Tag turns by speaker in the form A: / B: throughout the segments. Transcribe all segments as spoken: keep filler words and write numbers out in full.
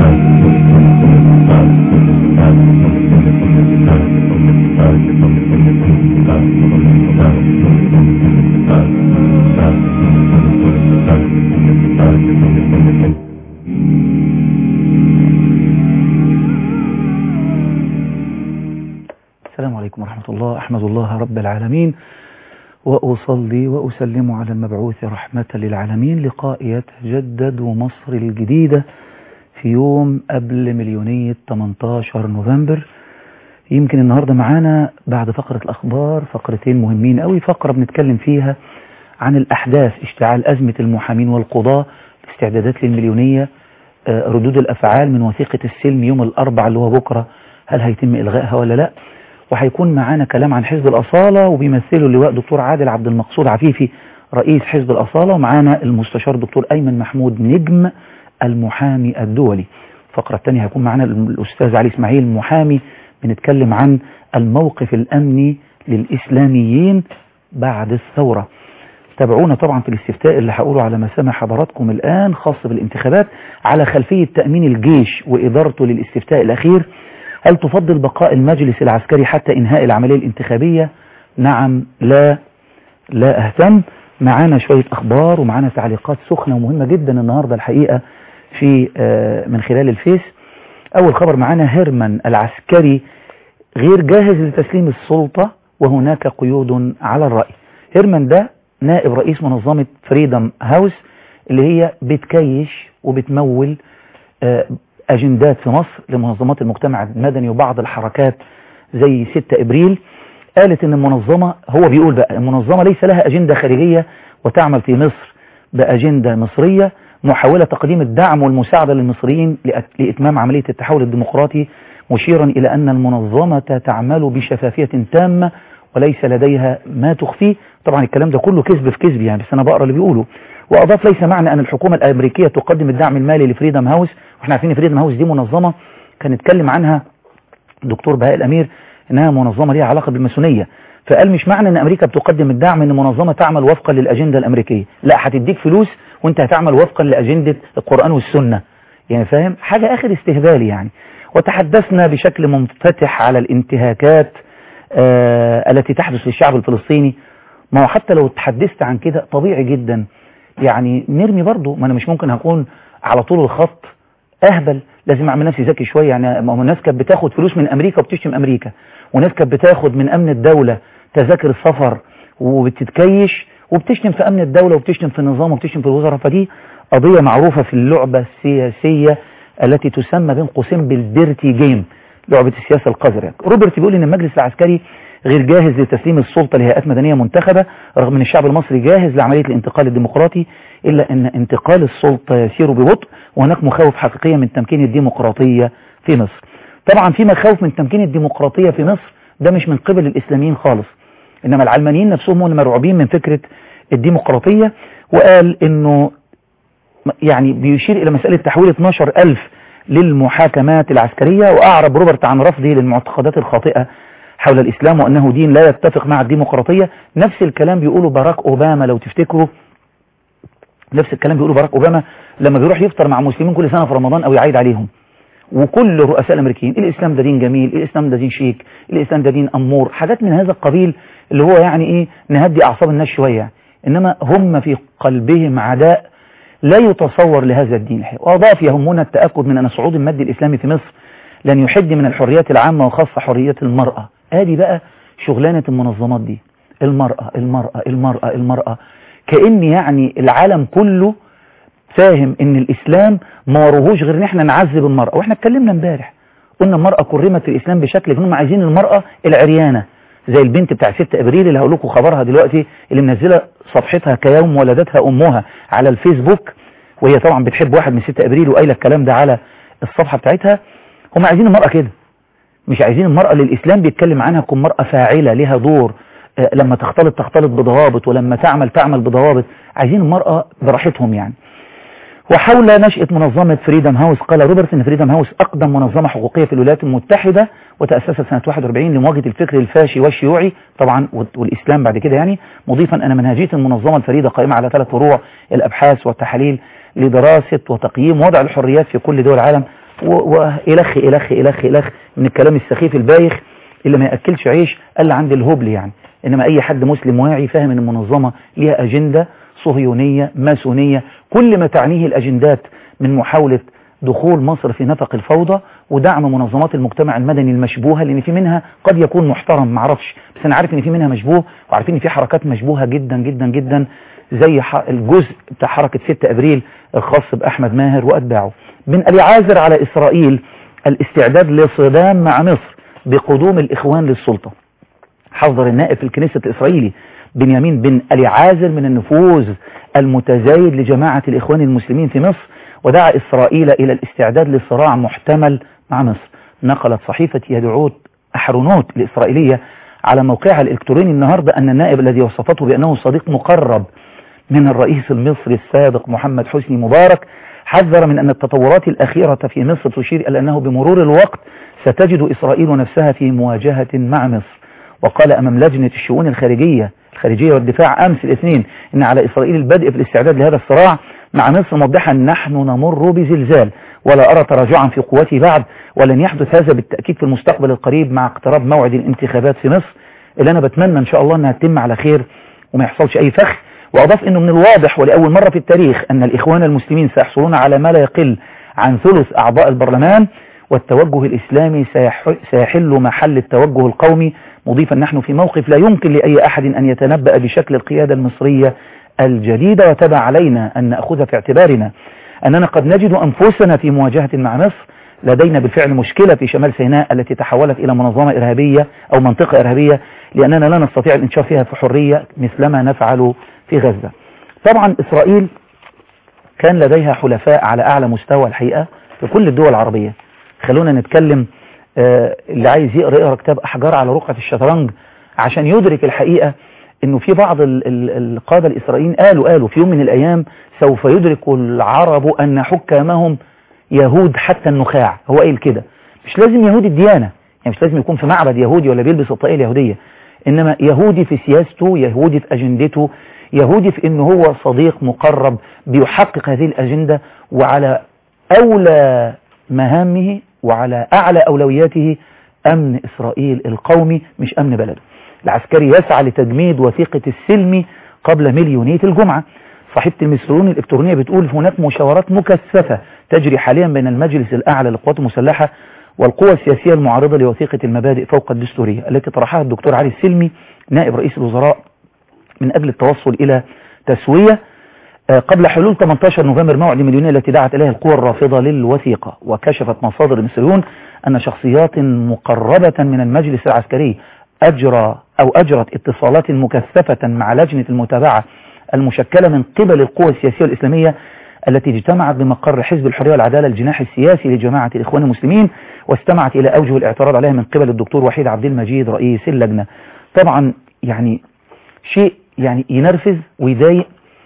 A: السلام عليكم ورحمة الله. أحمد الله رب العالمين وأصلي وأسلم على المبعوث رحمة للعالمين. لقاء يتجدد مصر الجديدة في يوم قبل مليونية ثمانية عشر نوفمبر. يمكن النهاردة معانا بعد فقرة الأخبار فقرتين مهمين قوي. فقرة بنتكلم فيها عن الأحداث، اشتعال أزمة المحامين والقضاة، الاستعدادات للمليونية، ردود الأفعال من وثيقة السلم يوم الأربعاء اللي هو بكرة، هل هيتم إلغائها ولا لا؟ وهيكون معانا كلام عن حزب الأصالة وبيمثله اللواء دكتور عادل عبد المقصود عفيفي رئيس حزب الأصالة، ومعانا المستشار دكتور أيمن محمود نجم المحامي الدولي. الفقرة الثانية هيكون معانا الأستاذ علي إسماعيل محامي، بنتكلم عن الموقف الأمني للإسلاميين بعد الثورة. تابعونا طبعا في الاستفتاء اللي هقوله على مسامع حضراتكم الآن خاص بالانتخابات على خلفية تأمين الجيش وإدارته للاستفتاء الأخير. هل تفضل بقاء المجلس العسكري حتى إنهاء العملية الانتخابية؟ نعم، لا، لا أهتم. معانا شوية أخبار ومعانا تعليقات سخنة ومهمة جدا النهاردة الحقيقة في من خلال الفيس. أول خبر معانا: هيرمان العسكري غير جاهز لتسليم السلطة وهناك قيود على الرأي. هيرمان ده نائب رئيس منظمة فريدم هاوس اللي هي بتكيش وبتمول أجندات في مصر لمنظمات المجتمع المدني وبعض الحركات زي ستة إبريل. قالت إن المنظمة، هو بيقول بقى، المنظمة ليس لها أجندة خارجية وتعمل في مصر بأجندة مصرية محاولة تقديم الدعم والمساعدة للمصريين لإتمام عملية التحول الديمقراطي، مشيرا إلى أن المنظمة تعمل بشفافية تامة وليس لديها ما تخفيه. طبعا الكلام ده كله كذب في كذب يعني، بس أنا بقرأ اللي بيقوله. وأضاف: ليس معنى أن الحكومة الأمريكية تقدم الدعم المالي لفريدم هاوس، واحنا عارفين فريدم هاوس دي منظمة كان اتكلم عنها دكتور بهاء الأمير إنها منظمة ليها علاقة بالماسونية، فقال مش معنى أن أمريكا بتقدم الدعم أن منظمة تعمل وفقا للأجندة الأمريكية، لا، هتديك فلوس وانت هتعمل وفقا لأجندة القرآن والسنة، يعني فاهم حاجة آخر استهبال يعني. وتحدثنا بشكل منفتح على الانتهاكات آه التي تحدث للشعب الفلسطيني. ما هو حتى لو تحدثت عن كده طبيعي جدا يعني نرمي برضو، ما انا مش ممكن هكون على طول الخط اهبل، لازم اعمل نفسي ذكي شويه يعني. ما هو الناس كانت بتاخد فلوس من امريكا وبتشتم امريكا، وناس كانت بتاخد من امن الدوله تذاكر السفر وبتتكيش وبتشتم في امن الدوله وبتشتم في النظام وبتشتم في الوزراء. فدي قضيه معروفه في اللعبه السياسيه التي تسمى بين قوسين بالديرتي جيم، لعبه السياسه القذره. روبرت بيقول ان المجلس العسكري غير جاهز لتسليم السلطة لهيئات مدنية منتخبة رغم ان الشعب المصري جاهز لعملية الانتقال الديمقراطي، الا ان انتقال السلطة يسير ببطء وهناك مخاوف حقيقية من تمكين الديمقراطية في مصر. طبعا في مخاوف من تمكين الديمقراطية في مصر، ده مش من قبل الاسلاميين خالص، انما العلمانيين نفسهم هم مرعوبين من فكرة الديمقراطية. وقال انه يعني بيشير الى مسألة تحويل اثناشر ألف للمحاكمات العسكرية. واعرب روبرت عن رفضه للمعتقدات الخاطئة حول الإسلام وأنه دين لا يتفق مع الديمقراطية. نفس الكلام بيقوله باراك أوباما لو تفتكروا، نفس الكلام بيقوله باراك أوباما لما بيروح يفطر مع مسلمين كل سنة في رمضان أو يعيد عليهم. وكل الرؤساء الأمريكيين: الإسلام ده دين جميل، الإسلام ده دين شيك، الإسلام ده دين أمور، حاجات من هذا القبيل اللي هو يعني إيه نهدي أعصاب الناس شوية. إنما هم في قلبهم عداء لا يتصور لهذا الدين. وأضاف: يهمنا التأكد من أن صعود المد الإسلامي في مصر لن يحد من الحريات العامة وخاصة حرية المرأة. ادي بقى شغلانة المنظمات دي، المرأة المرأة المرأة المرأة، كأن يعني العالم كله فاهم ان الاسلام ما وروهوش غير ان احنا نعذب المرأة. واحنا اتكلمنا امبارح قلنا المرأة كرمت في الاسلام بشكل، هم عايزين المرأة العريانة زي البنت بتاع ستة ابريل اللي هقول لكم خبرها دلوقتي، اللي منزلة صفحتها كيوم ولدتها امها على الفيسبوك، وهي طبعا بتحب واحد من ستة ابريل وقايله الكلام ده على الصفحة بتاعتها. هم عايزين المرأة كده، مش عايزين المرأة اللي الإسلام بيتكلم عنها تكون مرأة فاعلة لها دور، آه لما تختلط تختلط بضوابط ولما تعمل تعمل بضوابط. عايزين المرأة براحتهم يعني. وحول نشأة منظمة فريدم هاوس قال روبرت ان فريدم هاوس أقدم منظمة حقوقية في الولايات المتحدة وتأسست سنة واحد وأربعين لمواجهة الفكر الفاشي والشيوعي طبعا والإسلام بعد كده يعني، مضيفا أن منهجية المنظمة الفريدة قائمة على ثلاث فروع: الأبحاث والتحاليل لدراسة وتقييم وضع الحريات في كل دول العالم. وإلخ إلخ إلخ إلخ من الكلام السخيف البايخ اللي ما يأكلش عيش ألا عند الهبل يعني. إنما أي حد مسلم واعي فاهم إن المنظمة ليها أجندة صهيونية ماسونية، كل ما تعنيه الأجندات من محاولة دخول مصر في نفق الفوضى ودعم منظمات المجتمع المدني المشبوهة، لأن في منها قد يكون محترم معرفش، بس أنا عارف إن في منها مشبوه، وعارفين إن في حركات مشبوهة جدا جدا جدا زي الجزء بتاع حركة ستة أبريل الخاص بأحمد ماهر وأتباعه. من اليعازر على إسرائيل الاستعداد لصدام مع مصر بقدوم الإخوان للسلطة. حذر النائب في الكنيسة الإسرائيلي بنيامين بن اليعازر من النفوذ المتزايد لجماعة الإخوان المسلمين في مصر، ودعا إسرائيل إلى الاستعداد لصراع محتمل مع مصر. نقلت صحيفة يدعوت أحرونوت الإسرائيلية على موقعها الإلكتروني النهاردة أن النائب الذي وصفته بأنه صديق مقرب من الرئيس المصري السابق محمد حسني مبارك حذر من أن التطورات الأخيرة في مصر تشير إلى أنه بمرور الوقت ستجد إسرائيل نفسها في مواجهة مع مصر. وقال أمام لجنة الشؤون الخارجية الخارجية والدفاع أمس الاثنين إن على إسرائيل البدء في الاستعداد لهذا الصراع مع مصر، موضحا نحن نمر بزلزال ولا أرى تراجعا في قوته بعد، ولن يحدث هذا بالتأكيد في المستقبل القريب مع اقتراب موعد الانتخابات في مصر اللي أنا بتمنى إن شاء الله أنها تتم على خير وما يحصلش أي فخ. وأضاف أنه من الواضح ولأول مرة في التاريخ أن الإخوان المسلمين سيحصلون على ما لا يقل عن ثلث أعضاء البرلمان، والتوجه الإسلامي سيحل محل التوجه القومي، مضيفا نحن في موقف لا يمكن لأي أحد أن يتنبأ بشكل القيادة المصرية الجديدة، وتبع علينا أن نأخذ في اعتبارنا أننا قد نجد أنفسنا في مواجهة مع مصر. لدينا بالفعل مشكلة في شمال سيناء التي تحولت إلى منظمة إرهابية أو منطقة إرهابية، لأننا لا نستطيع الانتشار فيها في حرية مثلما نفعل في غزة. طبعا إسرائيل كان لديها حلفاء على أعلى مستوى الحقيقة في كل الدول العربية. خلونا نتكلم آه اللي عايز يقرأ يقرأ كتاب أحجار على رقعة الشطرنج عشان يدرك الحقيقة إنه في بعض ال ال القادة الإسرائيليين قالوا قالوا في يوم من الأيام سوف يدرك العرب أن حكامهم يهود حتى النخاع. هو قايل كده، مش لازم يهودي الديانة، يعني مش لازم يكون في معبد يهودي ولا بيلبس الطاقية اليهودية، إنما يهودي في سياسته، يهودي في أجندته، يهودي في إنه هو صديق مقرب بيحقق هذه الأجندة، وعلى أولى مهامه وعلى أعلى أولوياته أمن إسرائيل القومي مش أمن بلده. العسكري يسعى لتجميد وثيقة السلم قبل مليونية الجمعة. صحيفة المصريون الإلكترونية بتقول هناك مشاورات مكثفة تجري حاليا بين المجلس الأعلى للقوات المسلحة والقوى السياسية المعارضة لوثيقة المبادئ فوق الدستورية التي طرحها الدكتور علي السلمي نائب رئيس الوزراء من أجل التوصل إلى تسوية قبل حلول ثمانية عشر نوفمبر موعد المليونية التي دعت إليها القوى الرافضة للوثيقة. وكشفت مصادر المصريون أن شخصيات مقربة من المجلس العسكري أجرى أو أجرت اتصالات مكثفة مع لجنة المتابعة المشكلة من قبل القوى السياسية الإسلامية التي اجتمعت بمقر حزب الحرية والعدالة الجناح السياسي لجماعة الإخوان المسلمين، واستمعت إلى أوجه الاعتراض عليها من قبل الدكتور وحيد عبد المجيد رئيس اللجنة. طبعا يعني شيء يعني ينرفز ويضايق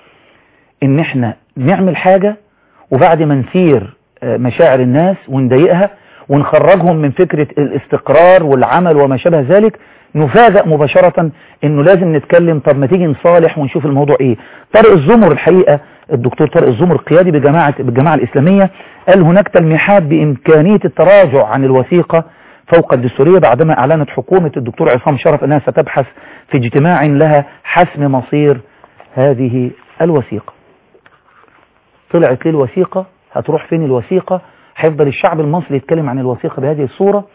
A: إن احنا نعمل حاجة وبعد ما نثير مشاعر الناس ونضايقها ونخرجهم من فكرة الاستقرار والعمل وما شابه ذلك نفاجأ مباشرة انه لازم نتكلم. طب ما تيجي نصالح ونشوف الموضوع ايه. طارق الزمر الحقيقة الدكتور طارق الزمر القيادي بجماعة بالجماعة الإسلامية قال هناك تلميحات بإمكانية التراجع عن الوثيقة فوق الدستورية بعدما أعلنت حكومة الدكتور عصام شرف أنها ستبحث في اجتماع لها حسم مصير هذه الوثيقة. طلعت ليه الوثيقة؟ هتروح فين الوثيقة؟ هيفضل الشعب المصري يتكلم عن الوثيقة بهذه الصورة.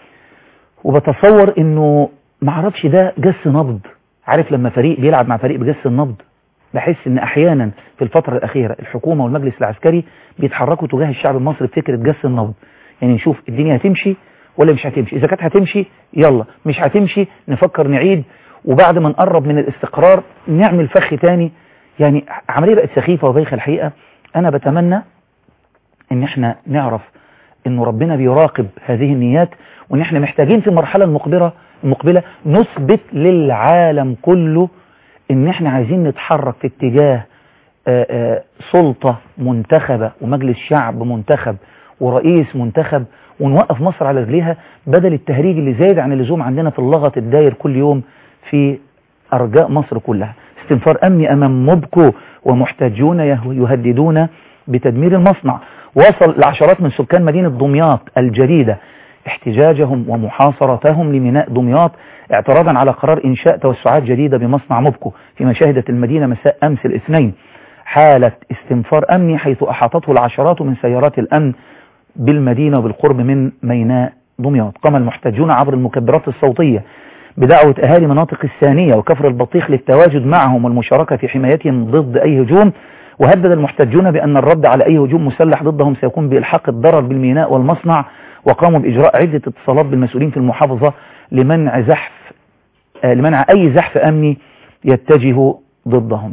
A: وبتصور انه معرفش ده جس نبض. عارف لما فريق بيلعب مع فريق بجس النبض، بحس ان احيانا في الفترة الاخيرة الحكومة والمجلس العسكري بيتحركوا تجاه الشعب المصري بفكرة جس النبض. يعني نشوف الدنيا هتمشي ولا مش هتمشي، اذا كانت هتمشي يلا، مش هتمشي نفكر نعيد، وبعد ما نقرب من الاستقرار نعمل فخ تاني. يعني عملية بقت سخيفة وبايخة الحقيقة. انا بتمنى ان احنا نعرف انه ربنا بيراقب هذه النيات، وان احنا محتاجين في المرحلة المقبلة المقبلة نثبت للعالم كله ان احنا عايزين نتحرك في اتجاه آآ آآ سلطة منتخبة ومجلس شعب منتخب ورئيس منتخب، ونوقف مصر على رجليها بدل التهريج اللي زايد عن اللزوم عندنا في اللغط الداير كل يوم في أرجاء مصر كلها. استنفار أمني أمام موبكو ومحتجون يهددون بتدمير المصنع. وصل العشرات من سكان مدينة دمياط الجديدة احتجاجهم ومحاصرتهم لميناء دمياط اعتراضا على قرار إنشاء توسعات جديدة بمصنع موبكو، فيما شهدت المدينة مساء أمس الاثنين حالة استنفار أمني، حيث أحاطته العشرات من سيارات الأمن بالمدينة وبالقرب من ميناء دمياط. قام المحتجون عبر المكبرات الصوتية بدعوة أهالي مناطق الثانية وكفر البطيخ للتواجد معهم والمشاركة في حمايتهم ضد أي هجوم. وهدد المحتجون بأن الرد على أي هجوم مسلح ضدهم سيكون بإلحاق الضرر بالميناء والمصنع، وقاموا بإجراء عدة اتصالات بالمسؤولين في المحافظة لمنع زحف آه لمنع أي زحف أمني يتجه ضدهم.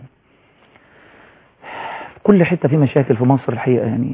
A: كل حتة في مشاكل في مصر الحقيقة. يعني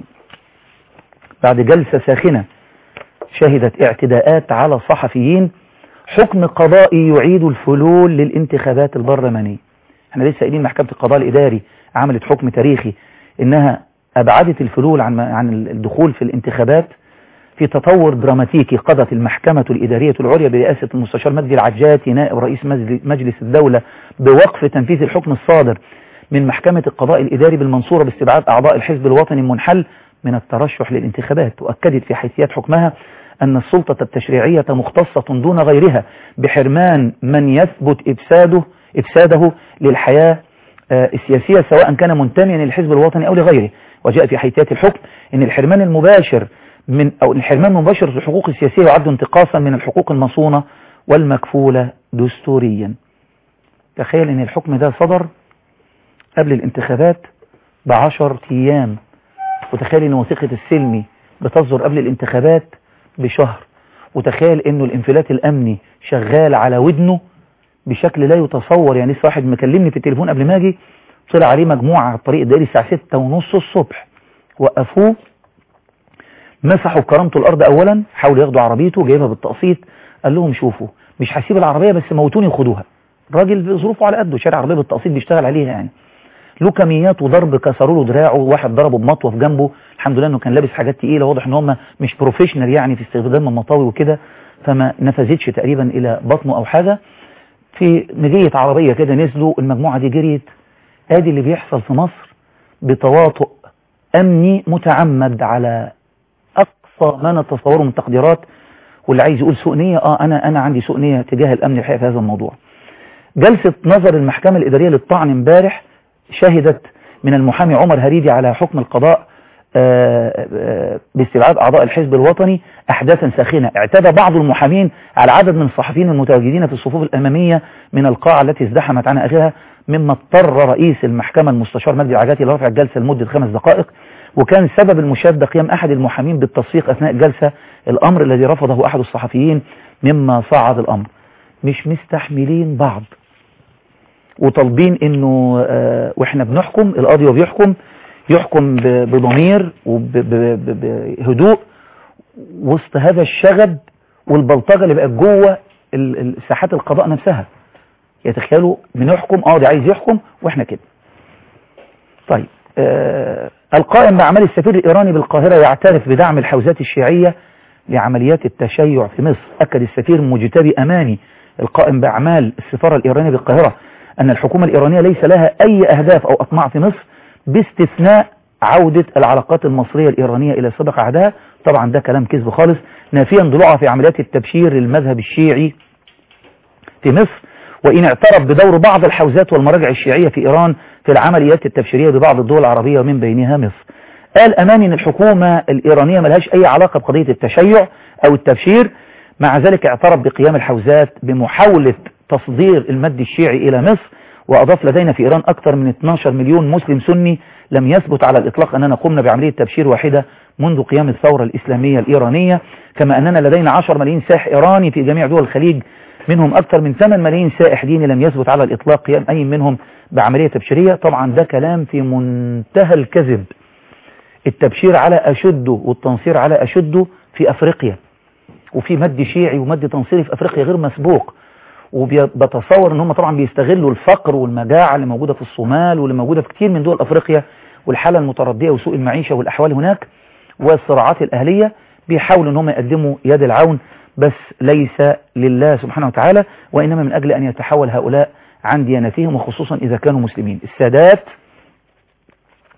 A: بعد جلسة ساخنة شهدت اعتداءات على صحفيين، حكم قضائي يعيد الفلول للانتخابات البرلمانية. احنا لسه قايلين محكمة القضاء الإداري عملت حكم تاريخي انها ابعدت الفلول عن عن الدخول في الانتخابات في تطور دراماتيكي. قضت المحكمة الإدارية العليا برئاسة المستشار مجدي العجاتي نائب رئيس مجلس الدولة بوقف تنفيذ الحكم الصادر من محكمة القضاء الإداري بالمنصورة باستبعاد أعضاء الحزب الوطني المنحل من الترشح للانتخابات. وأكدت في حيثيات حكمها أن السلطة التشريعية مختصة دون غيرها بحرمان من يثبت إفساده إفساده للحياة السياسية سواء كان منتميا للحزب الوطني أو لغيره. وجاء في حيثيات الحكم أن الحرمان المباشر من أو الحرمان المباشر في الحقوق السياسية يعد انتقاصا من الحقوق المصونة والمكفولة دستوريا. تخيل أن الحكم ده صدر قبل الانتخابات بعشر أيام، وتخيل أن وثيقة السلمي بتصدر قبل الانتخابات بشهر، وتخيل أنه الانفلات الأمني شغال على ودنه بشكل لا يتصور. يعني لسه واحد مكلمني في التليفون قبل ما اجي، طلع عليه مجموعة على الطريق الدائري الساعة ستة ونص الصبح، وقفوه مسحوا كرامته الأرض. أولا حاولوا ياخدوا عربيته جايبها بالتقسيط، قال لهم شوفوا مش هسيب العربية بس موتوني وخدوها. الراجل ظروفه على قده، شارع عربية بالتقسيط بيشتغل عليها يعني. له كميات وضرب، كسروا له دراعه، واحد ضربه بمطوه في جنبه، الحمد لله انه كان لابس حاجات تقيله، واضح ان هم مش بروفيشنال يعني في استخدام المطاوي وكده، فما نفذتش تقريبا الى بطنه او حاجه. في مجية عربيه كده نزلوا المجموعه دي جريت. ادي اللي بيحصل في مصر بتواطؤ امني متعمد على اقصى ما نتصوره من تقديرات. واللي عايز يقول سوء نيه، اه انا انا عندي سوء نيه تجاه الامن الحقيقي في هذا الموضوع. جلسه نظر المحكمه الاداريه للطعن امبارح شهدت من المحامي عمر هريدي على حكم القضاء باستبعاد أعضاء الحزب الوطني أحداثا ساخنة. اعتدى بعض المحامين على عدد من الصحفيين المتواجدين في الصفوف الأمامية من القاعة التي ازدحمت عن آخرها، مما اضطر رئيس المحكمة المستشار مجدي العجاتي لرفع الجلسة لمدة خمس دقائق. وكان سبب المشادة قيام أحد المحامين بالتصفيق أثناء الجلسة، الأمر الذي رفضه أحد الصحفيين مما صعد الأمر. مش مستحملين بعض وطالبين انه اه واحنا بنحكم، القاضي وبيحكم يحكم بضمير وبهدوء وسط هذا الشغب والبلطجة اللي بقت جوه ساحات القضاء نفسها. يتخيلوا بنحكم قاضي عايز يحكم واحنا كده. طيب اه القائم بأعمال السفير الإيراني بالقاهرة يعترف بدعم الحوزات الشيعية لعمليات التشيع في مصر. أكد السفير مجتبي أماني القائم بأعمال السفارة الإيرانية بالقاهرة أن الحكومة الإيرانية ليس لها أي أهداف أو أطماع في مصر باستثناء عودة العلاقات المصرية الإيرانية إلى سابق عهدها. طبعا ده كلام كذب خالص، نافيا ضلوعها في عمليات التبشير للمذهب الشيعي في مصر، وإن اعترف بدور بعض الحوزات والمراجع الشيعية في إيران في العمليات التبشيرية ببعض الدول العربية ومن بينها مصر. قال أماني أن الحكومة الإيرانية ملهاش أي علاقة بقضية التشيع أو التبشير. مع ذلك اعترف بقيام الحوزات بمحاولة تصدير المد الشيعي إلى مصر، وأضاف لدينا في إيران أكثر من اثناشر مليون مسلم سني. لم يثبت على الإطلاق أننا قمنا بعملية تبشير واحدة منذ قيام الثورة الإسلامية الإيرانية، كما أننا لدينا عشرة ملايين سائح إيراني في جميع دول الخليج، منهم أكثر من ثمانية ملايين سائح ديني. لم يثبت على الإطلاق قيام أي منهم بعملية تبشيرية. طبعا ده كلام في منتهى الكذب. التبشير على أشده والتنصير على أشده في أفريقيا، وفي مد شيعي ومد تنصيري في أفريقيا غير مسبوق. وبتصور ان هم طبعا بيستغلوا الفقر والمجاعة اللي موجودة في الصومال واللي موجودة في كتير من دول أفريقيا، والحالة المتردية وسوء المعيشة والأحوال هناك والصراعات الأهلية. بيحاولوا ان هم يقدموا يد العون، بس ليس لله سبحانه وتعالى، وإنما من أجل أن يتحول هؤلاء عن ديانتهم، وخصوصا إذا كانوا مسلمين. السادات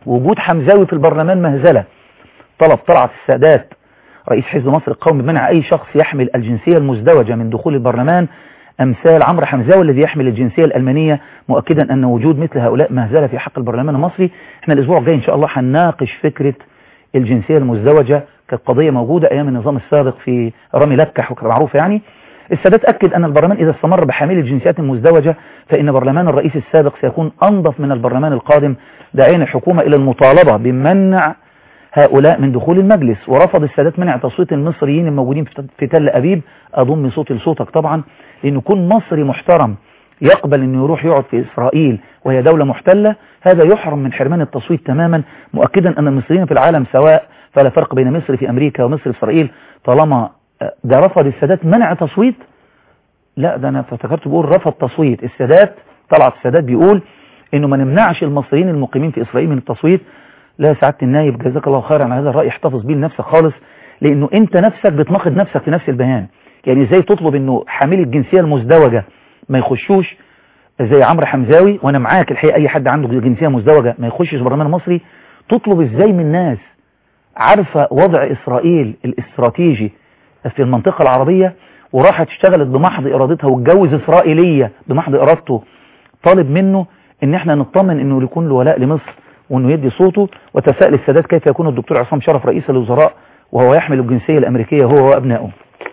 A: وجود حمزاوي في البرلمان مهزلة. طلب طلعت السادات رئيس حزب مصر القومي بمنع أي شخص يحمل الجنسية المزدوجة من دخول البرلمان أمثال عمرو حمزاوي الذي يحمل الجنسية الألمانية، مؤكدا أن وجود مثل هؤلاء مهزلة في حق البرلمان المصري. احنا الأسبوع الجاي إن شاء الله هنناقش فكرة الجنسية المزدوجة، كانت قضية موجودة أيام النظام السابق في رامي لكح وكانت معروفة. يعني السادات أكد أن البرلمان إذا استمر بحامل الجنسيات المزدوجة فإن برلمان الرئيس السابق سيكون أنظف من البرلمان القادم، داعين الحكومة إلى المطالبة بمنع هؤلاء من دخول المجلس. ورفض السادات منع تصويت المصريين الموجودين في تل أبيب، أضم صوتي لصوتك طبعا، لأنه كل مصري محترم يقبل أنه يروح يقعد في إسرائيل وهي دولة محتلة هذا يحرم من حرمان التصويت تماما، مؤكدا أن المصريين في العالم سواء، فلا فرق بين مصر في أمريكا ومصر في إسرائيل طالما ده. رفض السادات منع تصويت؟ لا، ده أنا افتكرت بقول رفض تصويت. السادات طلعت السادات بيقول إنه ما نمنعش المصريين المقيمين في إسرائيل من التصويت. لا يا سعادة النايب، جزاك الله خيرا على هذا الرأي، احتفظ بيه لنفسك خالص، لأنه أنت نفسك بتناقض نفسك في نفس البيان. يعني إزاي تطلب إنه حاملي الجنسية المزدوجة ما يخشوش زي عمرو حمزاوي، وأنا معاك الحقيقة أي حد عنده جنسية مزدوجة ما يخشش البرلمان المصري، تطلب إزاي من ناس عارفة وضع إسرائيل الاستراتيجي في المنطقة العربية وراحت اشتغلت بمحض إرادتها واتجوز إسرائيلية بمحض إرادته، طالب منه إن احنا نطمن إنه يكون له ولاء لمصر وإنه يدي صوته. وتساءل السادات كيف يكون الدكتور عصام شرف رئيس الوزراء وهو يحمل الجنسية الأمريكية هو وأبنائه.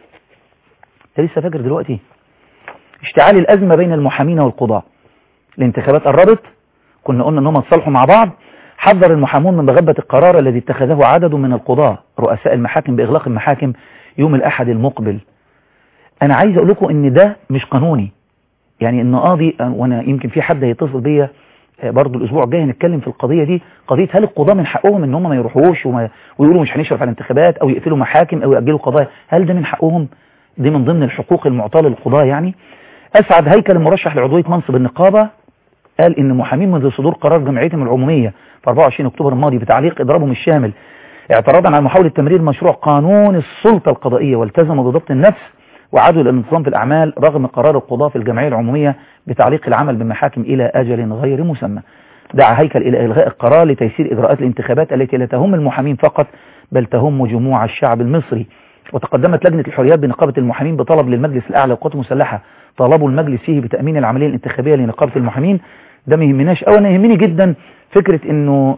A: انت لسه فاكر دلوقتي اشتعال الأزمة بين المحامين والقضاة، الانتخابات قربت، كنا قلنا انهم اتصالحوا مع بعض، حذر المحامون من مغبة القرار الذي اتخذه عدد من القضاة رؤساء المحاكم بإغلاق المحاكم يوم الأحد المقبل. أنا عايز أقول لكم إن ده مش قانوني، يعني إن قاضي، وأنا يمكن في حد هيتصل بيا برضو الأسبوع الجاي هنتكلم في القضية دي، قضية هل القضاة من حقهم إن هم ما يروحوش وما ويقولوا مش هنشرف على الانتخابات أو يقفلوا محاكم أو يأجلوا قضايا، هل ده من حقهم؟ دي من ضمن الحقوق المعطاة للقضاة. يعني أسعد هيكل المرشح لعضوية منصب النقابة قال إن محامين منذ صدور قرار جمعيتهم العمومية في أربعة وعشرين أكتوبر الماضي بتعليق إضرابهم الشامل اعتراضا على محاولة تمرير مشروع قانون السلطة القضائية والتزموا بضبط النفس وعادوا للانتظام في الأعمال رغم قرار القضاة في الجمعية العمومية بتعليق العمل بالمحاكم إلى أجل غير مسمى. دعا هيكل إلى إلغاء القرار لتيسير إجراءات الانتخابات التي لا تهم المحامين فقط بل تهم جموع الشعب المصري. وتقدمت لجنة الحريات بنقابة المحامين بطلب للمجلس الأعلى للقوات المسلحة طالبوا المجلس فيه بتأمين العملية الانتخابية لنقابة المحامين. ده ما يهمناش، أو أنا يهمني جدا فكرة إنه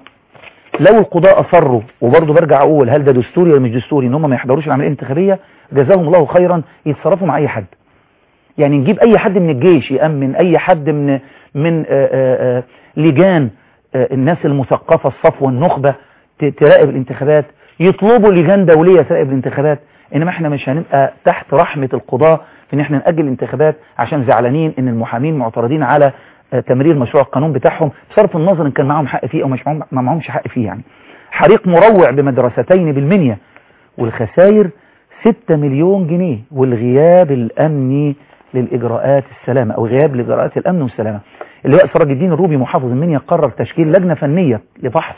A: لو القضاء أصروا، وبرضه برجع أقول هل ده دستوري ولا مش دستوري، إن هم ما يحضروش العملية الانتخابية، جزاهم الله خيرا، يتصرفوا مع أي حد. يعني نجيب أي حد من الجيش يأمن، أي حد من من آآ آآ لجان الناس المثقفة الصفوة النخبة تراقب الانتخابات، يطلبوا لجان دولية تراقب الانتخابات. إنما احنا مش هنبقى تحت رحمة القضاء في إن احنا نأجل الانتخابات عشان زعلانين إن المحامين معترضين على تمرير مشروع القانون بتاعهم بصرف النظر إن كان معهم حق فيه أو مش معهم ما معهمش حق فيه. يعني حريق مروع بمدرستين بالمنيا والخسائر ستة مليون جنيه والغياب الأمني للإجراءات السلامة أو غياب لإجراءات الأمن والسلامة. اللواء سراج الدين الروبي محافظ المنيا قرر تشكيل لجنة فنية لفحص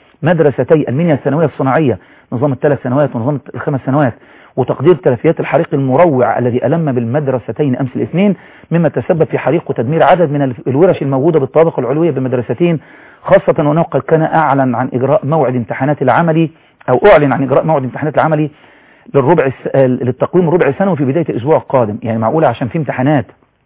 A: مدرستي المنيا الثانوية الصناعية نظام الثلاث سنوات ونظام الخمس سنوات وتقدير تلفيات الحريق المروع الذي ألم بالمدرستين أمس الاثنين مما تسبب في حريق وتدمير عدد من الورش الموجودة بالطابق العلوية بالمدرستين، خاصة وأنه قد كان أعلن عن إجراء موعد امتحانات العملي أو أعلن عن إجراء موعد امتحانات العملي للربع الس... للتقويم الربع السنوي في بداية الأسبوع القادم. يعني معقولة عشان في امتحانات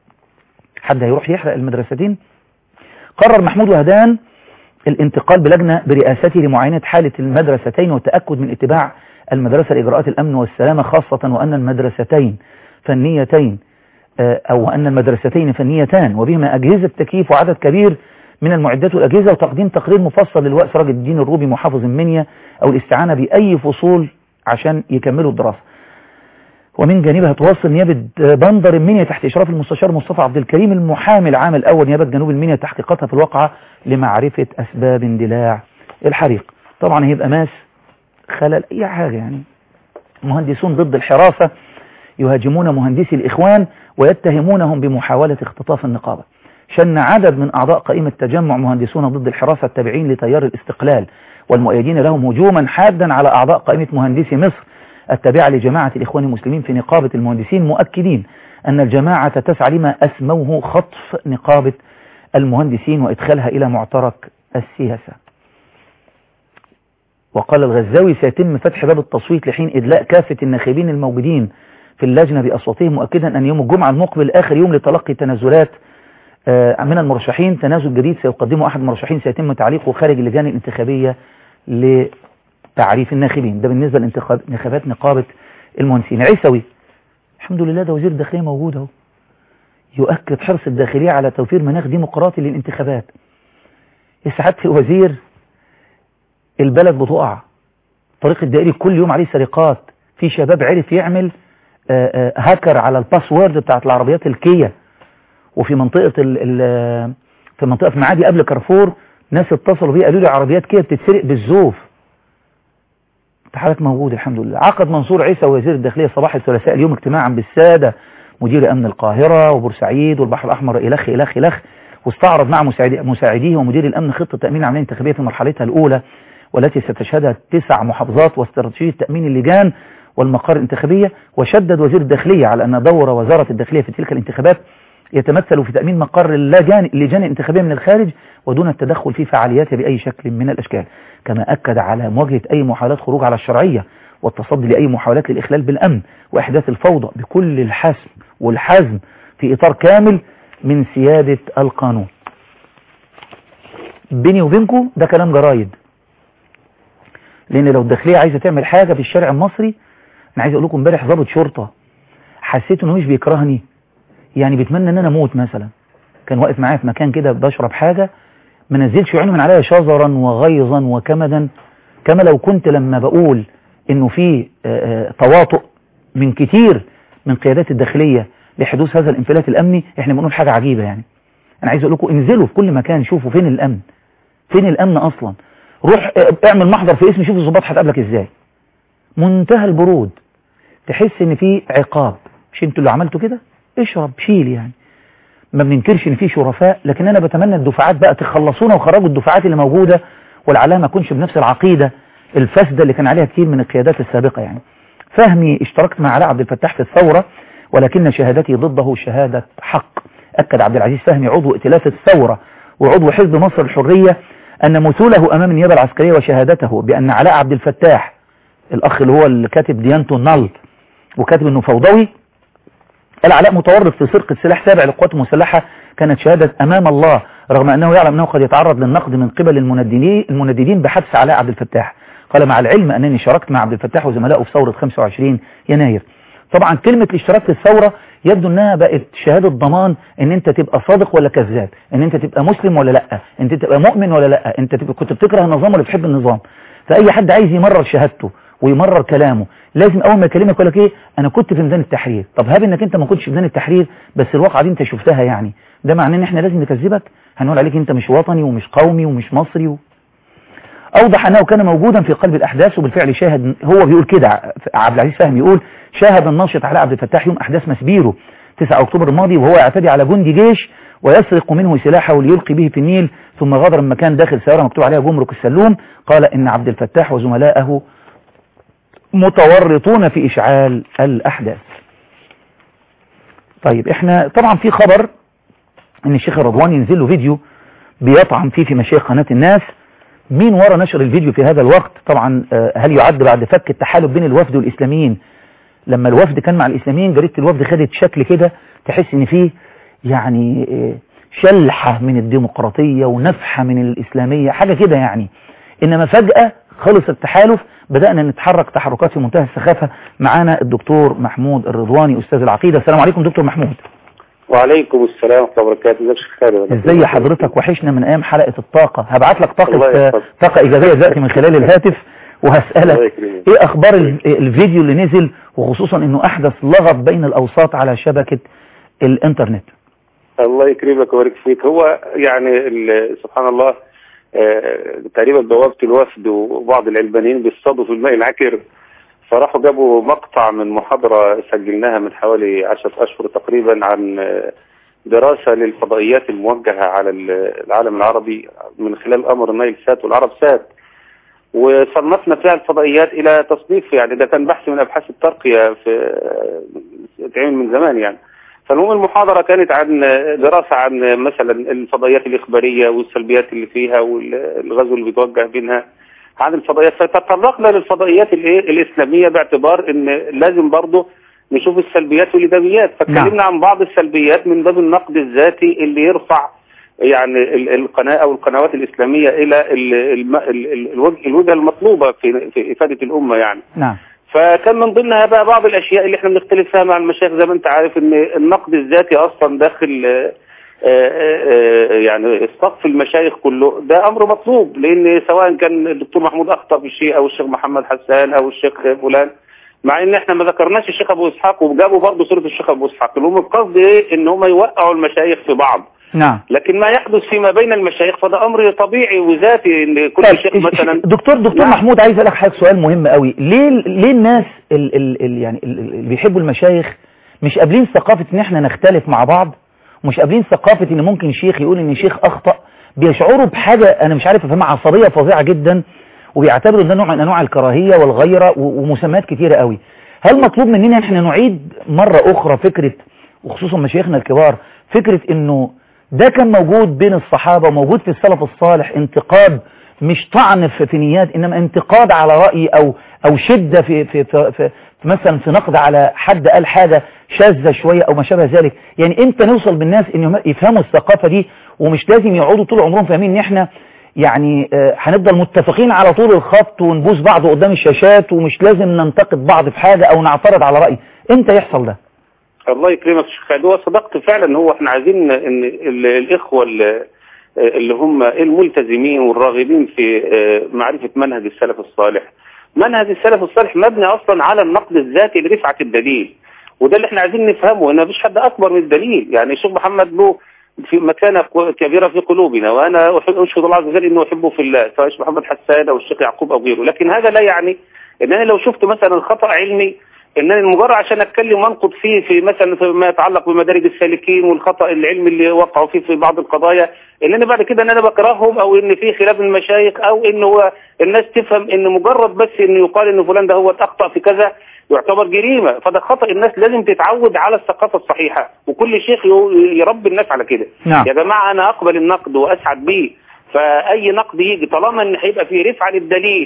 A: حد هيروح يحرق المدرستين؟ قرر محمود وهدان الانتقال بلجنة برئاسته لمعاينة حالة المدرستين والتأكد من اتباع المدرسة لإجراءات الأمن والسلامة، خاصة وأن المدرستين فنيتين أو أن المدرستين فنيتان وبهما أجهزة تكييف وعدد كبير من المعدات والأجهزة، وتقديم تقرير مفصل للواء سراج الدين الروبي محافظ المنيا أو الاستعانة بأي فصول عشان يكملوا الدراسة. ومن جانبها تواصل نيابة بندر المنيا تحت إشراف المستشار مصطفى عبد الكريم المحامي العام الأول نيابة جنوب المنيا تحقيقاتها في الواقعة لمعرفة أسباب اندلاع الحريق. طبعا هيبقى ماس خلل أي حاجة. يعني مهندسون ضد الحراسة يهاجمون مهندسي الإخوان ويتهمونهم بمحاولة اختطاف النقابة. شن عدد من أعضاء قائمة تجمع مهندسون ضد الحراسة التابعين لتيار الاستقلال والمؤيدين لهم هجوما حادا على أعضاء قائمة مهندسي مصر التابعة لجماعة الإخوان المسلمين في نقابة المهندسين، مؤكدين أن الجماعة تسعى لما أسموه خطف نقابة المهندسين وإدخالها إلى معترك السياسة. وقال الغزاوي سيتم فتح باب التصويت لحين إدلاء كافة الناخبين الموجودين في اللجنة بأصواتهم، مؤكدا أن يوم الجمعة المقبل آخر يوم لتلقي تنازلات من المرشحين. تنازل جديد سيقدمه أحد المرشحين سيتم تعليقه خارج اللجان الانتخابية لتعريف الناخبين. ده بالنسبة لانتخابات نقابة المهندسين. عيسوي الحمد لله ده وزير الداخلية موجود اهو، يؤكد حرص الداخلية على توفير مناخ ديمقراطي للانتخابات. يا سعادة الوزير البلد بتقع، طريق الدائري كل يوم عليه سرقات، في شباب عرف يعمل آآ آآ هاكر على الباسورد بتاعت العربيات الكيا، وفي منطقة ال ال في منطقة في معادي قبل كارفور ناس اتصلوا بيه قالوا لي عربيات كيا بتتسرق بالزوف. حضرتك موجود الحمد لله. عقد منصور عيسى وزير الداخلية صباح الثلاثاء اليوم اجتماعا بالسادة مدير أمن القاهرة وبورسعيد والبحر الأحمر إلخ إلخ إلخ، واستعرض مع مساعديه ومدير الأمن خطة تأمين العملية الانتخابية في مرحلتها الأولى والتي ستشهدها تسع محافظات واستراتيجية تأمين اللجان والمقار الانتخابية. وشدد وزير الداخلية على أن دور وزارة الداخلية في تلك الانتخابات يتمثل في تأمين مقر اللجان اللجان الانتخابية من الخارج ودون التدخل في فعالياتها بأي شكل من الأشكال. كما أكد على مواجهة أي محاولات خروج على الشرعية والتصدي لأي محاولات للإخلال بالأمن وإحداث الفوضى بكل الحسم والحزم في إطار كامل من سيادة القانون. بيني وبينكم ده كلام جرايد، لأن لو الداخلية عايزة تعمل حاجة في الشارع المصري، أنا عايز أقول لكم امبارح ضابط شرطة حسيت إنه مش بيكرهني، يعني بيتمنى إن أنا أموت مثلا. كان واقف معايا في مكان كده بشرب حاجة، ما نزلش عينه من عليا شظرا وغيظا وكمدا، كما لو كنت لما بقول إنه في تواطؤ من كتير من قيادات الداخلية لحدوث هذا الانفلات الأمني، إحنا بنقول حاجة عجيبة. يعني أنا عايز أقول لكم انزلوا في كل مكان شوفوا فين الأمن، فين الأمن أصلا. روح اعمل محضر في اسم شوف الضباط هتقابلك إزاي، منتهى البرود. تحس إن في عقاب، مش انتوا اللي عملتوا كده، اشرب شيل. يعني ما بننكرش ان في شرفاء، لكن انا بتمنى الدفعات بقى تخلصونا وخرجوا الدفعات اللي موجودة، ولعلها ما تكونش بنفس العقيدة الفاسدة اللي كان عليها كتير من القيادات السابقة. يعني فهمي اشتركت مع علاء عبد الفتاح في الثورة، ولكن شهادتي ضده شهادة حق. أكد عبد العزيز فهمي عضو ائتلاف الثورة وعضو حزب مصر الحرية أن مثوله أمام النيابة العسكرية وشهادته بأن علاء عبد الفتاح الأخ اللي هو اللي كاتب ديانته النل وكاتب أنه فوضوي، قال علاء متورط في سرقة سلاح تابع للقوات المسلحة كانت شهادة أمام الله، رغم أنه يعلم أنه قد يتعرض للنقد من قبل المنددين المنددين بحبس علاء عبد الفتاح. قال مع العلم أنني شاركت مع عبد الفتاح وزملائه في ثورة خمسة وعشرين يناير. طبعا كلمة الاشتراك في الثورة يبدو أنها بقت شهادة ضمان أن أنت تبقى صادق ولا كذاب، أن أنت تبقى مسلم ولا لأ، أنت تبقى مؤمن ولا لأ، أنت تبقى كنت بتكره النظام ولا بتحب النظام. فأي حد عايز يمرر شهادته ويمرر كلامه لازم اول ما يكلمك يقول لك ايه انا كنت في ميدان التحرير. طب هاب انك انت ما كنتش في ميدان التحرير بس الواقعه دي انت شفتها، يعني ده معناه ان احنا لازم نكذبك، هنقول عليك انت مش وطني ومش قومي ومش مصري و... اوضح انه كان موجودا في قلب الاحداث وبالفعل شاهد. هو بيقول كده عبد العزيز فهمي يقول شاهد الناشط علاء عبد الفتاح يوم احداث مسبيرو تسعة اكتوبر الماضي وهو يعتدي على جندي جيش ويسرق منه سلاحه ليلقي به في النيل ثم غادر المكان داخل سياره مكتوب عليها جمرك السلوم. قال ان عبد الفتاح وزملائه متورطون في إشعال الأحداث. طيب احنا طبعا في خبر ان الشيخ الرضواني ينزل له فيديو بيطعن فيه في مشايخ قناة الناس. مين ورا نشر الفيديو في هذا الوقت؟ طبعا هل يعد بعد فك التحالف بين الوفد والإسلاميين؟ لما الوفد كان مع الإسلاميين جريدة الوفد خدت شكل كده تحس ان فيه يعني شلحة من الديمقراطية ونفحة من الإسلامية حاجة كده يعني. إنما فجأة خلص التحالف بدأنا نتحرك تحركات في منتهى السخافة. معانا الدكتور محمود الرضواني أستاذ العقيدة. السلام عليكم دكتور محمود.
B: وعليكم السلام ورحمة الله وبركاته. ازيك يا خالد؟
A: ازي حضرتك؟ وحشنا من ايام حلقة الطاقة. هبعت لك طاقة طاقة ايجابية دلوقتي من خلال الهاتف وهسألك ايه اخبار الفيديو اللي نزل وخصوصا انه احدث لغط بين الاوساط على شبكة الانترنت.
B: الله يكرمك ويبارك فيك. هو يعني سبحان الله آه تقريبا بوابة الوفد وبعض العلمانيين بيصطادوا في الماء العكر، فراحوا جابوا مقطع من محاضرة سجلناها من حوالي عشرة أشهر تقريبا عن دراسة للفضائيات الموجهة على العالم العربي من خلال أمر النايل سات والعرب سات، وصنفنا فيها الفضائيات إلى تصنيف، يعني ده كان بحث من أبحاث الترقية في تعمل من زمان يعني. فالمهم المحاضرة كانت عن دراسة عن مثلا الفضائيات الإخبارية والسلبيات اللي فيها والغزو اللي بيتوجه بينها عن الفضائيات، فتطرقنا للفضائيات الايه الاسلاميه باعتبار ان لازم برضه نشوف السلبيات والايجابيات، فاتكلمنا عن بعض السلبيات من باب النقد الذاتي اللي يرفع يعني القناه او القنوات الاسلاميه الى الوجهه المطلوبه في في افاده الامه يعني.
A: نعم.
B: فكان من ضمنها بقى بعض الاشياء اللي احنا بنختلف فيها مع المشايخ، زي ما انت عارف ان النقد الذاتي اصلا داخل يعني سقف المشايخ كله ده امر مطلوب، لان سواء كان الدكتور محمود اخطا في شيء او الشيخ محمد حسان او الشيخ فلان، مع ان احنا ما ذكرناش الشيخ ابو اسحاق وجابوا برضه صوره الشيخ ابو اسحاق، اللي هم القصد ايه ان هم يوقعوا المشايخ في بعض.
A: نعم.
B: لكن ما يحدث فيما بين المشايخ فده امر طبيعي وذاتي ان كل
A: طيب
B: شيخ مثلا.
A: دكتور دكتور نعم. محمود عايز اسالك حاجه، سؤال مهم قوي. ليه ليه الناس ال ال ال يعني اللي بيحبوا المشايخ مش قابلين ثقافه ان احنا نختلف مع بعض، ومش قابلين ثقافه ان ممكن شيخ يقول ان شيخ اخطا؟ بيشعروا بحاجه انا مش عارف افهمها، عصبيه فظيعه جدا، وبيعتبروا ان ده نوع من انواع الكراهيه والغيره ومسميات كتيره قوي. هل مطلوب مننا احنا نعيد مره اخرى فكره، وخصوصا مشايخنا الكبار، فكره انه ده كان موجود بين الصحابة وموجود في السلف الصالح، انتقاد مش طعن في نيات، انما انتقاد على رأي او او شدة في, في, في, في مثلا في نقد على حد قال حاجة شاذة شوية او ما شابه ذلك. يعني امتى نوصل بالناس انهم يفهموا الثقافة دي، ومش لازم يقعدوا طول عمرهم فاهمين ان احنا يعني هنفضل متفقين على طول الخط ونبوس بعض قدام الشاشات، ومش لازم ننتقد بعض في حاجة او نعترض على رأي. امتى يحصل ده؟
B: الله يكرمك شيخ خالد، هو صدقت فعلا. هو احنا عايزين ان الاخوه اللي هم الملتزمين والراغبين في معرفه منهج السلف الصالح، منهج السلف الصالح مبني اصلا على النقد الذاتي لرفعه الدليل، وده اللي احنا عايزين نفهمه، ان مفيش حد اكبر من الدليل. يعني الشيخ محمد له في مكانه كبيره في قلوبنا، وانا اشهد الله عز وجل انه احبه في الله، سواء الشيخ محمد حسان او الشيخ يعقوب او غيره، لكن هذا لا يعني ان انا لو شفت مثلا خطأ علمي ان انا مجرد عشان اتكلم وانقد فيه في مثلا فيما يتعلق بمدارج السالكين والخطأ العلمي اللي وقعوا فيه في بعض القضايا، ان انا بعد كده ان انا بكرههم او ان في خلاف من المشايخ، او ان هو الناس تفهم ان مجرد بس انه يقال ان فلان ده هو اخطأ في كذا يعتبر جريمه، فده خطأ. الناس لازم تتعود على الثقافه الصحيحه، وكل شيخ يربي الناس على كده.
A: نعم.
B: يا جماعه انا اقبل النقد واسعد بيه، فاي نقد يجي طالما ان هيبقى فيه رفعه للدليل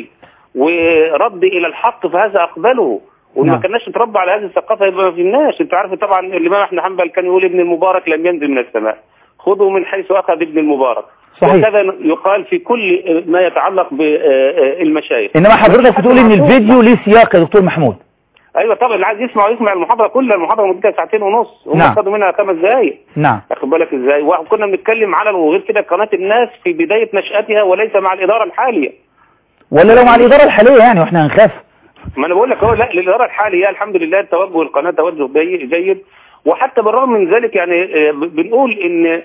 B: ورد الى الحق فهذا اقبله. وما نعم. كناش نتربى على هذه الثقافه يبقى ما فيناش. انت عارف طبعا الامام احمد حنبل كان يقول ابن المبارك لم ينزل من السماء، خذوا من حيث اخذ ابن المبارك. صحيح. وكذا يقال في كل ما يتعلق بالمشايخ.
A: انما حضرتك بتقول ان الفيديو ليه سياق يا دكتور محمود.
B: ايوه طبعا، اللي عايز يسمع يسمع المحاضره كلها، المحاضره مدتها ساعتين ونص، هم
A: نعم.
B: خدوا منها خمس دقائق.
A: نعم.
B: واخد بالك ازاي؟ وكنا بنتكلم على وغير كده قناه الناس في بدايه نشاتها، وليس مع الاداره الحاليه.
A: ولا لو مع الاداره الحاليه يعني واحنا هنخاف.
B: ما انا بقول لك اهو، لا الاداره الحاليه الحمد لله توجه القناه توجه جيد، وحتى بالرغم من ذلك يعني بنقول ان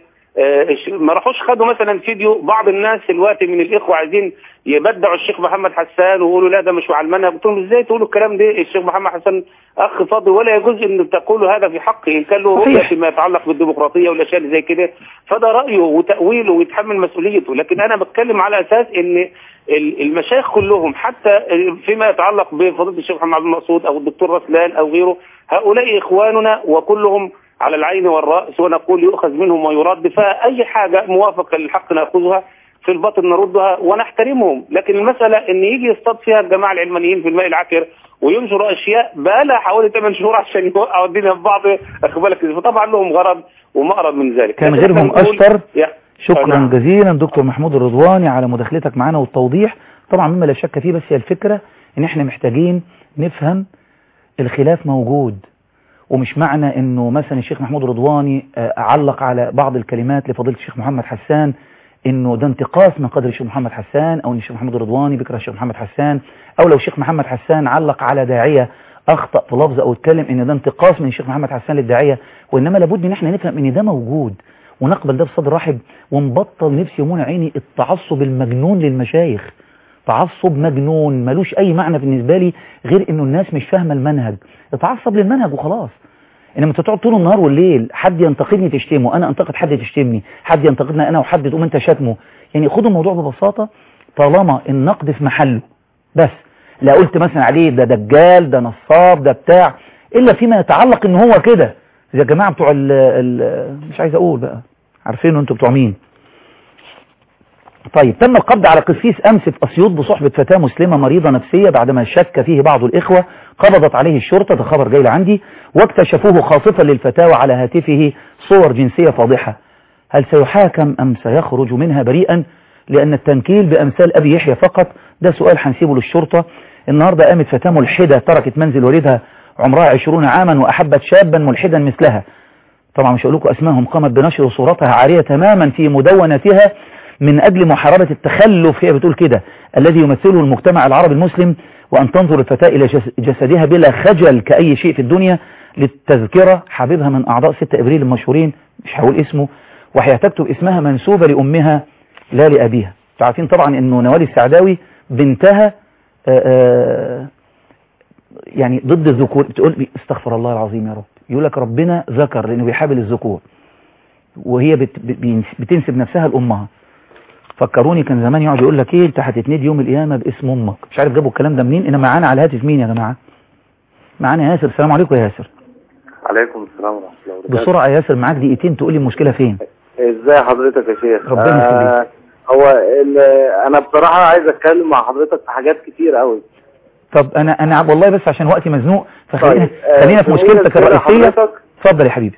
B: ما راحوش خدوا مثلا فيديو. بعض الناس الوقت من الاخوه عايزين يبدعوا الشيخ محمد حسان ويقولوا لا ده مش على المنهج. قلت لهم ازاي تقولوا الكلام ده؟ الشيخ محمد حسان اخ فاضل ولا يجوز ان تقولوا هذا في حقه، ان كان له رؤيه فيما يتعلق بالديمقراطيه والاشياء اللي زي كده، فده رايه وتاويله ويتحمل مسؤوليته. لكن انا بتكلم على اساس ان المشايخ كلهم حتى فيما يتعلق بفضيله الشيخ محمد عبد المقصود او الدكتور رسلان او غيره، هؤلاء اخواننا وكلهم على العين والرأس، ونقول يؤخذ منهم ويرد، فأي حاجة موافقة للحق نأخذها، في الباطل نردها ونحترمهم. لكن المسألة ان يجي يصطاد فيها الجماعة العلمانيين في الماء العكر وينشروا اشياء بقى لها حوالي ثمانية شهور عشان يوقعوا الدنيا في بعض، اخد بالك، فطبعا لهم غرض ومقرب من ذلك.
A: كان غيرهم اشطر. شكرا أنا. جزيلا دكتور محمود الرضواني على مداخلتك معنا والتوضيح. طبعا مما لا شك فيه، بس هي الفكرة ان احنا محتاجين نفهم الخلاف موجود، ومش معنى انه مثلا الشيخ محمود رضواني علق على بعض الكلمات لفضيلة الشيخ محمد حسان انه ده انتقاص من قدر الشيخ محمد حسان، او ان الشيخ محمود رضواني بيكره الشيخ محمد حسان، او لو الشيخ محمد حسان علق على داعية اخطأ في لفظ او اتكلم ان ده انتقاص من الشيخ محمد حسان للداعية. وانما لابد ان احنا نفهم ان ده موجود ونقبل ده بصدر رحب، ونبطل نفسي يمون عيني التعصب المجنون للمشايخ. تعصب مجنون ملوش اي معنى بالنسبة لي غير انه الناس مش فاهمة المنهج. اتعصب للمنهج وخلاص. انما انت تقعد طول النهار والليل حد ينتقدني تشتمه، انا انتقد حد تشتمني، حد ينتقدنا انا وحد تقوم انت شتمه. يعني خدوا الموضوع ببساطة، طالما النقد في محله بس، لا قلت مثلا عليه ده دجال ده نصاب ده بتاع، الا فيما يتعلق ان هو كده. يا جماعة بتوع ال ال مش عايز اقول بقى، عارفين انتوا بتوع مين. طيب تم القبض على قسيس أمس في أسيوط بصحبة فتاة مسلمة مريضة نفسية بعدما شك فيه بعض الإخوة. قبضت عليه الشرطة، ده خبر جاي عندي، واكتشفوه خاطفا للفتاة وعلى هاتفه صور جنسية فاضحة. هل سيحاكم أم سيخرج منها بريئا؟ لأن التنكيل بأمثال أبي يحيى فقط ده سؤال هنسيبه للشرطة. النهاردة قامت فتاة ملحدة تركت منزل والدها عمرها عشرون عاما وأحبت شابا ملحدا مثلها. طبعا مش هقول لكم أسمائهم. قامت بنشر صورتها عارية تماما في مدونتها من أجل محاربة التخلف، هي بتقول كده، الذي يمثله المجتمع العربي المسلم، وأن تنظر الفتاة إلى جسدها بلا خجل كأي شيء في الدنيا. للتذكرة حبيبها من أعضاء ستة إبريل المشهورين، مش هقول اسمه، وهي تكتب اسمها منسوبة لأمها لا لأبيها. تعرفين طبعا أنه نوال السعداوي بنتها آآ آآ يعني ضد الذكور، بتقول استغفر الله العظيم يا رب، يقول لك ربنا ذكر لأنه بيحابل الذكور، وهي بت بتنسب نفسها لأمها. فكروني كان زمان يقعد يقول لك ايه، انت هتتنادي يوم القيامه باسم امك. مش عارف جابوا الكلام ده منين. انا معانا على الهاتف مين يا جماعه؟ معانا ياسر. السلام عليكم يا ياسر.
B: عليكم السلام ورحمه الله وبركاته.
A: بسرعه يا ياسر، معاك دقيقتين تقول لي المشكله فين.
B: ازاي حضرتك يا شيخ؟
A: ربنا يخليك.
B: آه هو انا بصراحه عايز اتكلم مع حضرتك في حاجات كتير قوي.
A: طب انا انا والله بس عشان وقتي مزنوق فخلينا
B: طيب.
A: خلينا في مشكلتك الرئيسيه. اتفضل يا حبيبي.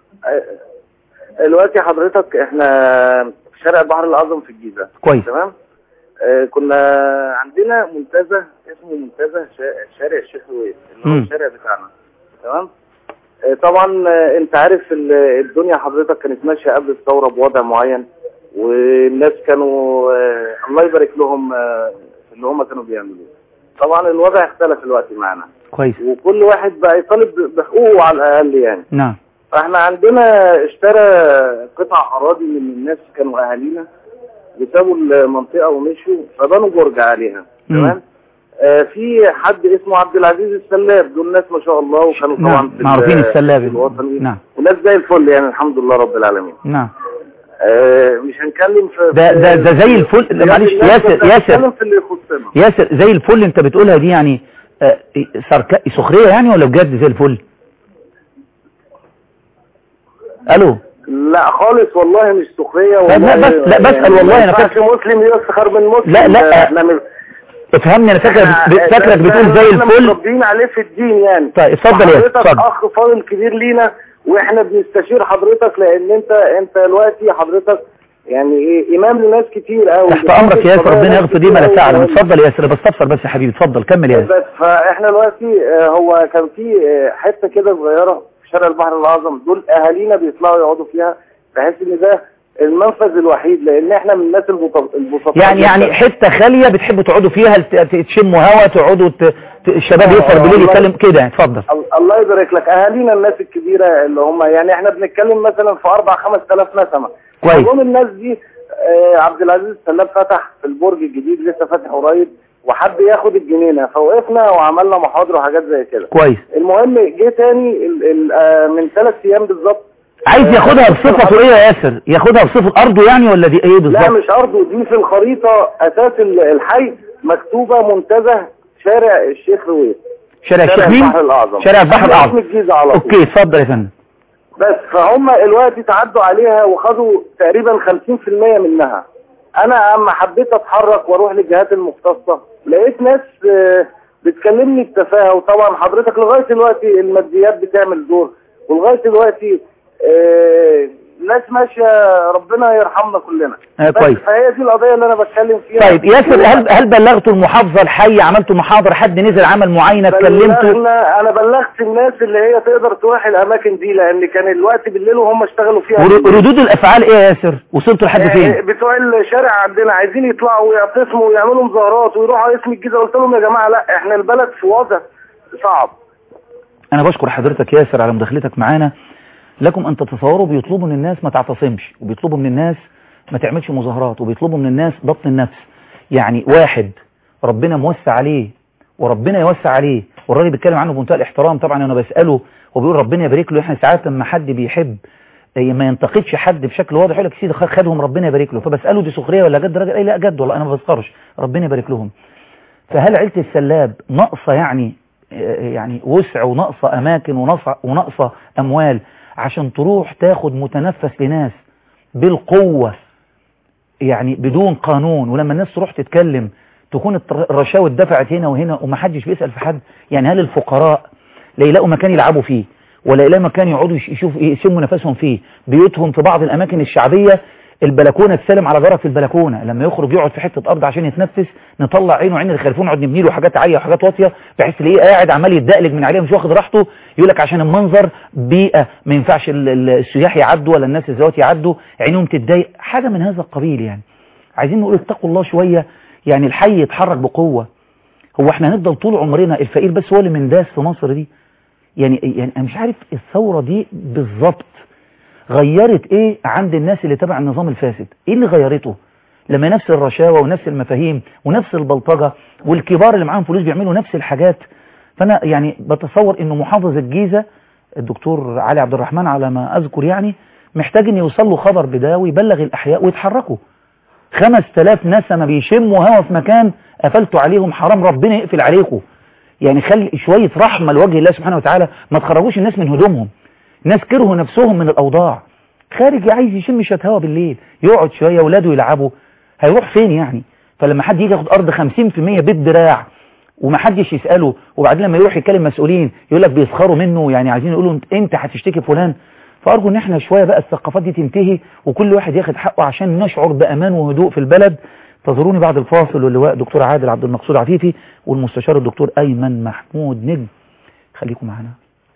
B: دلوقتي حضرتك احنا في شارع البحر الاعظم في الجيزه.
A: كويس.
B: تمام. آه كنا عندنا منتزه اسمه منتزه شارع الشيخ رويس اللي هو الشارع بتاعنا. تمام. آه طبعا آه انت عارف الدنيا حضرتك كانت ماشيه قبل الثوره بوضع معين، والناس كانوا آه الله يبارك لهم آه اللي هم كانوا بيعملوه. طبعا الوضع اختلف الوقت معانا.
A: كويس.
B: وكل واحد بقى يطالب بحقوقه على الاقل يعني.
A: نعم.
B: فاحنا عندنا اشترى قطع اراضي من الناس كانوا اهالينا وسابوا المنطقه ومشوا، فبنوا برج عليها. تمام. آه في حد اسمه عبد العزيز السلاب، دول ناس ما شاء الله، وكانوا طبعا
A: نعم. معروفين السلاب
B: الوطني.
A: نعم.
B: وناس زي الفل يعني الحمد لله رب العالمين.
A: نعم.
B: آه مش هنتكلم في
A: ده ده, ده زي الفل. معلش ياسر ياسر
B: في اللي يخصنا.
A: ياسر زي الفل انت بتقولها دي يعني آه سخريه يعني ولا بجد زي الفل؟ الو.
B: لا خالص والله مش سخريه
A: والله. لا بس لا بسال والله انا
B: فاكر مسلم يسخر من مسلم.
A: لا لا
B: احنا مش
A: افهمني انا فاكرك فاكرك بتقول زي الفل.
B: احنا متربيين عليه في الدين يعني.
A: طيب اتفضل يا
B: اتفضل. اخ فاضل كبير لينا واحنا بنستشير حضرتك لان انت انت دلوقتي حضرتك يعني ايه امام لناس كتير قوي.
A: تحت امرك يا ياسر، ربنا يغفر لي ما لا تعلم. اتفضل يا ياسر بستفسر بس يا حبيبي، اتفضل كمل يا ياسر.
B: فاحنا دلوقتي هو كان في حته كده صغيره في شارع البحر الاعظم، دول اهالينا بيطلعوا يقعدوا فيها بحيث ان ده المنفذ الوحيد، لان احنا من الناس البسطاء
A: يعني يعني حته خاليه بتحبوا تقعدوا فيها تشموا هوا، تقعدوا ت... الشباب يسهر بالليل يتكلم كده. اتفضل.
B: الله يبارك لك. اهالينا الناس الكبيره اللي هم يعني احنا بنتكلم مثلا في أربعة خمس آلاف نسمه.
A: كويس.
B: كل الناس دي آه عبد العزيز السلاب فتح في البرج الجديد لسه فاتح قريب وحب ياخد الجنينه، فوقفنا وعملنا محاضره وحاجات زي كده.
A: كويس. المهم
B: جه تاني ال ال آه من ثلاث ايام بالظبط
A: عايز ياخدها بصفته ايه يا ياسر؟ ياخدها بصفه ارضه يعني ولا دي ايه بالظبط؟
B: لا مش ارضه، دي في الخريطه اساس الحي مكتوبه منتزه شارع الشيخ رويس.
A: شارع الشيخ مين؟ شارع البحر الاعظم. اوكي اتفضل يا فندم.
B: بس فهم الوقت تعدوا عليها وخدوا تقريبا خمسين في المية منها. انا اما حبيت اتحرك واروح للجهات المختصه لقيت ناس بتكلمني بتفاهه، وطبعا حضرتك لغايه دلوقتي الماديات بتعمل دور، ولغايه دلوقتي آه ناس ماشيه ربنا يرحمنا كلنا.
A: آه كويس.
B: فهي دي القضيه اللي انا بتكلم فيها.
A: طيب ياسر، هل هل بلغتوا المحافظه الحي؟ عملتوا محاضره؟ حد نزل عمل معاينه اتكلمتوا؟
B: انا بلغت الناس اللي هي تقدر تروح الاماكن دي لان كان الوقت بالليل وهم اشتغلوا فيها.
A: ردود الافعال ايه يا ياسر؟ وصلتوا لحد
B: آه
A: فين؟
B: بتوع الشارع عندنا عايزين يطلعوا ويعتصموا ويعملوا مظاهرات ويروحوا على اسم الجيزه. قلت لهم يا جماعه لا، احنا البلد في وضع صعب.
A: انا بشكر حضرتك ياسر على مداخلتك معانا. لكم أن تتصوروا بيطلبوا من الناس ما تعتصمش، وبيطلبوا من الناس ما تعملش مظاهرات، وبيطلبوا من الناس ضبط النفس. يعني واحد ربنا موسع عليه وربنا يوسع عليه، والراجل بيتكلم عنه بمنتهى الاحترام طبعا. انا بسأله وبيقول ربنا يبارك له. احنا ساعات لما حد بيحب ما ينتقدش حد بشكل واضح يقول لك سيدي خدهم ربنا يبارك له، فبسأله دي سخريه ولا جد؟ راجل اي لا جد والله انا ما بسخرش، ربنا يبارك لهم. فهل عيلة السلاب ناقصه يعني يعني وسع وناقصه اماكن وناقصه اموال عشان تروح تاخد متنفس لناس بالقوة يعني بدون قانون، ولما الناس تروح تتكلم تكون الرشاوى اتدفعت هنا وهنا ومحدش بيسأل في حد. يعني هل الفقراء لا يلاقوا مكان يلعبوا فيه ولا يلاقوا مكان يقعدوا يشوفوا يشموا نفسهم فيه؟ بيوتهم في بعض الأماكن الشعبية البلكونة تسلم على جارك في البلكونة، لما يخرج يقعد في حتة أرض عشان يتنفس نطلع عينه وعين اللي خلفوه نقعد نبني له حاجات عالية وحاجات واطية، بحيث تلاقيه قاعد عمال يتدقلج من عليها مش واخد راحته، يقول لك عشان المنظر بيئة ما ينفعش السياح يعدوا ولا الناس الزوات يعدوا عينهم تتضايق، حاجة من هذا القبيل. يعني عايزين نقول اتقوا الله شوية، يعني الحي يتحرك بقوة. هو احنا هنفضل طول عمرنا الفقير بس هو اللي منداس في مصر دي؟ يعني يعني انا مش عارف الثورة دي بالظبط غيرت ايه عند الناس اللي تبع النظام الفاسد؟ ايه اللي غيرته لما نفس الرشاوى ونفس المفاهيم ونفس البلطجة والكبار اللي معاهم فلوس بيعملوا نفس الحاجات؟ فانا يعني بتصور انه محافظ الجيزة الدكتور علي عبد الرحمن على ما اذكر يعني محتاج ان يوصل له خبر بده ويبلغ الاحياء ويتحركوا. خمس تلاف نسمة بيشموا هوا في مكان قفلتوا عليهم، حرام ربنا يقفل عليكم. يعني خلي شوية رحمة لوجه الله سبحانه وتعالى، ما تخرجوش الناس من هدومهم. ناس كرهوا نفسهم من الأوضاع، خارج عايز يشم شوية هوا بالليل يقعد شوية ولاده يلعبوا، هيروح فين يعني؟ فلما حد يجي ياخد أرض خمسين في المية بالدراع وما حدش يسأله، وبعدين لما يروح يتكلم مسؤولين يقول لك بيسخروا منه، يعني عايزين يقولوا انت هتشتكي فلان. فأرجو ان احنا شوية بقى الثقافات دي تنتهي وكل واحد ياخد حقه عشان نشعر بأمان وهدوء في البلد. تظهروني بعد الفاصل واللواء دكتور عادل عبد المقصود عفيفي والمستشار الدكتور أيمن محمود نجم. خليكم معنا.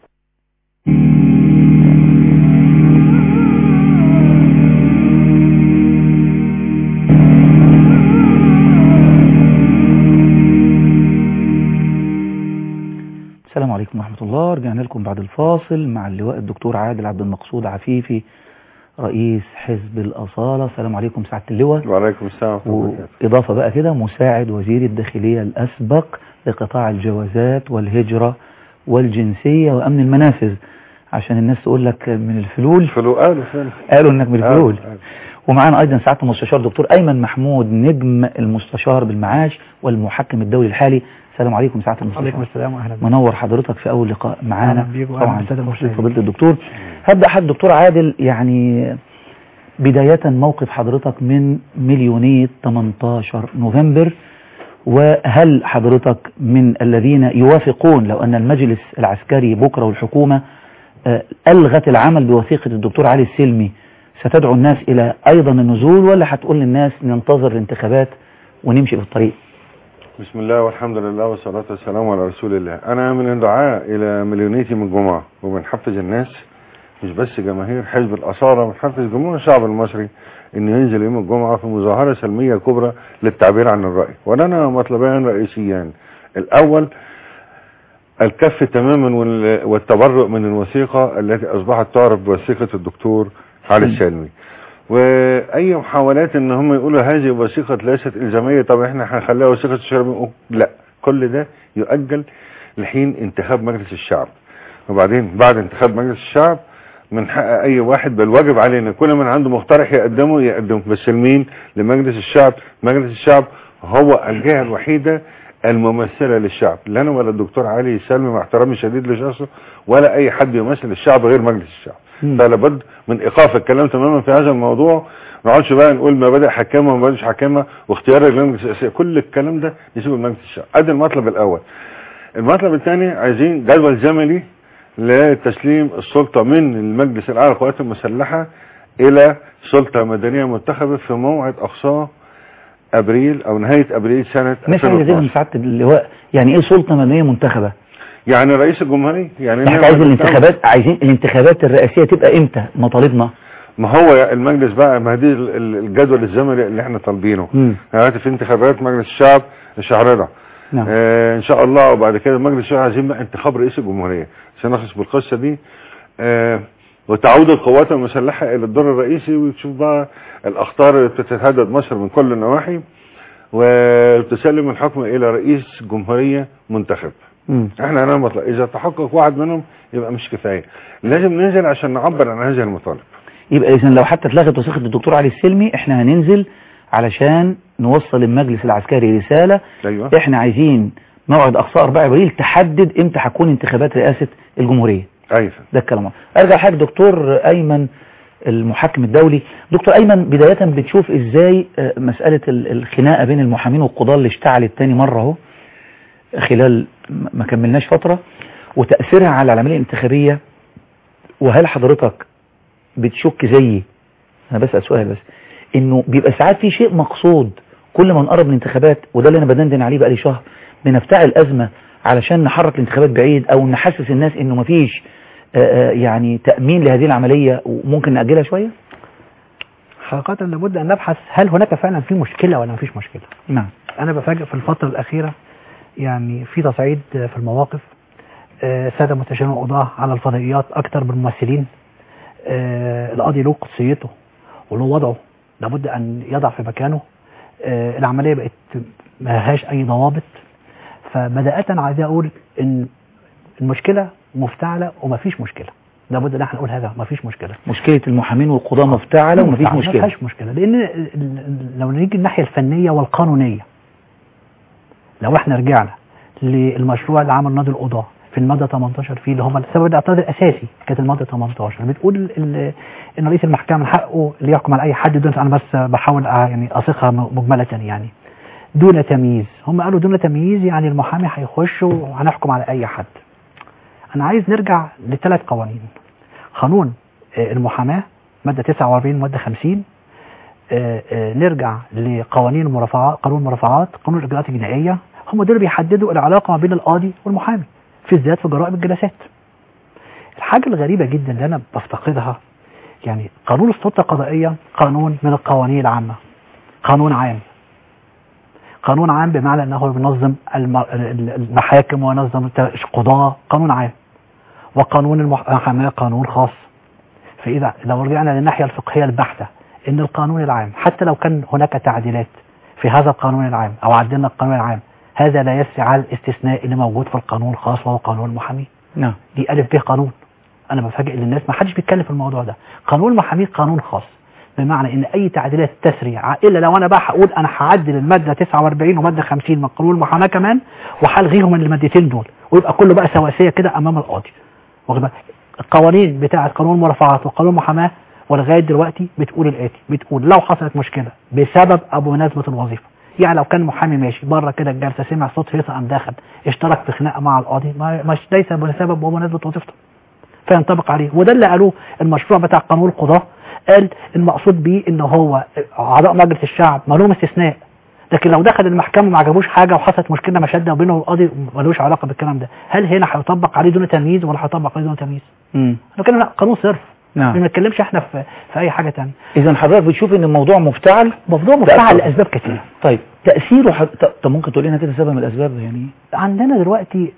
A: السلام عليكم ورحمة الله. رجعنا لكم بعد الفاصل مع اللواء الدكتور عادل عبد المقصود عفيفي رئيس حزب الأصالة. السلام عليكم سعادة اللواء.
C: وعليكم السلام.
A: وإضافة بقى كده مساعد وزير الداخلية الأسبق لقطاع الجوازات والهجرة والجنسية وأمن المنافذ، عشان الناس تقول لك من الفلول
C: فلو قالوا فعلا
A: قالوا انك من الفلول. ومعانا ايضا سعادة المستشار دكتور ايمن محمود نجم المستشار بالمعاش والمحكم الدولي الحالي. السلام عليكم سعادة المستشار.
D: عليكم السلام واهلا بك.
A: منور حضرتك في اول لقاء معانا
D: طبعا
A: فضيلة الدكتور. هبدأ حد دكتور عادل، يعني بداية موقف حضرتك من مليونية ثمانية عشر نوفمبر، وهل حضرتك من الذين يوافقون لو ان المجلس العسكري بكرة والحكومة ألغت العمل بوثيقة الدكتور علي السلمي ستدعو الناس إلى أيضا النزول، ولا هتقول للناس ننتظر الانتخابات ونمشي في الطريق؟
C: بسم الله والحمد لله والصلاة والسلام على رسول الله. أنا من الدعاء إلى مليونيتي من الجمعة، وبنحفز الناس مش بس جماهير حزب الأصالة، بنحفز جمهور الشعب المصري إنه ينزل يوم الجمعة في مظاهرة سلمية كبرى للتعبير عن الرأي. ولنا مطلبان رئيسيان: الأول الكف تماما والتبرؤ من الوثيقة التي أصبحت تعرف بوثيقة الدكتور علي السلمي، وأي محاولات إن هم يقولوا هذه وثيقة ليست إلزامية، طب إحنا هنخليها وثيقة الشعب، لا، كل ده يؤجل لحين انتخاب مجلس الشعب. وبعدين بعد انتخاب مجلس الشعب من حق أي واحد، بل واجب علينا كل من عنده مقترح يقدمه يقدمه، بس لمين؟ لمجلس الشعب. مجلس الشعب هو الجهة الوحيدة الممثلة للشعب، لا انا ولا الدكتور علي السلمي مع احترامي الشديد لشخصه ولا اي حد يمثل الشعب غير مجلس الشعب. فلا بد من ايقاف الكلام تماما في هذا الموضوع، ما نقعدش بقى نقول مبادئ حكامه وما بدأش حكامه واختيار اللجنه السياسيه، كل الكلام ده يسيبه لمجلس الشعب. ادي المطلب الاول. المطلب الثاني عايزين جدول زمني لتسليم السلطه من المجلس الاعلى للقوات المسلحه الى سلطه مدنيه منتخبه في موعد اقصاه ابريل او نهاية ابريل سنة
A: ألفين واثناشر. مثل زي سعادة اللواء، يعني ايه سلطة مدنية منتخبة؟
C: يعني رئيس الجمهورية. يعني
A: احنا عايزين الانتخابات، عايزين الانتخابات الرئاسية تبقى امتى مطالبنا؟
C: ما هو المجلس بقى، ما دي الجدول الزمني اللي احنا طالبينه. يعني في انتخابات مجلس الشعب الشهر ده نعم. آه ان شاء الله، وبعد كده مجلس الشعب عايزين بقى انتخاب رئيس الجمهورية عشان نخلص بالقصة دي، آه وتعود القوات المسلحة الى الدور الرئيسي، وتشوف بقى الاخطار اللي بتتهدد مصر من كل النواحي، وتسلم الحكم الى رئيس جمهورية منتخب. مم. احنا انا مطلع اذا تحقق واحد منهم يبقى مش كفاية، لازم ننزل عشان نعبر عن هذه المطالب.
A: يبقى اذا لو حتى اتلغت وثيقة الدكتور علي السلمي احنا هننزل علشان نوصل للمجلس العسكري رسالة. أيوة. احنا عايزين موعد اقصى أربعة ابريل تحدد امتى هتكون انتخابات رئاسة الجمهورية.
C: ايوه
A: ده الكلام. ارجع حاجة دكتور ايمن، المحكم الدولي. دكتور أيمن، بداية بتشوف إزاي مسألة الخناقة بين المحامين والقضاة اللي اشتعلت تاني مرة اهو خلال ما كملناش فترة وتأثيرها على العملية الانتخابية؟ وهل حضرتك بتشك زيي، أنا بسأل سؤال بس، إنه بيبقى ساعات في شيء مقصود كل ما نقرب من الانتخابات، وده اللي أنا بدندن عليه بقالي شهر، بنفتعل أزمة علشان نحرك الانتخابات بعيد أو نحسس الناس إنه مفيش يعني تأمين لهذه العملية وممكن نأجلها شوية؟
D: حقيقة لابد أن نبحث هل هناك فعلا في مشكلة ولا مفيش مشكلة.
A: نعم.
D: أنا بفاجئ في الفترة الأخيرة يعني في تصعيد في المواقف، آه سادة مستشارين القضاة على الفضائيات أكتر من الممثلين. آه القاضي له قدسيته وله وضعه لابد أن يضع في مكانه. آه العملية بقت ما هاش أي ضوابط. فبدأت عايز أقول إن المشكلة مفتعلة ومفيش مشكلة، لابد ان احنا نقول هذا مفيش مشكلة.
A: مشكلة المحامين والقضاة مفتعلة ومفيش مشكلة.
D: مفيش مشكلة، لان لو نيجي الناحية الفنية والقانونية، لو احنا رجعنا للمشروع اللي عمل نادي القضاة في المادة ثمانية عشر فيه اللي هم السبب الاعتراض الاساسي كانت المادة ثمانية عشر بتقول ان رئيس المحكمة من حقه اللي يحكم على اي حد دون، انا بس بحاول يعني اصيغها مجملة يعني دون تمييز. هم قالوا دون تمييز يعني المحامي هيخش وهنحكم على اي حد. أنا عايز نرجع لثلاث قوانين: قانون المحاماة مادة تسعة وأربعين مادة خمسين، نرجع لقوانين المرافعات، قانون المرافعات، قانون الإجراءات الجنائية. هم دول بيحددوا العلاقة ما بين القاضي والمحامي في الذات في جرائم الجلسات. الحاجة الغريبة جدا اللي أنا بفتقدها يعني قانون السلطة القضائية قانون من القوانين العامة، قانون عام، قانون عام بمعنى أنه بينظم المحاكم وينظم القضاء، قانون عام. وقانون المحاماة قانون خاص. فإذا لو رجعنا للناحية الفقهية البحتة إن القانون العام حتى لو كان هناك تعديلات في هذا القانون العام أو عدلنا القانون العام، هذا لا يسري على الاستثناء اللي موجود في القانون الخاص وهو قانون المحامي.
A: نعم.
D: دي ألف به قانون. أنا بفاجئ للناس ما حدش بيتكلم في الموضوع ده. قانون المحامي قانون خاص بمعنى ان اي تعديلات تسري الا لو انا بقى هقول انا هعدل الماده تسعة وأربعين وماده خمسين من قانون المحاماه كمان وهلغيهم من المادتين دول ويبقى كله بقى سواسيه كده امام القاضي. واخد بالك؟ القوانين بتاعه قانون المرافعات وقانون المحاماه ولغايه دلوقتي بتقول الاتي، بتقول لو حصلت مشكله بسبب ابو مناسبه الوظيفه، يعني لو كان محامي ماشي بره كده الجلسه سمع صوت هيصه قام داخل اشترك في خناقه مع القاضي، ما مش ليس بسبب ابو مناسبه وظيفته فينطبق عليه. وده اللي قالوه المشروع بتاع قانون القضاه، قال المقصود بيه ان هو اعضاء مجلس الشعب ما لهم استثناء، لكن لو دخل المحكمه ما عجبوش حاجه وحصلت مشكله مشاده بينه والقاضي ملوش علاقه بالكلام ده، هل هنا هيطبق عليه دون تمييز ولا هيطبق عليه دون تمييز؟ امم احنا كنا قانون صرف. نعم. ما نتكلمش احنا في في اي حاجه ثانيه.
A: اذا حضرتك بتشوف ان الموضوع مفتعل؟
D: موضوع مفتعل لاسباب كثيره.
A: طيب تاثيره حد... طب ممكن تقول لنا كده سبب من الاسباب؟ يعني
D: عندنا دلوقتي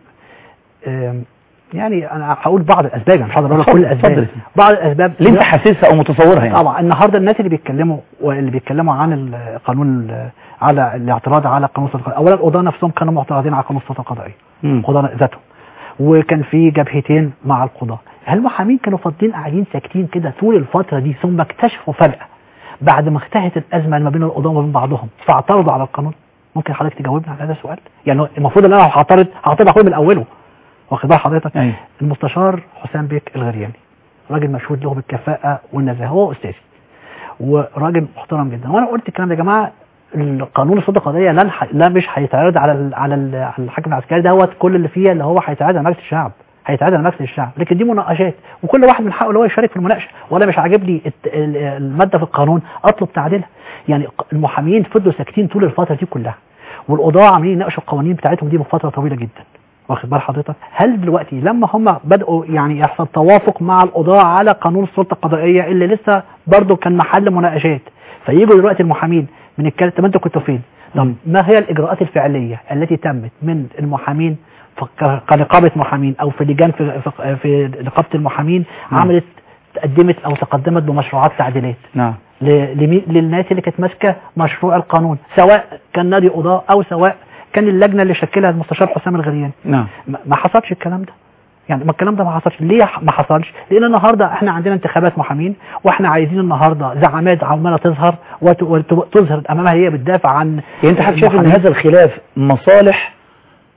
D: يعني انا هقول بعض الاسباب، مش هقدر اقول لك كل الاسباب، بعض الاسباب
A: اللي انت حاسسها او متصورها يعني.
D: طبعا النهارده الناس اللي بيتكلموا واللي بيتكلموا عن القانون على الاعتراض على قانون السلطه القضائيه، اولا القضاه نفسهم كانوا معترضين على قانون السلطه القضائيه، القضاه ذاتهم، وكان في جبهتين مع القضاه. هل المحامين كانوا فاضيين قاعدين ساكتين كده طول الفتره دي ثم اكتشفوا فجاه بعد ما انتهت الازمه ما بين القضاه وما بين بعضهم فاعترضوا على القانون؟ ممكن حضرتك تجاوبنا على هذا السؤال؟ يعني المفروض ان انا هعترض هعترض على من اوله. واخد بال حضرتك؟ أيه. المستشار حسام بيك الغرياني راجل مشهود له بالكفاءه والنزاهه، هو استاذي وراجل محترم جدا. وانا قلت الكلام ده يا جماعه، القانون السلطه القضائيه لا لا مش هيتعرض على ال على ال على الحاكم العسكري دوت، كل اللي فيه اللي هو هيتعرض على مجلس الشعب، هيتعرض على مجلس الشعب، لكن دي مناقشات وكل واحد من حقه اللي هو يشارك في المناقشه، ولا مش عاجبني الماده في القانون اطلب تعديلها. يعني المحامين فضلوا ساكتين طول الفتره دي كلها، والقضاه عاملين يناقشوا القوانين بتاعتهم دي بفتره طويله جدا. واخد بال حضرتك؟ هل دلوقتي لما هم بدأوا يعني يحصل توافق مع القضاء على قانون السلطة القضائية اللي لسه برضه كان محل مناقشات، فييجوا دلوقتي المحامين من الكلام، طب انتوا كنتوا فين؟ طب ما هي الإجراءات الفعلية التي تمت من المحامين كنقابة محامين أو في لجان في في, في نقابة المحامين عملت تقدمت أو تقدمت بمشروعات تعديلات؟ نعم. للناس اللي كانت ماسكة مشروع القانون، سواء كان نادي قضاء أو سواء كان اللجنه اللي شكلها المستشار حسام الغرياني. نعم. ما حصلش الكلام ده. يعني ما الكلام ده ما حصلش. ليه ما حصلش؟ لان النهارده احنا عندنا انتخابات محامين، واحنا عايزين النهارده زعامات عماله تظهر وتظهر امامها هي بتدافع عن.
A: يعني انت حضرتك شايف ان هذا الخلاف مصالح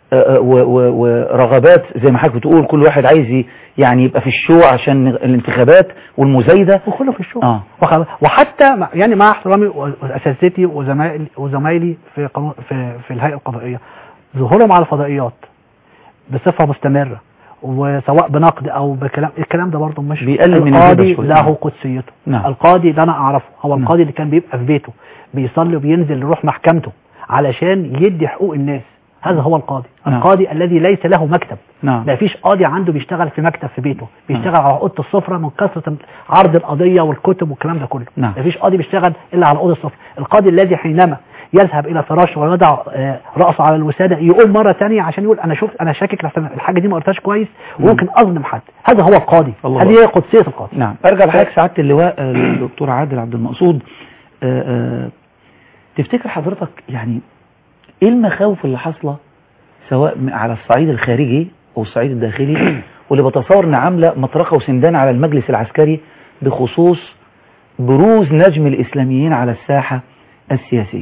A: ورغبات زي ما حضرتك بتقول، كل واحد عايز يعني يبقى في الشو عشان الانتخابات والمزايدة
D: وكله في الشو.
A: آه.
D: وحتى يعني مع احترامي واساتذتي وزمايلي وزمايلي في قانون في في الهيئة القضائية، ظهورهم على الفضائيات بصفة مستمرة وسواء بنقد او بكلام، الكلام ده برضه مش
A: بيقلل من
D: القاضي له قدسيته.
A: نعم.
D: القاضي ده انا اعرفه هو
A: نعم.
D: القاضي اللي كان بيبقى في بيته بيصلي وبينزل يروح محكمته علشان يدي حقوق الناس، هذا هو القاضي.
A: نعم.
D: القاضي الذي ليس له مكتب.
A: نعم.
D: ما فيش قاضي عنده بيشتغل في مكتب في بيته، بيشتغل نعم. على اوضه السفره من كثره عرض القضيه والكتب والكلام ده كله.
A: نعم.
D: ما فيش قاضي بيشتغل الا على اوضه السفره. القاضي الذي حينما يذهب الى فراشه ويضع راسه على الوساده يقوم مره ثانيه عشان يقول انا شفت انا شاكك الحاجه دي ما قلتهاش كويس وممكن اظلم حد، هذا هو القاضي. هذه هي قدسيه القاضي.
A: نعم. ارجع لحضرتك سعاده اللواء الدكتور عادل عبد المقصود، آآ آآ تفتكر حضرتك يعني ايه المخاوف اللي حاصله سواء على الصعيد الخارجي او الصعيد الداخلي، واللي بتصور ان عامله مطرقه وسندان على المجلس العسكري بخصوص بروز نجم الاسلاميين على الساحه السياسيه؟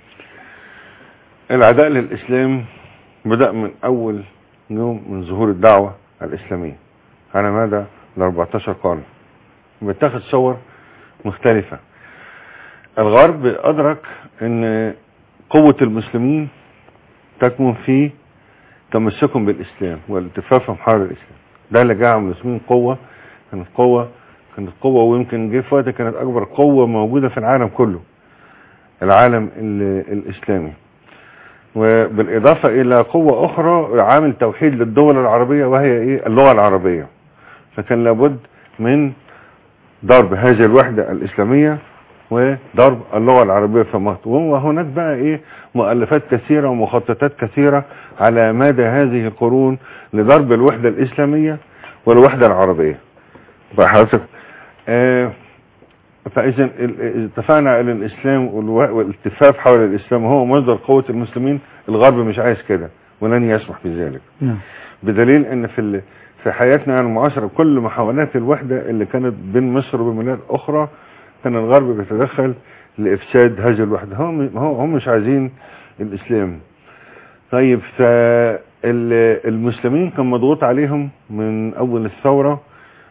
C: العداء للاسلام بدأ من اول يوم من ظهور الدعوة الاسلامية على مدى ال أربعتاشر قرن، بتاخد صور مختلفة. الغرب ادرك ان قوة المسلمين تكمن في تمسكهم بالاسلام والالتفافهم حول الاسلام، ده اللي جعل المسلمين قوة. كانت قوة كانت قوة ويمكن جه في وقت كانت اكبر قوة موجودة في العالم كله، العالم الاسلامي. وبالاضافة الى قوة اخرى عامل توحيد للدول العربية وهي ايه؟ اللغة العربية. فكان لابد من ضرب هذه الوحدة الاسلامية وضرب اللغة العربية في مصر. وهناك بقى ايه مؤلفات كثيرة ومخططات كثيرة على مدى هذه القرون لضرب الوحدة الاسلامية والوحدة العربية. فحضرتك آه فاذا اتفقنا على الاسلام والالتفاف حول الاسلام هو مصدر قوة المسلمين. الغرب مش عايز كده ولن يسمح بذلك. نعم. بدليل ان في في حياتنا المعاصرة كل محاولات الوحدة اللي كانت بين مصر وبلاد اخرى كان الغرب بيتدخل لافساد هذه الوحدة. هم هم مش عايزين الاسلام. طيب فالمسلمين كان مضغوط عليهم من اول الثورة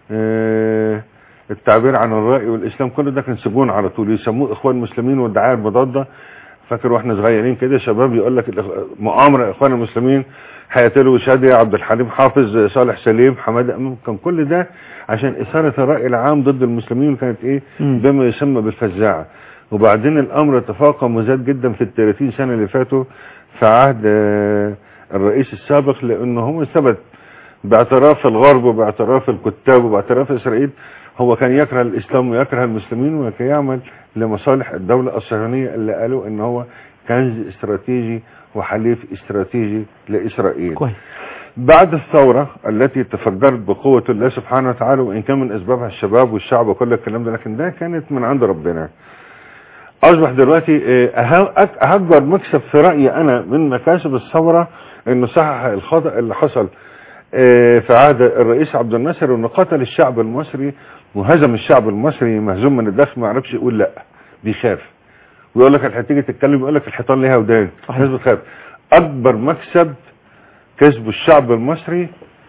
C: اه التعبير عن الرأي والاسلام، كل ده كان سجون على طول، يسموه اخوان المسلمين والدعاية المضادة. فاكر واحنا صغيرين كده شباب يقول لك مؤامرة اخوان المسلمين، هيقتلوا شادية، عبد الحليم حافظ، صالح سليم، حماده امام. كان كل ده عشان اثارة الرأي العام ضد المسلمين، كانت ايه بما يسمى بالفزاعة. وبعدين الامر تفاقم وزاد جدا في الثلاثين سنة اللي فاتوا في عهد الرئيس السابق، لانه هو ثبت باعتراف الغرب وباعتراف الكتاب وباعتراف اسرائيل هو كان يكره الاسلام ويكره المسلمين وكان يعمل لمصالح الدولة الصهيونية اللي قالوا ان هو كنز استراتيجي وحليف استراتيجي لاسرائيل. كويس. بعد الثورة التي تفجرت بقوة الله سبحانه وتعالى، وان كان من اسبابها الشباب والشعب وكل الكلام ده، لكن ده كانت من عند ربنا. اصبح دلوقتي اكبر مكسب في رأيي انا من مكاسب الثورة انه صحح الخطأ اللي حصل في عهد الرئيس عبد الناصر، انه قتل الشعب المصري وهزم الشعب المصري مهزوم من الداخل، ما يعرفش يقول لا، بيخاف ويقول لك هتيجي تتكلم يقول لك الحيطان ليها ودان، الناس بتخاف. اكبر مكسب كسب الشعب المصري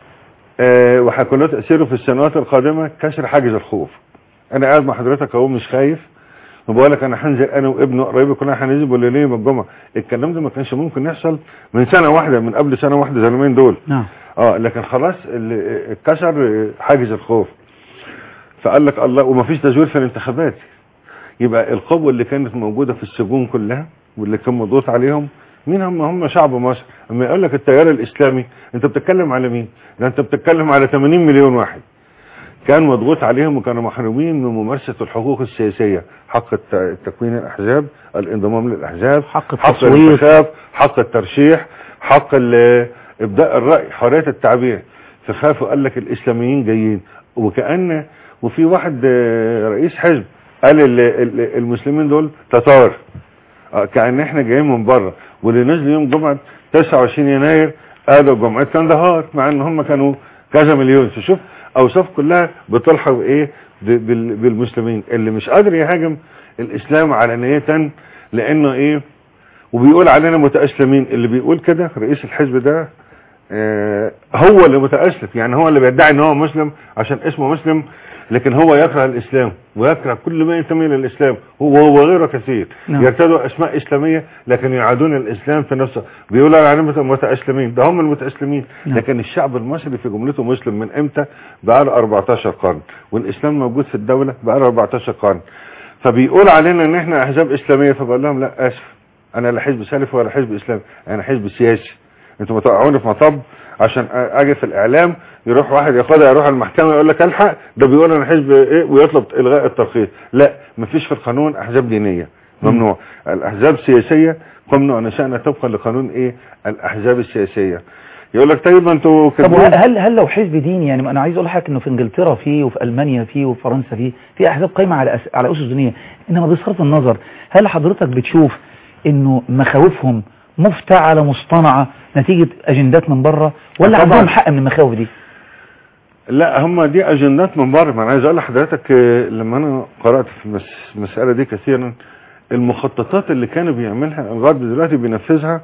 C: أه وهيكون له تاثيره في السنوات القادمه كسر حاجز الخوف. انا قاعد مع حضرتك اهو مش خايف وبقول لك انا هنزل انا وابنه قريب كلنا هننزل بالليل يوم الجمعه. الكلام ده ما كانش ممكن يحصل من سنه واحده، من قبل سنه واحده زي اليومين دول. نعم. اه لكن خلاص اتكسر حاجز الخوف. فقال لك الله، ومفيش تزوير في الانتخابات. يبقى القوة اللي كانت موجودة في السجون كلها واللي كان مضغوط عليهم مين هم؟ هم شعب مصر. اما يقول لك التيار الاسلامي انت بتتكلم على مين؟ ده انت بتتكلم على ثمانين مليون واحد كان مضغوط عليهم وكانوا محرومين من ممارسة الحقوق السياسية، حق تكوين الاحزاب، الانضمام للاحزاب، حق الانتخاب، حق الترشيح، حق ابداء الرأي، حرية التعبير. فخافوا قال لك الاسلاميين جايين. وكأن وفي واحد رئيس حزب قال المسلمين دول تتار، كأن احنا جايين من بره. واللي نزل يوم جمعة تسعة وعشرين يناير قالوا جمعة كندهار مع ان هم كانوا كذا مليون. تشوف اوصاف كلها بتلحق ايه بالمسلمين. اللي مش قادر يهاجم الاسلام علانية لانه ايه وبيقول علينا متأسلمين. اللي بيقول كده رئيس الحزب ده آه هو اللي متأسلم، يعني هو اللي بيدعي ان هو مسلم عشان اسمه مسلم، لكن هو يكره الاسلام ويكره كل ما ينتمي للاسلام، هو وغيره كثير نعم. يرتدوا اسماء اسلاميه لكن يعادون الاسلام في نفسه، بيقولوا عليهم متأسلمين، ده هم المتأسلمين نعم. لكن الشعب المصري في جملته مسلم من امتى؟ بقاله أربعتاشر قرن، والاسلام موجود في الدوله بقاله أربعتاشر قرن. فبيقول علينا ان احنا احزاب اسلاميه، فبقول لهم لا اسف، انا لا حزب سلفي ولا حزب اسلامي، انا حزب سياسي. انتوا متوقعوني في مطب عشان اجي في الاعلام يروح واحد ياخدها يروح المحكمه يقول لك الحق ده بيقول انا حزب ايه ويطلب الغاء الترخيص. لا، مفيش في القانون احزاب دينيه، ممنوع. الاحزاب السياسيه قمنا ونشأنا طبقا لقانون ايه الاحزاب السياسيه. يقول لك طيب انتوا
A: طب هل هل لو حزب ديني، يعني انا عايز اقول لحضرتك انه في انجلترا فيه وفي المانيا فيه وفي فرنسا فيه في احزاب قايمه على أس... على اسس دينيه، انما بصرف النظر هل حضرتك بتشوف انه مخاوفهم مفتعله مصطنعه نتيجه اجندات من بره، ولا عندهم حق من المخاوف دي؟
C: لا، هم دي اجندات من بره. ما انا عايز اقول لحضرتك لما انا قرات في المساله دي كثيرا، المخططات اللي كانوا بيعملها الغرب دلوقتي بينفذها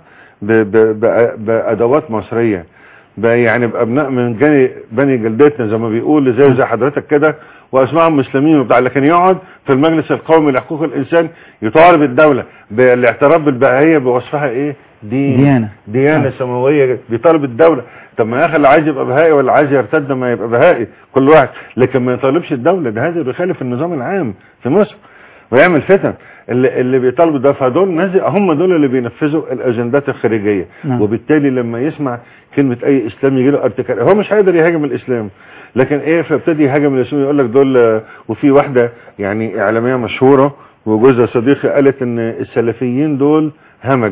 C: بادوات مصريه، يعني بابناء من جاني بني جلدتنا زي ما بيقول، زي زي حضرتك كده، واسمائهم مسلمين وبتاع، لكن يقعد في المجلس القومي لحقوق الانسان يطالب الدوله بالاعتراف بالبهائيه بوصفها ايه؟ دين ديانه ديانه سماويه، بيطالب الدوله. طب ما يا اخي اللي عايز يبقى بهائي ولا عايز يرتد ما يبقى بهائي كل واحد، لكن ما يطالبش الدوله، ده هذا بيخالف النظام العام في مصر ويعمل فتن. اللي, اللي بيطالبوا ده، فدول ناس هم دول اللي بينفذوا الاجندات الخارجيه نعم. وبالتالي لما يسمع كلمه اي اسلام يجي له ارتكال، هو مش هيقدر يهاجم الاسلام، لكن ايه فابتدي يهاجم الاسلام، يقول لك دول. وفي واحده يعني اعلاميه مشهوره وجوزها صديقي قالت ان السلفيين دول همج،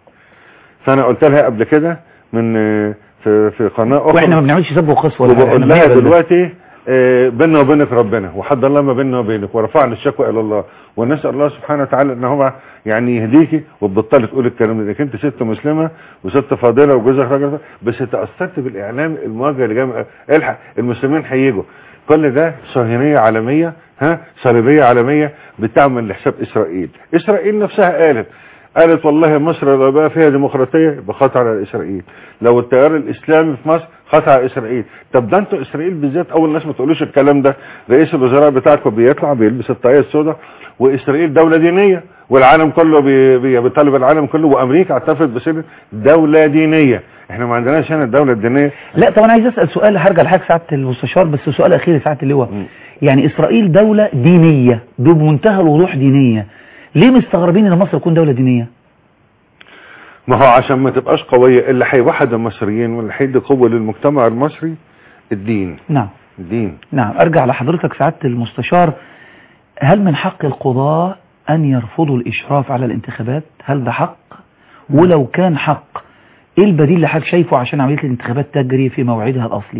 C: فانا قلت لها قبل كده من في في قناه اخرى،
A: واحنا ما بنعملش سب وقصف ولا
C: حاجه، بقول لها دلوقتي بيننا وبينك ربنا، وحد الله ما بيننا وبينك، ورفعنا الشكوى الى الله، ونسال الله سبحانه وتعالى ان هو يعني يهديكي وتبطلي تقول الكلام ده، انت ست مسلمه وست فاضله وجوزك راجل، بس تاثرت بالاعلام المواجهه اللي جايه، الحق المسلمين هيجوا. كل ده صهيونيه عالميه، ها صليبيه عالميه بتعمل لحساب اسرائيل. اسرائيل نفسها قالت قالت والله مصر لو بقى فيها ديمقراطيه بخطر على اسرائيل، لو التيار الاسلامي في مصر خطر على اسرائيل. طب ده انتوا اسرائيل بالذات اول ناس ما تقولوش الكلام ده، رئيس الوزراء بتاعكم بيطلع بيلبس الطاقيه السوداء، واسرائيل دوله دينيه والعالم كله بي بيطالب العالم كله، وامريكا اعترفت بصيغه دوله دينيه. احنا ما عندناش هنا الدوله الدينيه.
A: لا طب انا عايز اسال سؤال، هرجع لحضرتك سعاده المستشار، بس سؤال اخير سعاده اللواء، يعني اسرائيل دوله دينيه بمنتهى الوضوح دينيه، ليه مستغربين ان مصر تكون دوله دينيه؟
C: ما هو عشان ما تبقاش قويه، اللي هيوحد المصريين واللي هيدي قوه للمجتمع المصري الدين.
A: نعم
C: الدين.
A: نعم. ارجع لحضرتك سعاده المستشار، هل من حق القضاة ان يرفضوا الاشراف على الانتخابات؟ هل ده حق؟ ولو كان حق ايه البديل اللي حضرتك شايفه عشان عمليه الانتخابات تجري في موعدها الاصلي؟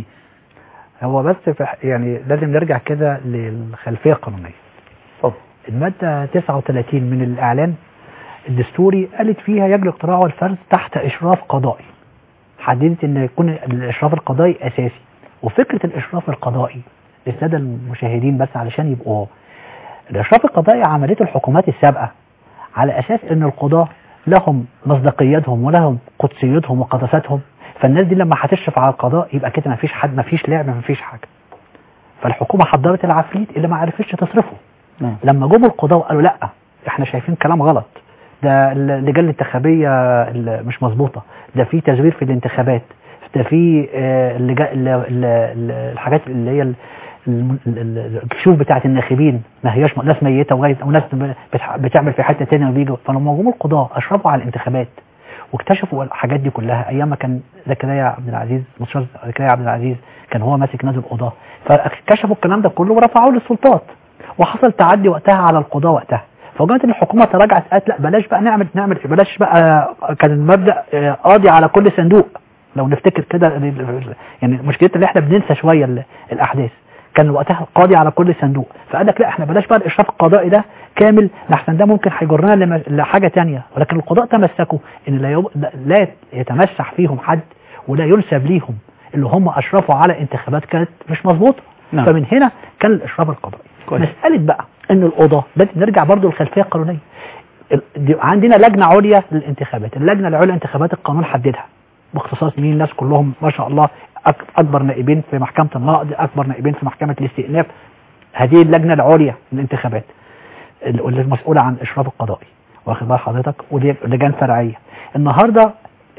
D: هو بس في يعني لازم نرجع كده للخلفيه القانونيه.
A: اتفضل.
D: الماده تسعة وثلاثين من الاعلان الدستوري قالت فيها يجري اقتراع والفرز تحت اشراف قضائي، حددت ان يكون الاشراف القضائي اساسي. وفكره الاشراف القضائي للساده المشاهدين بس علشان يبقوا، الاشراف القضائي عملته الحكومات السابقه على اساس ان القضاه لهم مصداقيتهم ولهم قدسيتهم وقدساتهم، فالناس دي لما هتشرف على القضاء يبقى كده ما فيش حد، ما فيش لعب، ما فيش حاجه. فالحكومه حضرت العفريت اللي ما عرفتش تصرفه. نعم. لما جم القضاه وقالوا لا احنا شايفين كلام غلط، ده اللجان الانتخابيه مش مظبوطه، ده في تزوير في الانتخابات، ده في الحاجات اللي هي الكشوف بتاعه الناخبين ما هياش ناس ميته وغايه او ناس بتعمل في حته ثانيه وبيجوا. فلما جم القضاه اشرفوا على الانتخابات واكتشفوا الحاجات دي كلها، ايام ما كان زكريا عبد العزيز مستشار زكريا عبد العزيز كان هو ماسك نادي القضاه، فاكتشفوا الكلام ده كله ورفعوه للسلطات، وحصل تعدي وقتها على القضاه وقتها. فجت الحكومه تراجعت قالت لا بلاش بقى نعمل نعمل بلاش بقى، كان المبدا قاضي على كل صندوق لو نفتكر كده، يعني مشكلتنا اللي احنا بننسى شويه الاحداث، كان وقتها قاضي على كل صندوق، فقال لك لا احنا بلاش بقى الاشراف القضائي ده كامل لحسن ده ممكن هيجرنا لحاجه ثانيه. ولكن القضاء تمسكوا ان لا, يب... لا يتمسح فيهم حد ولا ينسب ليهم اللي هم اشرفوا على انتخابات كانت مش مظبوطه. نعم. فمن هنا كان الاشراف القضائي. كويس. مساله بقى ان القضاه ده نرجع برضو للخلفيه القانونيه، عندنا لجنه عليا للانتخابات، اللجنه العليا للانتخابات القانون حددها باختصاص مين، الناس كلهم ما شاء الله اكبر نائبين في محكمه النقض، اكبر نائبين في محكمه الاستئناف. هذه اللجنه العليا للانتخابات اللي المسؤوله عن الاشراف القضائي، واخد بال حضرتك، ودي لجان فرعيه. النهارده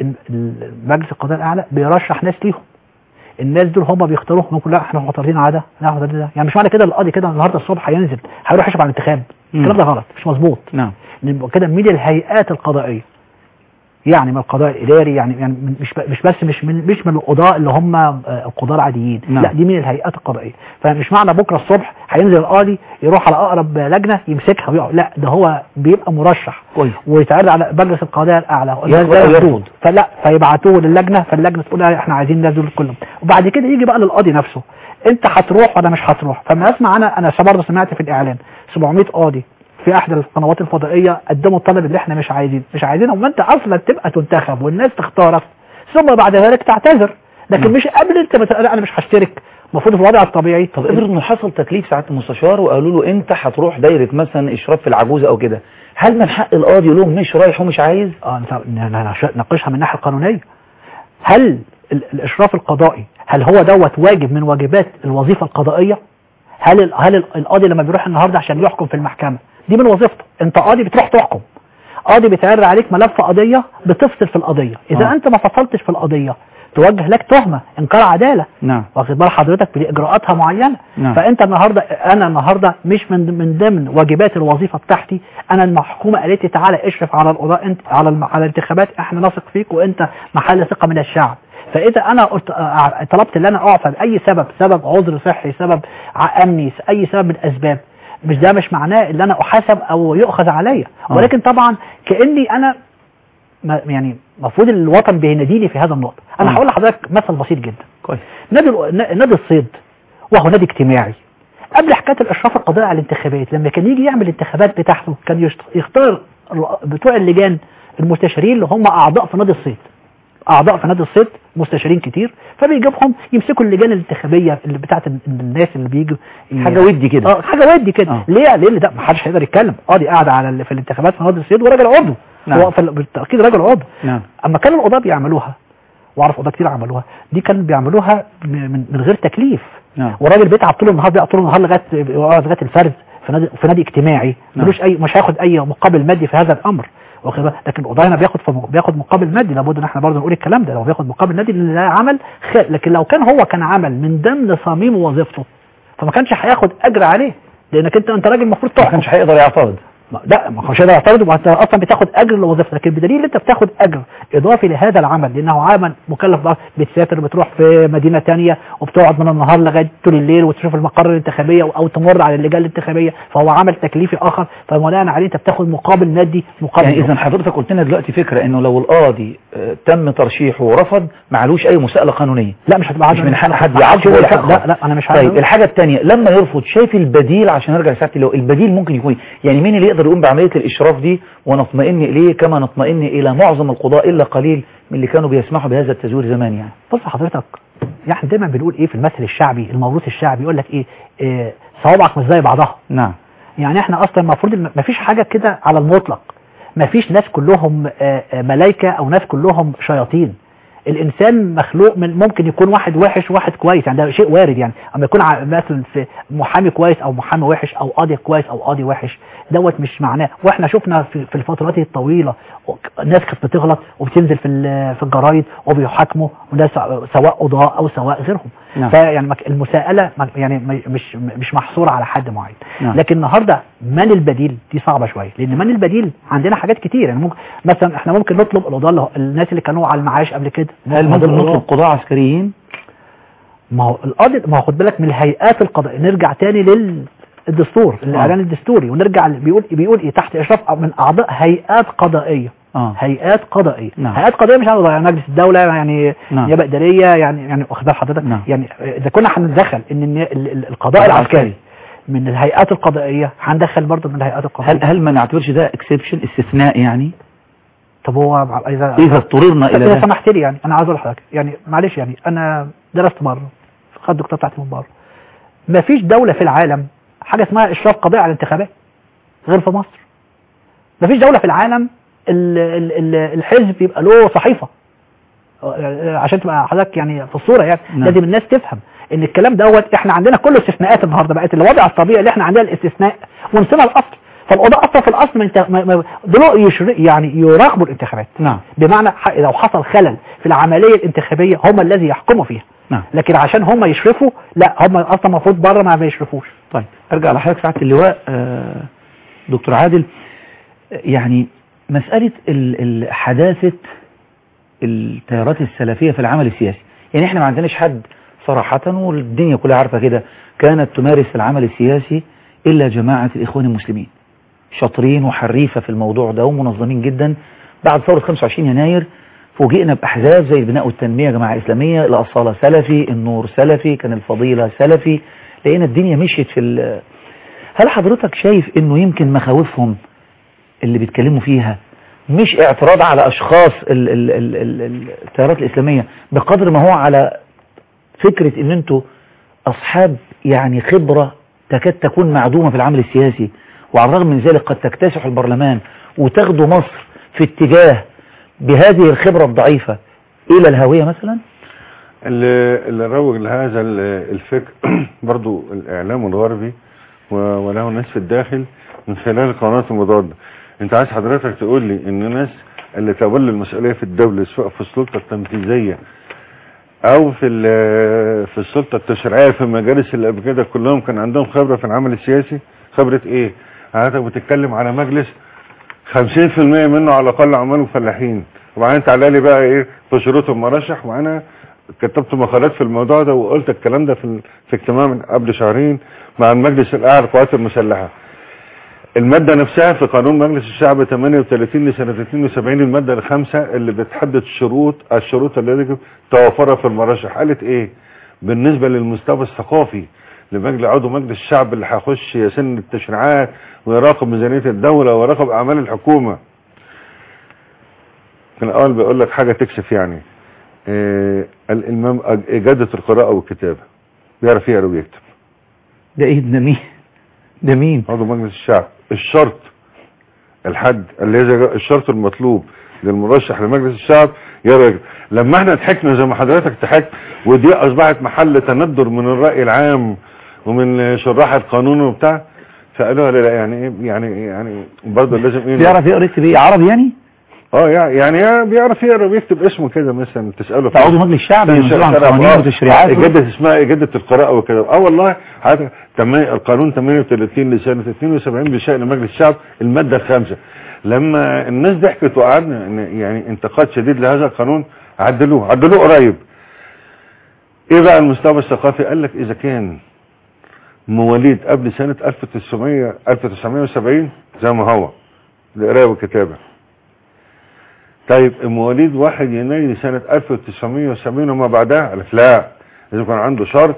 D: مجلس القضاء الاعلى بيرشح ناس ليهم، الناس دول هم بيختاروهم، ممكن لا احنا معترضين على ده، لا احنا ده، يعني مش معنى كده القاضي كده النهارده الصبح هينزل هيروح يشرف على الانتخاب، الكلام ده غلط، مش مظبوط.
A: نعم.
D: كده من الهيئات القضائيه، يعني من القضاء الاداري، يعني يعني مش مش بس مش من مش من القضاء اللي هم القضاة العاديين،
A: نعم.
D: لا دي من الهيئات القضائيه. فمش معنى بكره الصبح هينزل القاضي يروح على اقرب لجنه يمسكها ويقعد، لا ده هو بيبقى مرشح
A: كويس
D: ويتعرض على مجلس القضاء الاعلى
A: يرفض،
D: فلا فيبعتوه للجنه، فاللجنه تقول احنا عايزين الناس دول كلهم، وبعد كده يجي بقى للقاضي نفسه، انت هتروح ولا مش هتروح. فما اسمع انا انا برضه سمعت في الاعلان سبعمية قاضي في احدى القنوات الفضائيه قدموا الطلب اللي احنا مش عايزين مش عايزينه، وما انت اصلا تبقى تنتخب والناس تختارك ثم بعد ذلك تعتذر، لكن م. مش قبل انت بت... انا مش هشترك، المفروض في الوضع الطبيعي.
A: طب افرض انه حصل تكليف ساعات المستشار وقالوا له انت هتروح دايره مثلا اشراف في العجوزه او كده، هل من حق القاضي يقول لهم مش رايح ومش عايز؟
D: اه نناقشها من الناحيه القانونيه. هل ال... الاشراف القضائي هل هو دوت واجب من واجبات الوظيفه القضائيه؟ هل ال... هل القاضي لما بيروح النهارده عشان يحكم في المحكمه دي من وظيفته؟ انت قاضي بتروح تحكم، قاضي بيتعرض عليك ملف قضيه بتفصل في القضيه، اذا آه. انت ما فصلتش في القضيه توجه لك تهمه انكار عداله.
A: نعم.
D: واخد بال حضرتك باجراءاتها معينه.
A: نعم.
D: فانت النهارده انا النهارده مش من من ضمن واجبات الوظيفه بتاعتي، انا المحكومه قالت لي تعالى اشرف على القضاء، انت على الم... على الانتخابات، احنا نثق فيك وانت محل ثقه من الشعب. فاذا انا قلت طلبت ان انا اعفى باي سبب، سبب عذر صحي، سبب امني، اي سبب من الاسباب، مش ده مش معناه ان انا احاسب او يؤخذ عليا، ولكن طبعا كاني انا يعني المفروض الوطن بيناديني في هذا النقطه. انا هقول لحضرتك مثل بسيط جدا.
A: كويس.
D: نادي نادي الصيد وهو نادي اجتماعي، قبل حكايه الاشراف القضائي على الانتخابات لما كان يجي يعمل الانتخابات بتاعته كان يختار بتوع اللجان المستشارين اللي هم اعضاء في نادي الصيد، اعضاء في نادي الصيد مستشارين كتير، فبيجيبهم يمسكوا اللجان الانتخابيه اللي بتاعت الناس اللي بيجوا
A: حاجه ودي كده.
D: اه حاجه ودي كده. آه. ليه؟ ليه ده ما حدش هيقدر يتكلم، قاضي قاعد على في الانتخابات في نادي الصيد وراجل عضو. نعم. هو بالتاكيد راجل عضو.
A: نعم.
D: اما كانوا القضاه بيعملوها، واعرف قضاه كتير عملوها، دي كانوا بيعملوها من, من غير تكليف.
A: نعم.
D: والراجل بيتعب طول النهار، بيقعد طول النهار لغايه لغايه الفرز في نادي في نادي اجتماعي، ملوش اي مش هياخد اي مقابل مادي في هذا الامر. لكن القضاء هنا بياخد بياخد مقابل مادي، لابد ان احنا برضه نقول الكلام ده، لو بياخد مقابل مادي ده عمل خير، لكن لو كان هو كان عمل من ضمن صميم وظيفته فما كانش هياخد اجر عليه، لانك انت انت راجل المفروض تحكم.
A: ما كانش هيقدر يعترض.
D: لا ما كانش هيقدر يعترض، وانت اصلا بتاخد اجر لوظيفتك، لكن بدليل انت بتاخد اجر اضافي لهذا العمل، لانه عمل مكلف بقى، بتسافر بتروح في مدينه ثانيه وبتقعد من النهار لغايه طول الليل وتشوف المقر الانتخابيه او تمر على اللجان الانتخابيه، فهو عمل تكليفي اخر، فبناء عليه انت بتاخد مقابل مادي مقابل.
A: يعني اذا حضرتك قلت لنا دلوقتي فكره انه لو القاضي تم ترشيحه ورفض معلوش اي مساءله قانونيه.
D: لا مش هتبقى
A: مش من حق حد يعاقبه ولا حاجه.
D: لا لا انا مش
A: عارف. طيب الحاجه الثانيه لما يرفض، شايف البديل عشان نرجع لساعتي، لو البديل ممكن يكون يعني مين اللي يقدر يقوم بعمليه الاشراف دي ونطمئن اليه كما نطمئن الى معظم القضاء الا قليل من اللي كانوا بيسمحوا بهذا التزوير زمان؟ يعني
D: بص حضرتك، يعني دايما بنقول ايه في المثل الشعبي الموروث الشعبي، يقول لك ايه, إيه صوابعك مش زي بعضها.
A: نعم. يعني
D: احنا اصلا المفروض ما فيش حاجه كده على المطلق، ما فيش ناس كلهم ملائكه او ناس كلهم شياطين. الانسان مخلوق من ممكن يكون واحد وحش وواحد كويس، يعني ده شيء وارد. يعني اما يكون مثلا في محامي كويس او محامي وحش او قاضي كويس او قاضي وحش، دوت مش معناه. واحنا شفنا في, في الفترات الطويله ناس كانت بتغلط وبتنزل في في الجرايد وبيحاكموا، وناس سواء قضاء او سواء غيرهم. نعم. فيعني المساءله يعني مش مش محصوره على حد معين. نعم. لكن النهارده من البديل دي صعبه شويه، لان من البديل عندنا حاجات كتير. يعني ممكن مثلا احنا ممكن نطلب القضاه الناس اللي كانوا على المعاش قبل كده.
A: هل ممكن نطلب قضاة عسكريين؟
D: ما هو القاضي، ما هو خد بالك من الهيئات القضائيه، نرجع تاني للدستور الاعلان الدستوري، ونرجع بيقول بيقول ايه تحت اشراف من اعضاء هيئات قضائيه. آه. هيئات قضائيه. نعم. هيئات قضائيه مش يعني مجلس الدوله، يعني نيابه اداريه، يعني يعني واخد بال حضرتك. نعم. يعني اذا كنا هندخل ان القضاء العسكري من الهيئات القضائيه، هندخل برضه من الهيئات القضائيه.
A: هل هل ما نعتبرش ده اكسبشن، استثناء يعني؟
D: طب هو اذا
A: اذا اضطررنا الى
D: اذا سمحت لي، يعني انا عايز اقول لحضرتك، يعني معلش، يعني انا درست بره، خدت الدكتوراه بتاعتي من بره. ما فيش دوله في العالم حاجه اسمها اشراف قضائي على الانتخابات غير في مصر. مفيش دولة في العالم ال ال ال الحزب يبقى له صحيفة عشان تبقى حضرتك يعني في الصورة يعني. نعم. لازم الناس تفهم ان الكلام دوت احنا عندنا كل استثناءات النهارده بقت الوضع الطبيعي اللي احنا عندنا الاستثناء ونسينا الاصل. فالقضاء اصلا في الاصل من دول يعني يراقبوا الانتخابات.
A: نعم.
D: بمعنى لو حصل خلل في العمليه الانتخابيه هم الذي يحكموا فيها.
A: نعم.
D: لكن عشان هم يشرفوا لا هم اصلا المفروض بره ما يشرفوش.
A: طيب ارجع لحضرتك سعاده اللواء آه دكتور عادل، يعني مساله حداثه التيارات السلفيه في العمل السياسي، يعني احنا ما عندناش حد صراحه والدنيا كلها عارفه كده كانت تمارس العمل السياسي الا جماعه الاخوان المسلمين، شاطرين وحريفه في الموضوع ده ومنظمين جدا. بعد ثوره خمسة وعشرين يناير فوجئنا باحزاب زي البناء والتنميه جماعه اسلاميه، الاصاله سلفي، النور سلفي، كان الفضيله سلفي، لقينا الدنيا مشيت في ال... هل حضرتك شايف انه يمكن مخاوفهم اللي بيتكلموا فيها مش اعتراض على اشخاص ال ال ال ال التيارات الاسلاميه بقدر ما هو على فكره ان انتوا اصحاب يعني خبره تكاد تكون معدومه في العمل السياسي، وعلى الرغم من ذلك قد تكتسحوا البرلمان وتاخدوا مصر في اتجاه بهذه الخبره الضعيفه الى الهاويه مثلا؟
C: اللي, اللي روج لهذا الفكر برضو الاعلام الغربي وله ناس في الداخل من خلال القنوات المضاده. انت عايز حضرتك تقول لي ان الناس اللي تولوا المسؤوليه في الدوله سواء في السلطه التنفيذيه او في في السلطه التشريعيه في المجالس اللي قبل كده كلهم كان عندهم خبره في العمل السياسي؟ خبره ايه؟ حضرتك بتتكلم على مجلس خمسين في المية منه على الاقل عماله فلاحين، وبعدين تعالى لي بقى ايه في شروط المرشح. وانا كتبت مقالات في الموضوع ده وقلت الكلام ده في في اجتماع من قبل شهرين مع المجلس الاعلى للقوات المسلحه. المادة نفسها في قانون مجلس الشعب ثمانية وثلاثين لسنة اثنين وسبعين المادة الخامسة اللي بتحدد الشروط الشروط اللي يجب توفرها في المرشح، قالت ايه بالنسبة للمستوى الثقافي لمجلس عضو مجلس الشعب اللي هيخش يسن التشريعات ويراقب ميزانية الدولة ويراقب اعمال الحكومة. كان الاول بيقول لك حاجة تكشف يعني إيه الامام اجادة القراءة والكتابة، بيعرف يقرا ويكتب.
A: ده ايه ده مين؟ ده مين؟
C: عضو مجلس الشعب. الشرط الحد اللي هي الشرط المطلوب للمرشح لمجلس الشعب يا راجل. لما احنا ضحكنا زي ما حضرتك ضحكت ودي اصبحت محل تندر من الرأي العام ومن شراح القانون وبتاع، فقالوا لا يعني ايه يعني يعني برضه لازم ايه
A: بيعرف يقرا يكتب ايه عربي يعني؟
C: اه يعني بيعرف يقرا ويكتب اسمه كده مثلا تساله
A: في عضو مجلس الشعب مسؤول عن قوانين وتشريعات
C: اجاده اسمها اجاده القراءه وكده. اه والله حضرتك القانون ثمانية وثلاثين لسنه اثنين وسبعين بشأن مجلس الشعب الماده الخامسه لما الناس ضحكت وقعدنا يعني انتقاد شديد لهذا القانون عدلوه عدلوه قريب. ايه بقى المستوى الثقافي؟ قال لك اذا كان مواليد قبل سنه ألف وتسعمية وسبعين زي ما هو القرايه والكتابه، طيب مواليد واحد يناير سنة ألف وتسعمية وسبعين وما بعدها، قالت لا لازم يكون عنده شرط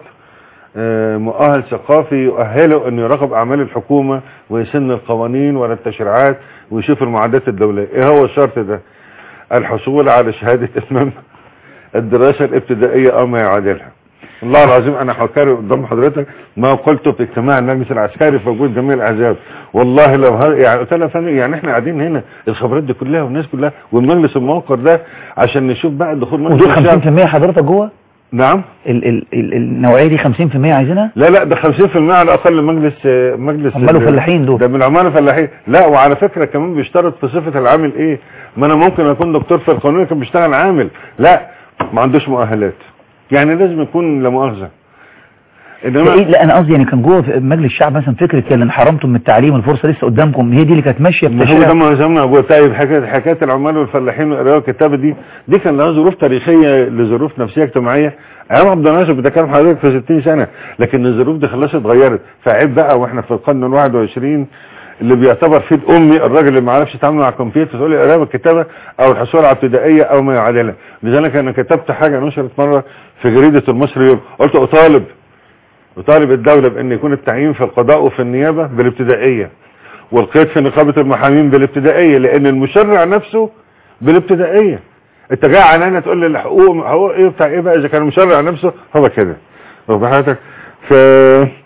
C: مؤهل ثقافي يؤهله انه يراقب اعمال الحكومة ويسن القوانين ولا التشريعات ويشوف المعادات الدولية. ايه هو الشرط ده؟ الحصول على شهادة اتمام الدراسة الابتدائية او ما يعادلها. والله العظيم انا حكاري قدام حضرتك ما قلته في اجتماع المجلس العسكري في وجود جميع الاحزاب. والله لو ه... يعني قلت لها يعني احنا قاعدين هنا الخبرات دي كلها والناس كلها والمجلس الموقر ده عشان نشوف بقى دخول مجلس
A: الشعب. ودول خمسين في المية حضرتك جوه؟
C: نعم.
A: ال ال ال النوعيه دي خمسين في المية عايزينها؟
C: لا لا ده خمسين في المية على الاقل مجلس مجلس
A: عماله فلاحين دول.
C: ده من عماله فلاحين. لا وعلى فكره كمان بيشترط في صفه العامل ايه؟ ما انا ممكن اكون دكتور في القانون كان بيشتغل عامل، لا ما عندوش مؤهلات يعني لازم يكون لا مؤاخذه.
A: انما إيه؟ لا انا قصدي يعني كان جوه في مجلس الشعب مثلا فكره اللي انحرمتم من التعليم الفرصه لسه قدامكم، هي دي اللي كانت ماشيه
C: في التشريع. هو ده ما زمنا ابو طيب حكايه حكايه العمال والفلاحين والقرايه والكتابه دي دي كان لها ظروف تاريخيه لظروف نفسيه اجتماعيه. ايام عبد الناصر بتكلم حضرتك في ستين سنه، لكن الظروف دي خلاص اتغيرت. فعيب بقى واحنا في القرن الواحد وعشرين اللي بيعتبر فيه امي الراجل اللي ما عرفش يتعامل مع الكمبيوتر تقول لي القرايه والكتابه او الحصول على ابتدائيه او ما يعادلها. لذلك انا كتبت حاجه نشرت مره في جريده المصري قلت اطالب وطالب الدولة بأن يكون التعيين في القضاء وفي النيابة بالابتدائية والقيد في نقابة المحامين بالابتدائية، لأن المشرع نفسه بالابتدائية. انت جاي عنانا تقول لي الحقوق حقوق ايه بتاع ايه بقى اذا كان المشرع نفسه هو كده. واخد حضرتك؟ ف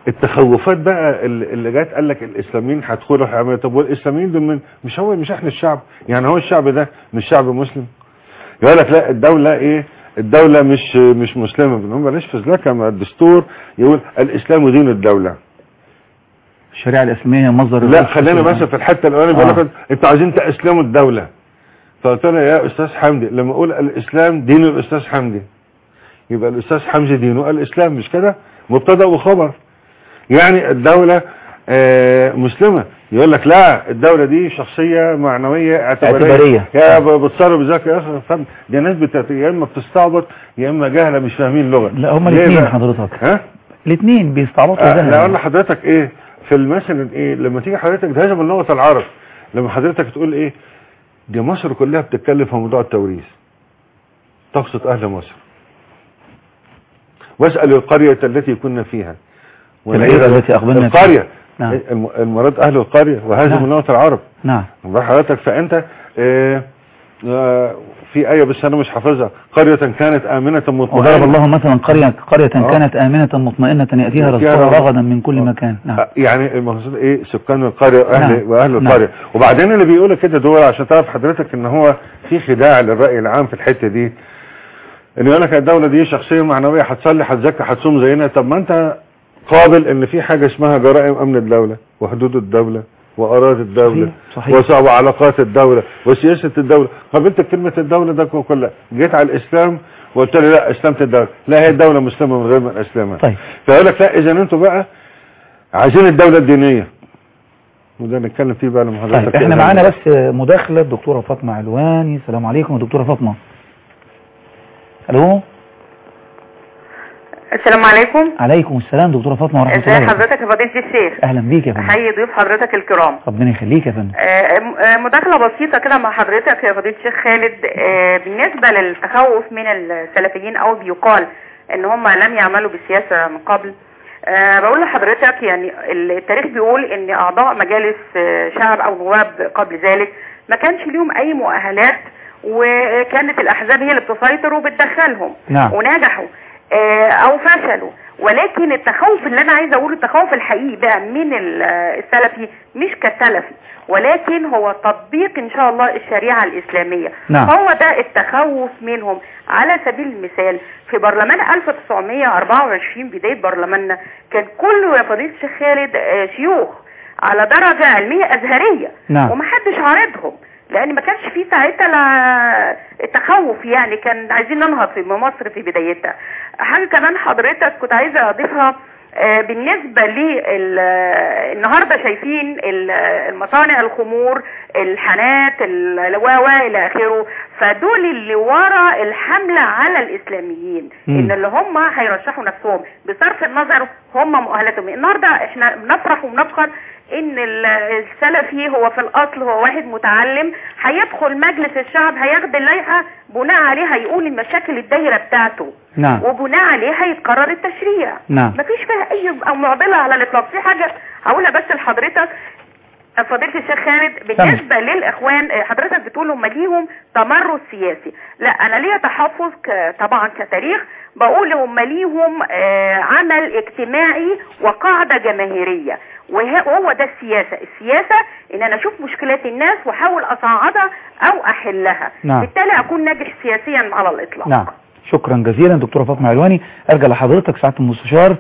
C: التخوفات بقى اللي جت قال لك الاسلاميين هيدخلوا هيعملوا. طب والاسلاميين دول من مش هو مش احنا الشعب؟ يعني هو الشعب ده مش شعب مسلم؟ يقول لك لا الدوله ايه؟ الدوله مش مش مسلمه. هم بلاش فزلكه، ما الدستور يقول الاسلام دين الدوله.
A: الشريعه الاسلاميه مصدر.
C: لا خلينا بس في الحته الاولانيه بيقول لك انتوا عايزين تاسلموا الدوله. فقلت له يا استاذ حمدي لما اقول الاسلام دين الاستاذ حمدي يبقى الاستاذ حمدي دينه الاسلام، مش كده؟ مبتدا وخبر. يعني الدوله آه مسلمه. يقول لك لا الدوله دي شخصيه معنويه اعتباريه يا بتصرف بذاك يا اخي. فهم دي ناس يا اما بتستعبط يا اما جهله مش فاهمين لغه.
A: لا هم الاثنين حضرتك. ها الاثنين بيستعبطوا
C: آه لا اقول لحضرتك ايه في المثل ايه لما تيجي حضرتك تهاجم من لغه العرب، لما حضرتك تقول ايه دي مصر كلها بتتكلم في موضوع التوريث، تقصد اهل مصر. واسال القريه التي كنا فيها
A: العيره التي اقبلنا فيها.
C: القريه نعم. المراد اهل القريه وهذا من لغه العرب.
A: نعم
C: حضرتك فانت اه اه في ايه بس انا مش حافظها. قريه كانت امنه مطمئنه.
A: وضرب الله مثلا قريه قريه آه. كانت امنه مطمئنه ياتيها رزقها رغدا من كل مكان. نعم.
C: يعني المقصود ايه سكان القريه واهل نعم. واهل
A: نعم.
C: القريه. وبعدين اللي بيقولوا كده دول عشان تعرف حضرتك ان هو في خداع للراي العام في الحته دي، ان يقول لك الدوله دي شخصيه معنويه هتصلي هتزكي هتصوم زينا. طب ما انت قابل ان في حاجه اسمها جرائم امن الدوله وحدود الدوله واراضي الدوله وصعب علاقات الدوله وسياسه الدوله. قابلت كلمه الدوله ده كلها، جيت على الاسلام وقلت لي لا اسلمت الدوله، لا هي الدوله مسلمه من غير ما اسلمها.
A: طيب
C: فيقول لك لا اذا انتوا بقى عايزين الدوله الدينيه، وده نتكلم فيه بقى لما حضرتك.
A: طيب احنا معانا بس مداخله الدكتوره فاطمه علواني. السلام عليكم يا دكتوره فاطمه. الو
E: السلام عليكم.
A: عليكم السلام دكتوره فاطمه ورحمه الله.
E: ازي حضرتك يا فضيله الشيخ؟
A: اهلا بيك يا فندم.
E: احيي ضيوف حضرتك الكرام.
A: ربنا يخليك يا فندم.
E: مداخله بسيطه كده مع حضرتك يا فضيله الشيخ خالد. بالنسبه للتخوف من السلفيين او بيقال ان هم لم يعملوا بالسياسه من قبل، بقول لحضرتك يعني التاريخ بيقول ان اعضاء مجالس شعب او نواب قبل ذلك ما كانش ليهم اي مؤهلات، وكانت الاحزاب هي اللي بتسيطر وبتدخلهم.
A: نعم.
E: ونجحوا او فشلوا. ولكن التخوف اللي انا عايزه اقوله التخوف الحقيقي بقى من السلفي مش كسلفي، ولكن هو تطبيق ان شاء الله الشريعه الاسلاميه.
A: نعم.
E: هو ده التخوف منهم. على سبيل المثال في برلمان ألف وتسعمائة وأربعة وعشرين بدايه برلماننا كان كله يا فضيله الشيخ خالد شيوخ على درجه علميه ازهريه.
A: نعم.
E: ومحدش عارضهم لان ما كانش في ساعتها التخوف، يعني كان عايزين ننهض في مصر في بدايتها. حاجه كمان حضرتك كنت عايزه اضيفها بالنسبه للنهارده شايفين المصانع الخمور الحانات الواوا الى اخره، فدول اللي ورا الحمله على الاسلاميين م. ان اللي هم هيرشحوا نفسهم بصرف النظر هم مؤهلاتهم. النهارده احنا بنفرح وبنفخر ان السلفي هو في الاصل هو واحد متعلم هيدخل مجلس الشعب هياخد اللائحه بناء عليها يقول المشاكل الدايره بتاعته.
A: نعم.
E: وبناء عليها هيتقرر التشريع.
A: نعم.
E: مفيش فيها اي معضله على الاطلاق. في حاجه هقولها بس لحضرتك فضيله الشيخ خالد بالنسبه سمع. للاخوان حضرتك بتقول هم ليهم تمرد سياسي. لا انا ليا تحفظ طبعا كتاريخ بقول هم ليهم آه عمل اجتماعي وقاعده جماهيريه، وهو ده السياسه. السياسه ان انا اشوف مشكلات الناس واحاول اصعدها او احلها.
A: نعم. بالتالي
E: اكون ناجح سياسيا على الاطلاق.
A: نعم. شكرا جزيلا دكتوره فاطمه علواني. ارجع لحضرتك سعاده المستشار.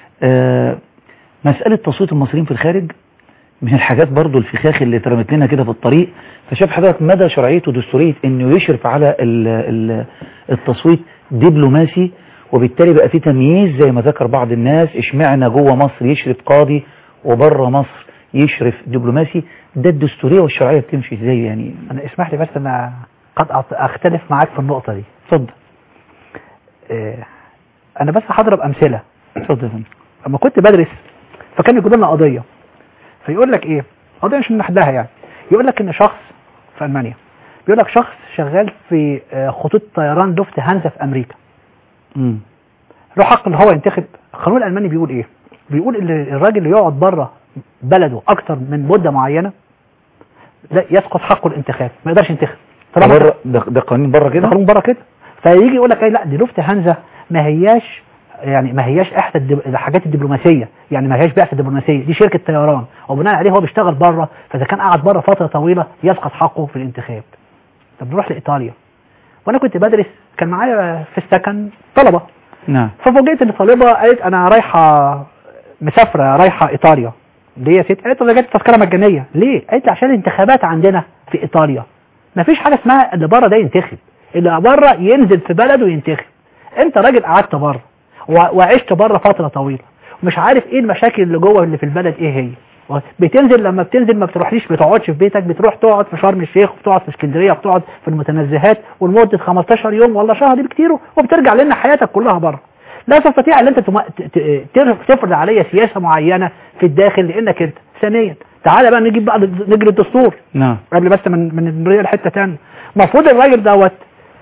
A: آه مساله تصويت المصريين في الخارج من الحاجات برضو الفخاخ اللي اترمت لنا كده في الطريق. فشاف حضرتك مدى شرعيته ودستوريه انه يشرف على ال ال التصويت دبلوماسي، وبالتالي بقى في تمييز زي ما ذكر بعض الناس. اشمعنا جوه مصر يشرف قاضي وبره مصر يشرف دبلوماسي؟ ده الدستوريه والشرعيه بتمشي ازاي يعني؟
D: انا اسمح لي بس انا قد اختلف معاك في النقطه دي.
A: اتفضل.
D: اه انا بس هضرب امثله.
A: اتفضل يا فندم.
D: لما كنت بدرس فكان يجيب لنا قضيه، فيقول لك ايه قضيه مش من حدها يعني، يقول لك ان شخص في المانيا بيقول لك شخص شغال في خطوط طيران لوفت هانزا في امريكا
A: امم
D: له حق ان هو ينتخب. القانون الالماني بيقول ايه؟ بيقول ان الراجل اللي يقعد بره بلده اكتر من مده معينه ده يسقط حقه الانتخاب، ما يقدرش ينتخب.
A: بره ده, ده قانون بره كده؟
D: قانون بره كده. فيجي يقول لك ايه لا دي لوفت هانزا ما هياش يعني ما هياش احدى الدب... الحاجات الدبلوماسيه، يعني ما هياش بعثه دبلوماسيه، دي شركه طيران، وبناء عليه هو بيشتغل بره، فاذا كان قاعد بره فتره طويله يسقط حقه في الانتخاب. طب نروح لايطاليا، وانا كنت بدرس كان معايا في السكن طلبه.
A: نعم.
D: ففوجئت ان طالبه قالت انا رايحه مسافره رايحه ايطاليا. ليه يا ست؟ قالت انا جت تذكره مجانيه. ليه؟ قالت لي عشان الانتخابات عندنا في ايطاليا ما فيش حاجه اسمها اللي بره ده ينتخب، اللي بره ينزل في بلده وينتخب. انت راجل قعدت بره وعشت بره فتره طويله ومش عارف ايه المشاكل اللي جوه اللي في البلد ايه هي. بتنزل لما بتنزل ما بتروحليش بتقعدش في بيتك، بتروح تقعد في شرم الشيخ وبتقعد في اسكندريه وبتقعد في المتنزهات ولمده خمستاشر يوم ولا شهر بكتير، وبترجع لنا حياتك كلها بره. لا تستطيع ان انت تفرض عليا سياسه معينه في الداخل لانك انت. ثانيا تعالى بقى نجيب بقى نجري الدستور. نعم. قبل بس من من نريد الحته ثانيه. المفروض الراجل دوت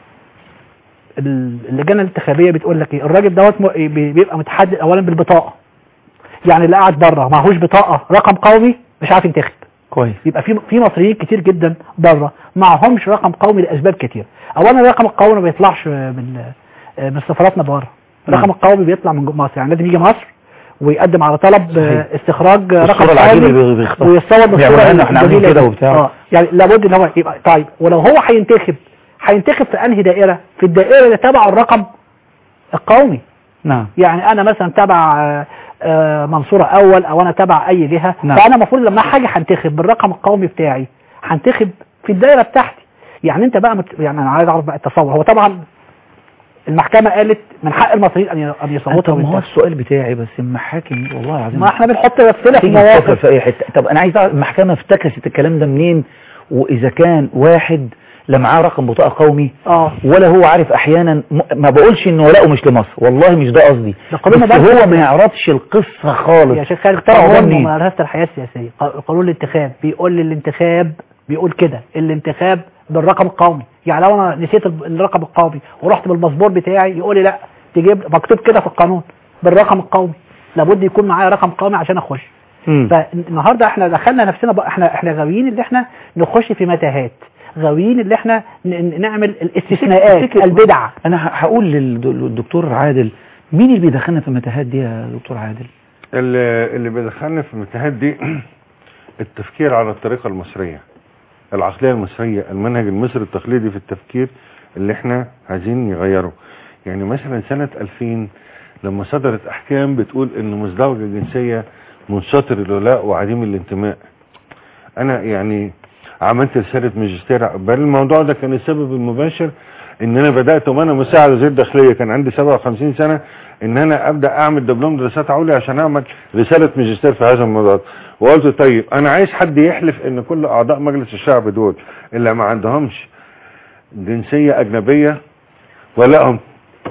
D: اللجنه الانتخابيه بتقول لك ايه؟ الراجل دوت بيبقى متحدد اولا بالبطاقه. يعني اللي قاعد بره معهوش بطاقه رقم قومي مش عارف ينتخب. كويس. يبقى في في مصريين كتير جدا بره معهمش رقم قومي لاسباب كتير. اولا الرقم القومي ما بيطلعش من من سفاراتنا بره. الرقم القومي بيطلع من مصر، يعني لازم يجي مصر ويقدم على طلب صحيح. استخراج رقم قومي ويتصور بالصوره
A: يعني احنا عاملين كده وبتاع.
D: اه يعني لابد ان هو يبقى طيب. ولو هو هينتخب هينتخب في انهي دائره؟ في الدائره اللي تبع الرقم القومي. نعم. يعني انا مثلا تبع منصورة اول او انا تبع اي جهة. نعم. فانا المفروض لما حاجة هنتخب بالرقم القومي بتاعي هنتخب في الدائرة بتاعتي. يعني انت بقى مت... يعني انا عايز اعرف بقى التصور. هو طبعا المحكمة قالت من حق المصريين ان ان يصوتوا.
A: ما هو السؤال بتاعي بس المحاكم والله العظيم
D: ما احنا بنحط نفسنا في مواقف
A: في اي حته. طب انا عايز اعرف المحكمة افتكست الكلام ده منين؟ واذا كان واحد لا معاه رقم بطاقه قومي اه ولا هو عارف احيانا ما بقولش ان ولاؤه مش لمصر، والله مش ده قصدي، بس هو ما يعرفش القصه خالص.
D: يا شيخ خالد قانون ممارسه الحياه السياسيه، قانون الانتخاب بيقول لي الانتخاب بيقول كده الانتخاب بالرقم القومي. يعني لو انا نسيت الرقم القومي ورحت بالباسبور بتاعي يقول لي لا تجيب مكتوب كده في القانون بالرقم القومي، لابد يكون معايا رقم قومي عشان اخش. فالنهارده احنا دخلنا نفسنا بقى احنا احنا غاويين اللي احنا نخش في متاهات، غاويين اللي احنا نعمل الاستثناءات البدع.
A: انا هقول للدكتور عادل مين اللي بيدخلنا في المتاهات دي يا دكتور عادل؟
C: اللي, اللي بيدخلنا في المتاهات دي التفكير على الطريقة المصرية، العقلية المصرية، المنهج المصري التقليدي في التفكير اللي احنا عايزين نغيره. يعني مثلا سنة ألفين لما صدرت احكام بتقول ان مزدوجة الجنسية منشطر الولاء وعديم الانتماء، انا يعني عملت رسالة ماجستير. بل الموضوع ده كان السبب المباشر ان انا بدأت وانا مساعد وزير داخلية كان عندي سبعة وخمسين سنة ان انا ابدأ اعمل دبلوم دراسات عليا عشان اعمل رسالة ماجستير في هذا الموضوع. وقلت طيب انا عايز حد يحلف ان كل اعضاء مجلس الشعب دول اللي ما عندهمش جنسية اجنبية ولائهم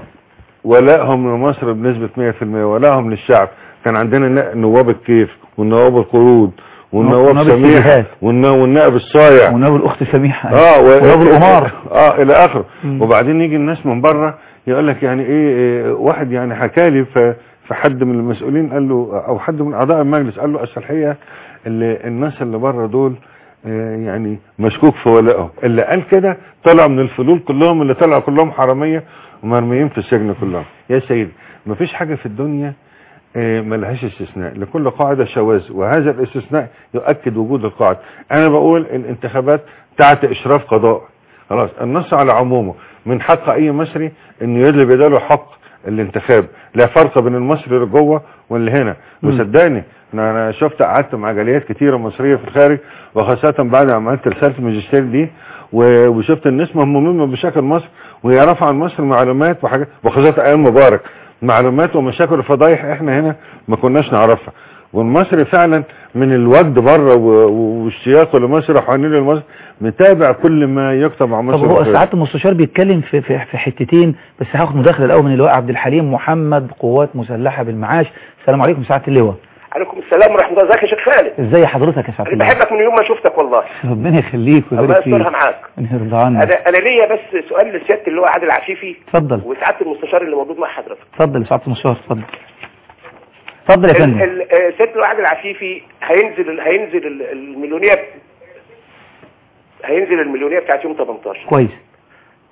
C: ولائهم لمصر بنسبة مية في المية، ولائهم للشعب. كان عندنا نواب الكيف والنواب القرود والنواب سميحة والنائب الصايع
A: والنائب الاخت سميحة
C: اه
A: ونائب الامار
C: اه الى اخره. وبعدين يجي الناس من بره يقول لك يعني ايه, إيه واحد يعني حكى لي فحد من المسؤولين قال له او حد من اعضاء المجلس قال له اصل الحقيقه اللي الناس اللي بره دول آه يعني مشكوك في ولائهم. اللي قال كده طلع من الفلول كلهم، اللي طلعوا كلهم حراميه ومرميين في السجن كلهم. يا سيدي مفيش حاجه في الدنيا ملهاش استثناء، لكل قاعدة شواذ، وهذا الاستثناء يؤكد وجود القاعدة. انا بقول الانتخابات تحت اشراف قضاء، خلاص النص على عمومه من حق اي مصري انه يدلي بداله حق الانتخاب، لا فرق بين المصري اللي جوه واللي هنا. وصدقني انا شفت قعدت مع جاليات كتيرة مصرية في الخارج، وخاصة بعد ما عملت رسالة الماجستير دي وشفت الناس مهمومين بشكل مصر ويعرفوا عن مصر معلومات وحاجات، وخاصة ايام مبارك معلومات ومشاكل وفضايح احنا هنا ما كناش نعرفها. والمصري فعلا من الوجد بره والاشتياق لمصر وحنين لمصر متابع كل ما يكتب عن مصر.
A: طب هو ساعات المستشار بيتكلم في في في حتتين بس. هاخد مداخله الاول من اللواء عبد الحليم محمد قوات مسلحه بالمعاش. السلام عليكم سعاده اللواء.
F: عليكم السلام ورحمه الله. ازيك يا شيخ خالد؟
A: ازي حضرتك يا سعاده
F: اللواء؟ بحبك من يوم ما شفتك والله.
A: ربنا يخليك
F: ويبارك فيك. الله يسترها معاك.
A: يرضى عنك.
F: انا انا ليا بس سؤال لسياده اللواء عادل عفيفي.
A: اتفضل.
F: وسعاده المستشار اللي موجود مع حضرتك.
A: اتفضل يا سعاده المستشار. اتفضل اتفضل يا فندم.
F: سياده اللواء عادل عفيفي هينزل هينزل المليونيه هينزل المليونيه بتاعت يوم تمنتاشر.
A: كويس.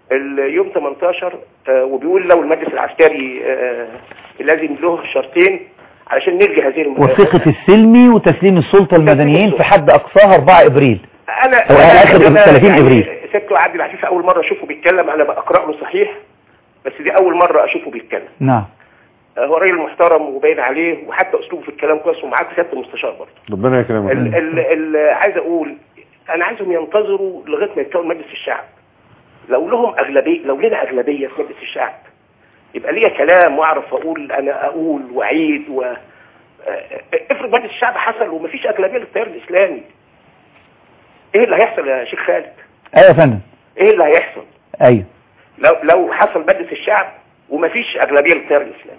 F: اليوم تمنتاشر آه وبيقول لو المجلس العسكري آه لازم له شرطين علشان نلغي هذه المبادرة.
A: وثيقة السلمي وتسليم السلطة المدنيين في حد أقصاها أربعة إبريل
F: انا
A: أو آخر ثلاثين
F: يعني
A: إبريل.
F: سيادته عبد العزيز اول مرة اشوفه بيتكلم، انا بقرأ له صحيح بس دي اول مرة اشوفه بيتكلم.
A: نعم.
F: هو راجل محترم وباين عليه وحتى اسلوبه في الكلام كويس، ومعاك سيادة المستشار برضه.
C: ربنا يكرمك.
F: ال ال ال عايز اقول انا عايزهم ينتظروا لغايه ما يتكون مجلس الشعب. لو لهم اغلبيه، لو لنا اغلبيه في مجلس الشعب يبقى ليا كلام واعرف اقول، انا اقول واعيد و افرض مجلس الشعب حصل ومفيش اغلبيه للتيار الاسلامي، ايه اللي هيحصل يا شيخ خالد؟
A: ايوه يا فندم.
F: ايه اللي هيحصل؟
A: ايوه.
F: لو لو حصل مجلس الشعب ومفيش اغلبيه للتيار الاسلامي.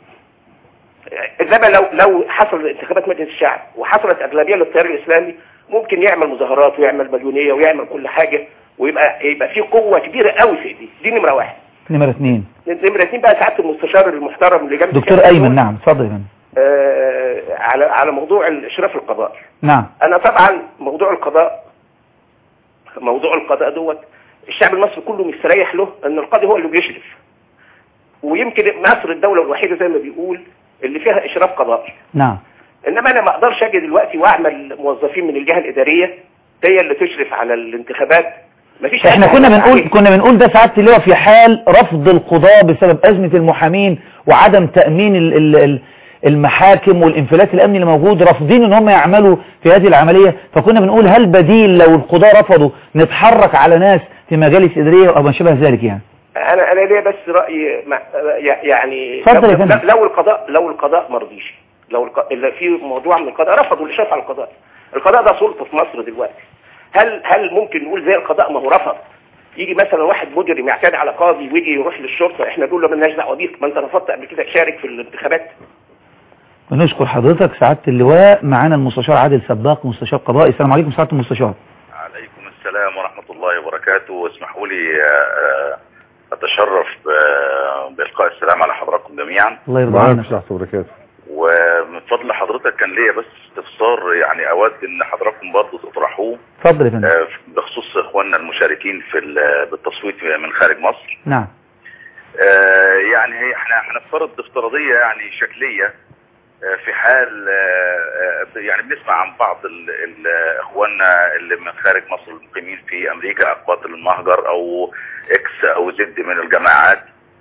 F: انما لو لو حصل انتخابات مجلس الشعب وحصلت اغلبيه للتيار الاسلامي ممكن يعمل مظاهرات ويعمل مليونيه ويعمل كل حاجه، ويبقى يبقى في قوه كبيره قوي في دي. دي نمره واحد.
A: نمره اثنين.
F: نمره اثنين بقى سعاده المستشار المحترم اللي جنب
A: دكتور ايمن. نعم اتفضل يا فندم.
F: آه على على موضوع الاشراف القضائي.
A: نعم.
F: انا طبعا موضوع القضاء موضوع القضاء دوت الشعب المصري كله مستريح له ان القاضي هو اللي بيشرف، ويمكن مصر الدوله الوحيده زي ما بيقول اللي فيها اشراف قضائي.
A: نعم.
F: انما انا ما اقدرش اجي دلوقتي واعمل موظفين من الجهه الاداريه هي اللي تشرف على الانتخابات. مفيش.
A: احنا كنا بنقول كنا بنقول ده سعاده اللواء في حال رفض القضاء بسبب ازمه المحامين وعدم تامين ال ال المحاكم والانفلات الامني اللي موجود، رافضين ان هم يعملوا في هذه العمليه، فكنا بنقول هل بديل لو القضاء رفضوا نتحرك على ناس في مجالس اداريه او ما شابه ذلك يعني؟
F: انا انا ليه بس راي يعني
A: لو,
F: لو القضاء لو القضاء ما رضيش، لو الق... اللي في موضوع من القضاء رفضوا الاشراف على القضاء. القضاء ده سلطه في مصر دلوقتي. هل هل ممكن نقول زي القضاء ما هو رفض يجي مثلا واحد مجرم يعتدي على قاضي ويجي يروح للشرطه احنا نقول له مالناش دعوه بيك، ما انت رفضت قبل كده تشارك في الانتخابات؟
A: ونشكر حضرتك سعاده اللواء. معانا المستشار عادل سباق مستشار قضائي. السلام عليكم سعاده المستشار.
G: عليكم السلام ورحمه الله وبركاته. واسمحوا لي اتشرف بالقاء السلام على حضراتكم جميعا.
A: الله يرضى عنك.
C: ورحمه الله وبركاته.
G: ومن فضل حضرتك كان ليا بس استفسار يعني اود ان حضراتكم برضه تطرحوه.
A: اتفضل يا فندم.
G: بخصوص اخواننا المشاركين في بالتصويت من خارج مصر.
A: نعم.
G: يعني هي احنا هنفترض افتراضيه يعني شكليه في حال يعني بنسمع عن بعض اخواننا اللي من خارج مصر المقيمين في امريكا اقباط المهجر او اكس او زد من الجماعات.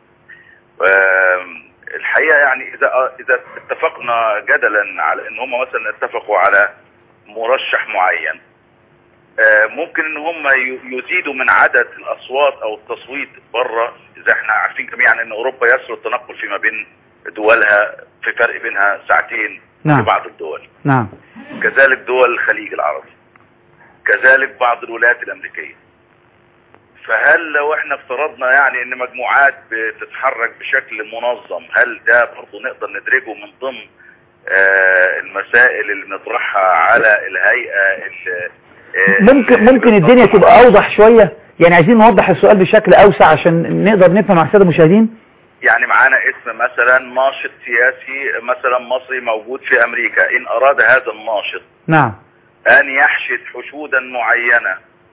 G: الحقيقه يعني اذا اذا اتفقنا جدلا على ان هم مثلا اتفقوا على مرشح معين، ممكن ان هم يزيدوا من عدد الاصوات او التصويت بره. اذا احنا عارفين جميعا ان اوروبا يسر التنقل فيما بين دولها في فرق بينها ساعتين. نعم. في بعض الدول.
A: نعم.
G: كذلك دول الخليج العربي، كذلك بعض الولايات الامريكية. فهل لو احنا افترضنا يعني ان مجموعات بتتحرك بشكل منظم، هل ده برضه نقدر ندرجه من ضمن آه المسائل اللي بنطرحها على الهيئة اللي
A: ممكن ممكن الدنيا تبقى اوضح شوية؟ يعني عايزين نوضح السؤال بشكل اوسع عشان نقدر نفهم مع الساده المشاهدين.
G: يعني معانا اسم مثلا ناشط سياسي مثلا مصري موجود في امريكا، ان اراد هذا الناشط
A: نعم
G: ان يحشد حشودا معينة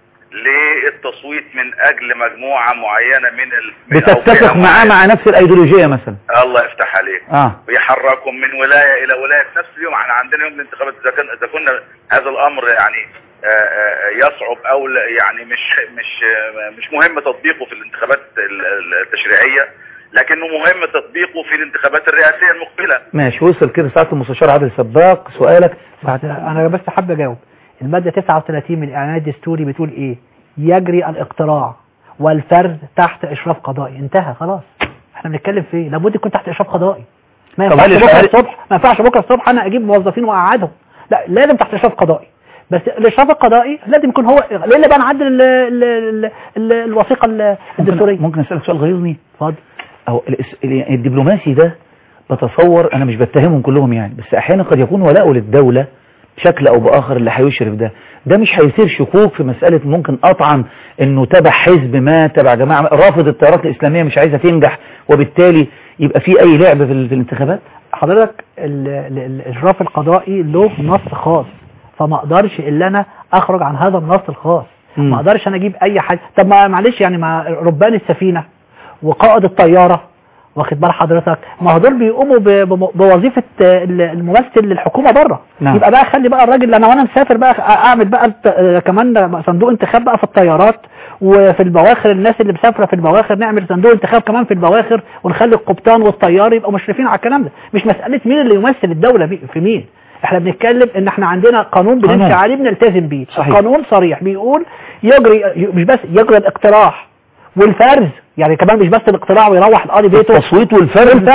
G: للتصويت من اجل مجموعة معينة من ال...
A: بتتفق معاه مع نفس الايديولوجية مثلا.
G: الله يفتح عليك.
A: اه
G: ويحركهم من ولاية الى ولاية في نفس اليوم. احنا عندنا يوم الانتخابات، اذا كان اذا كنا هذا الامر يعني يصعب او يعني مش مش مش مهم تطبيقه في الانتخابات التشريعية، لكنه مهم تطبيقه في الانتخابات الرئاسية المقبلة.
A: ماشي. وصل كده ساعة المستشار عادل سباق. سؤالك؟
D: انا بس حابب اجاوب. المادة تسعة وثلاثين من الاعلان الدستوري بتقول ايه؟ يجري الاقتراع والفرد تحت اشراف قضائي. انتهى خلاص. احنا بنتكلم في ايه؟ لابد يكون تحت اشراف قضائي. ما ينفعش بكره الصبح ما ينفعش بكره الصبح انا اجيب موظفين واقعدهم. لا، لازم تحت اشراف قضائي. بس الاشراف القضائي لازم يكون هو ليه بقى نعدل ال ال ال ال الوثيقه الدستوريه.
A: ممكن اسالك سؤال غيظني؟
D: اتفضل.
A: أو الدبلوماسي ده بتصور أنا مش بتهمهم كلهم يعني، بس أحيانا قد يكون ولاؤه للدولة بشكل أو بآخر اللي هيشرف ده ده مش هيثير شكوك في مسألة ممكن قطعا إنه تبع حزب ما، تبع جماعة رافض التيارات الإسلامية مش عايزة تنجح، وبالتالي يبقى في أي لعب في, في الانتخابات؟
D: حضرتك الإشراف القضائي له نص خاص، فما أقدرش إلا أنا أخرج عن هذا النص الخاص. ما اقدرش انا اجيب اي حاجه. طب ما معلش يعني ما ربان السفينه وقائد الطياره واخد بال حضرتك، ما هو دول بيقوموا بوظيفه الممثل للحكومه بره. نعم. يبقى بقى خلي بقى الراجل انا وانا مسافر بقى اعمل بقى كمان صندوق انتخاب بقى في الطيارات وفي البواخر، الناس اللي مسافره في البواخر نعمل صندوق انتخاب كمان في البواخر ونخلي القبطان والطيار يبقوا مشرفين على الكلام ده. مش مساله مين اللي يمثل الدوله في مين، احنا بنتكلم ان احنا عندنا قانون بنمشي عليه بنلتزم بيه. قانون صريح بيقول يجري مش بس يجري الاقتراح والفرز، يعني كمان مش بس الاقتراع ويروح القاضي بيته،
A: التصويت والفرز.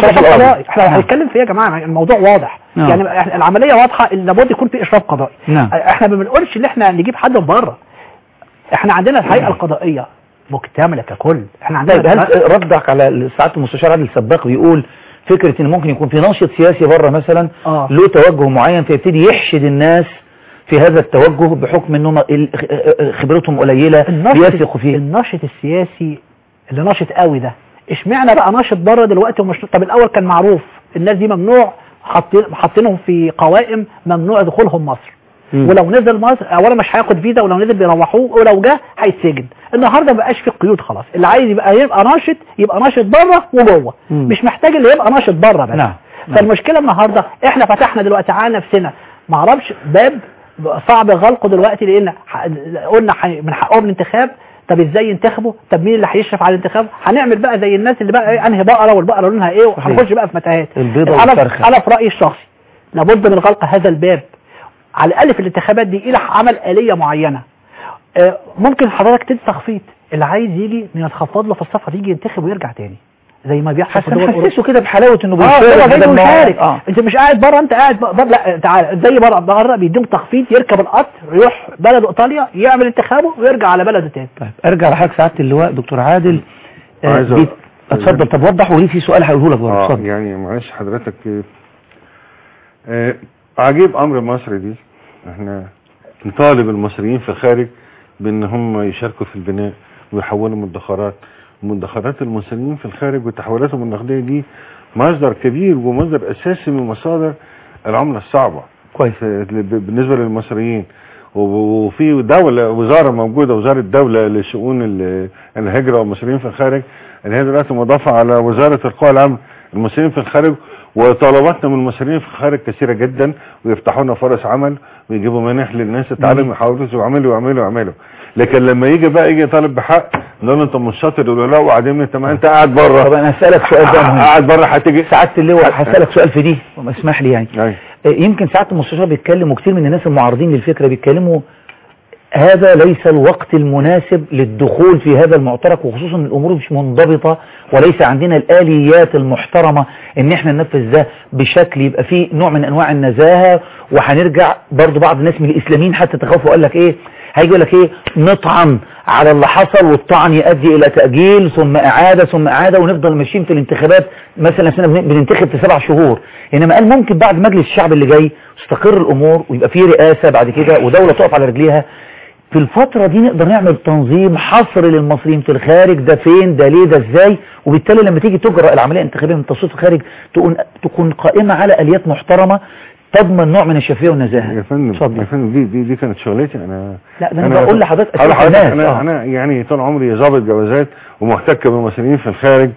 D: احنا هنتكلم في ايه يا جماعه؟ الموضوع واضح. نعم. يعني العمليه واضحه، لابد يكون في اشراف قضائي. نعم. احنا ما بنقولش ان احنا نجيب حد من بره، احنا عندنا الهيئه القضائيه مكتمله ككل. احنا عندنا
A: طيب هل ردك على سعاده المستشار عادل السباق بيقول فكره ان ممكن يكون في ناشط سياسي بره مثلا آه. له توجه معين فيبتدي يحشد الناس في هذا التوجه بحكم انهم خبرتهم قليله بيثقوا فيه؟
D: الناشط السياسي اللي ناشط قوي ده اشمعنى بقى ناشط بره دلوقتي ومش؟ طب الاول كان معروف الناس دي ممنوع، حاطينهم في قوائم ممنوع دخولهم مصر. مم. ولو نزل مصر اولا مش هياخد فيزا، ولو نزل بيروحوه، ولو جه هيتسجن. النهارده ما بقاش في قيود خلاص، اللي عايز يبقى يبقى ناشط يبقى ناشط بره وجوه، مش محتاج اللي يبقى ناشط بره بس. نعم. فالمشكله النهارده احنا فتحنا دلوقتي على نفسنا ما اعرفش باب صعب غلقه دلوقتي، لان قلنا من حقهم الانتخاب. طب ازاي ينتخبوا؟ طب مين اللي هيشرف على الانتخاب؟ هنعمل بقى زي الناس اللي بقى ايه انهي بقره والبقره لونها ايه، وهنخش بقى في متاهات. انا انا في رايي الشخصي لابد من غلق هذا الباب على الاقل في الانتخابات دي الى عمل آلية معينه. آه ممكن حضرتك تدي تخفيض، اللي عايز يجي من يتخفض له في الصفحه يجي ينتخب ويرجع تاني زي ما بيحصل في الدول
A: حسسه كده بحلاوه انه
D: بيشارك. اه بيشارك. آه. انت مش قاعد بره، انت قاعد بره. لا تعالى زي بره بره بيديهم تخفيض، يركب القطر يروح بلده ايطاليا يعمل انتخابه ويرجع على بلده تاني.
A: طيب ارجع لحضرتك سعاده اللواء دكتور عادل. آه بي... اتفضل. طب وضح وليه في سؤال هقوله لك برضه.
C: اه يعني معلش حضرتك آه عجيب امر مصر دي، احنا نطالب المصريين في الخارج بان هم يشاركوا في البناء ويحولوا مدخرات. مدخرات المصريين في الخارج وتحولاتهم النقديه دي مصدر كبير ومصدر اساسي من مصادر العمله الصعبه
A: كويس
C: بالنسبه للمصريين. وفي دوله وزاره موجوده، وزاره دوله لشؤون الهجره والمصريين في الخارج، اللي هي دلوقتي مضافه على وزاره القوى العامه المصريين في الخارج. وطلباتنا من المصريين في الخارج كثيره جدا، ويفتحوا لنا فرص عمل ويجيبوا منح للناس تتعلم ويحاولوا ويعملوا ويعملوا ويعملوا. لكن لما يجي بقى يجي طالب بحق نقول انت مش شاطر، ولا لا وبعدين انت ما انت قاعد بره.
A: طب انا هسالك سؤال بقى مهم.
C: قاعد بره هتيجي
A: سعاده اللواء هسالك سؤال في دي اسمح لي يعني. أي. يمكن سعاده المستشار بيتكلم وكثير من الناس المعارضين للفكره بيتكلموا هذا ليس الوقت المناسب للدخول في هذا المعترك، وخصوصا الامور مش منضبطه وليس عندنا الاليات المحترمه ان احنا ننفذ ده بشكل يبقى فيه نوع من انواع النزاهه. وهنرجع برضو بعض الناس من الاسلاميين حتى تخافوا قال لك ايه، هيجي يقول لك ايه نطعن على اللي حصل، والطعن يؤدي الى تاجيل ثم اعاده ثم اعاده، ونفضل ماشيين في الانتخابات مثلا سنه بننتخب في سبع شهور. انما قال ممكن بعد مجلس الشعب اللي جاي تستقر الامور ويبقى فيه رئاسه بعد كده ودوله تقف على رجليها، في الفترة دي نقدر نعمل تنظيم حصر للمصريين في الخارج، ده فين ده ليه ده ازاي، وبالتالي لما تيجي تجرى العملية الانتخابية من التصويت في الخارج تكون تكون قائمة على آليات محترمة تضمن نوع من الشفافية والنزاهة.
C: يا فندم يا فندم دي دي دي كانت شغلتي انا.
A: لا ده انا بقول لحضرتك اسمع الناس.
C: انا آه. انا يعني طول عمري ضابط جوازات ومحتك بالمصريين في الخارج،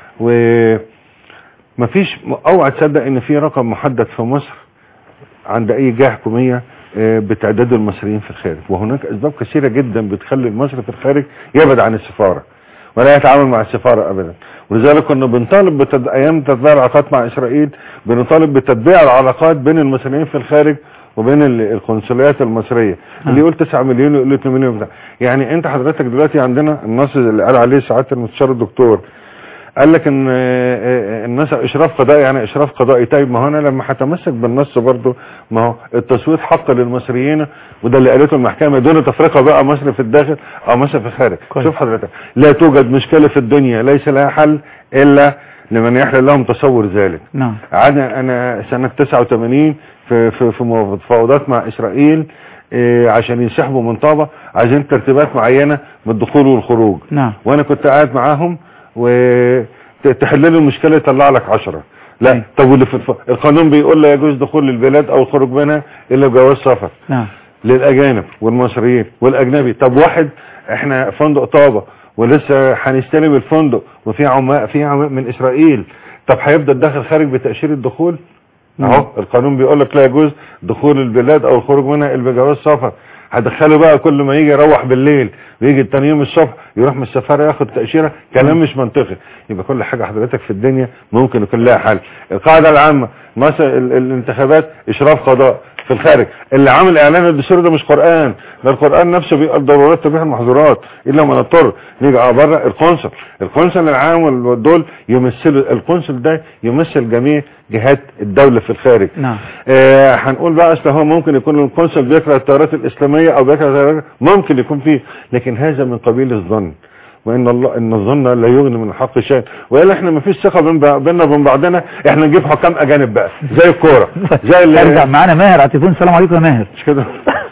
C: ومفيش اوعى تصدق ان في رقم محدد في مصر عند اي جهة حكومية بتعداد المصريين في الخارج. وهناك اسباب كثيرة جدا بتخلي المصري في الخارج يبعد عن السفارة ولا يتعامل مع السفارة ابدا. ولذلك كنا بنطالب بتد... ايام تطبيع العلاقات مع اسرائيل بنطالب بتطبيع العلاقات بين المصريين في الخارج وبين القنصليات المصرية. آه. اللي يقول تسعة مليون ويقول اثنين مليون بتاع. يعني انت حضرتك دلوقتي عندنا النص اللي قال عليه سعادة المستشار الدكتور قال لك ان الناس اشراف قضائي، يعني اشراف قضائي. طيب ما هو انا لما هتمسك بالنص برضه، ما هو التصويت حق للمصريين، وده اللي قالته المحكمه دون تفرقه بقى مصر في الداخل او مصر في الخارج. شوف حضرتك، لا توجد مشكله في الدنيا ليس لها حل الا لمن يحل لهم تصور ذلك.
A: نعم.
C: انا انا سنه تسعة وثمانين في في في مفاوضات مع اسرائيل إيه عشان ينسحبوا من طابة، عايزين ترتيبات معينه بالدخول والخروج.
A: نعم.
C: وانا كنت قاعد معاهم وتحل له المشكله يطلع لك عشرة. لا أي. طب واللي في القانون بيقول لا يجوز دخول البلاد او الخروج منها الا بجواز سفر.
A: نعم.
C: للاجانب والمصريين والاجنبي. طب واحد احنا فندق طابة ولسه هنستلم الفندق وفي عماء في عماء من اسرائيل، طب هيفضل داخل خارج بتأشيرة الدخول؟ اهو القانون بيقول لك لا يجوز دخول البلاد او الخروج منها الا بجواز سفر. هدخله بقى كل ما يجي يروح بالليل ويجي التاني يوم الصبح يروح من السفاره ياخد تأشيرة، كلام مش منطقي. يبقى كل حاجة حضرتك في الدنيا ممكن يكون لها حل. القاعدة العامة مثلا الانتخابات اشراف قضاء في الخارج، اللي عامل اعلان الدستور ده مش قرآن، ده القرآن نفسه بيقول ضرورات تبيح المحظورات الا من اضطر. نيجي اه بره القنصل، القنصل العام والدول يمثلوا، القنصل ده يمثل جميع جهات الدولة في الخارج.
A: نعم.
C: آه هنقول بقى اصل هو ممكن يكون القنصل بيكره التيارات الاسلامية او بيكره التيارات، ممكن يكون فيه، لكن هذا من قبيل الظن، وان الله ان الظن لا يغني من الحق شيء. والا احنا ما فيش ثقه بيننا وبين بعضنا، احنا نجيب حكام اجانب بقى زي الكوره زي اللي
A: ارجع معانا ماهر على التليفون. السلام عليكم يا ماهر.
C: مش كده؟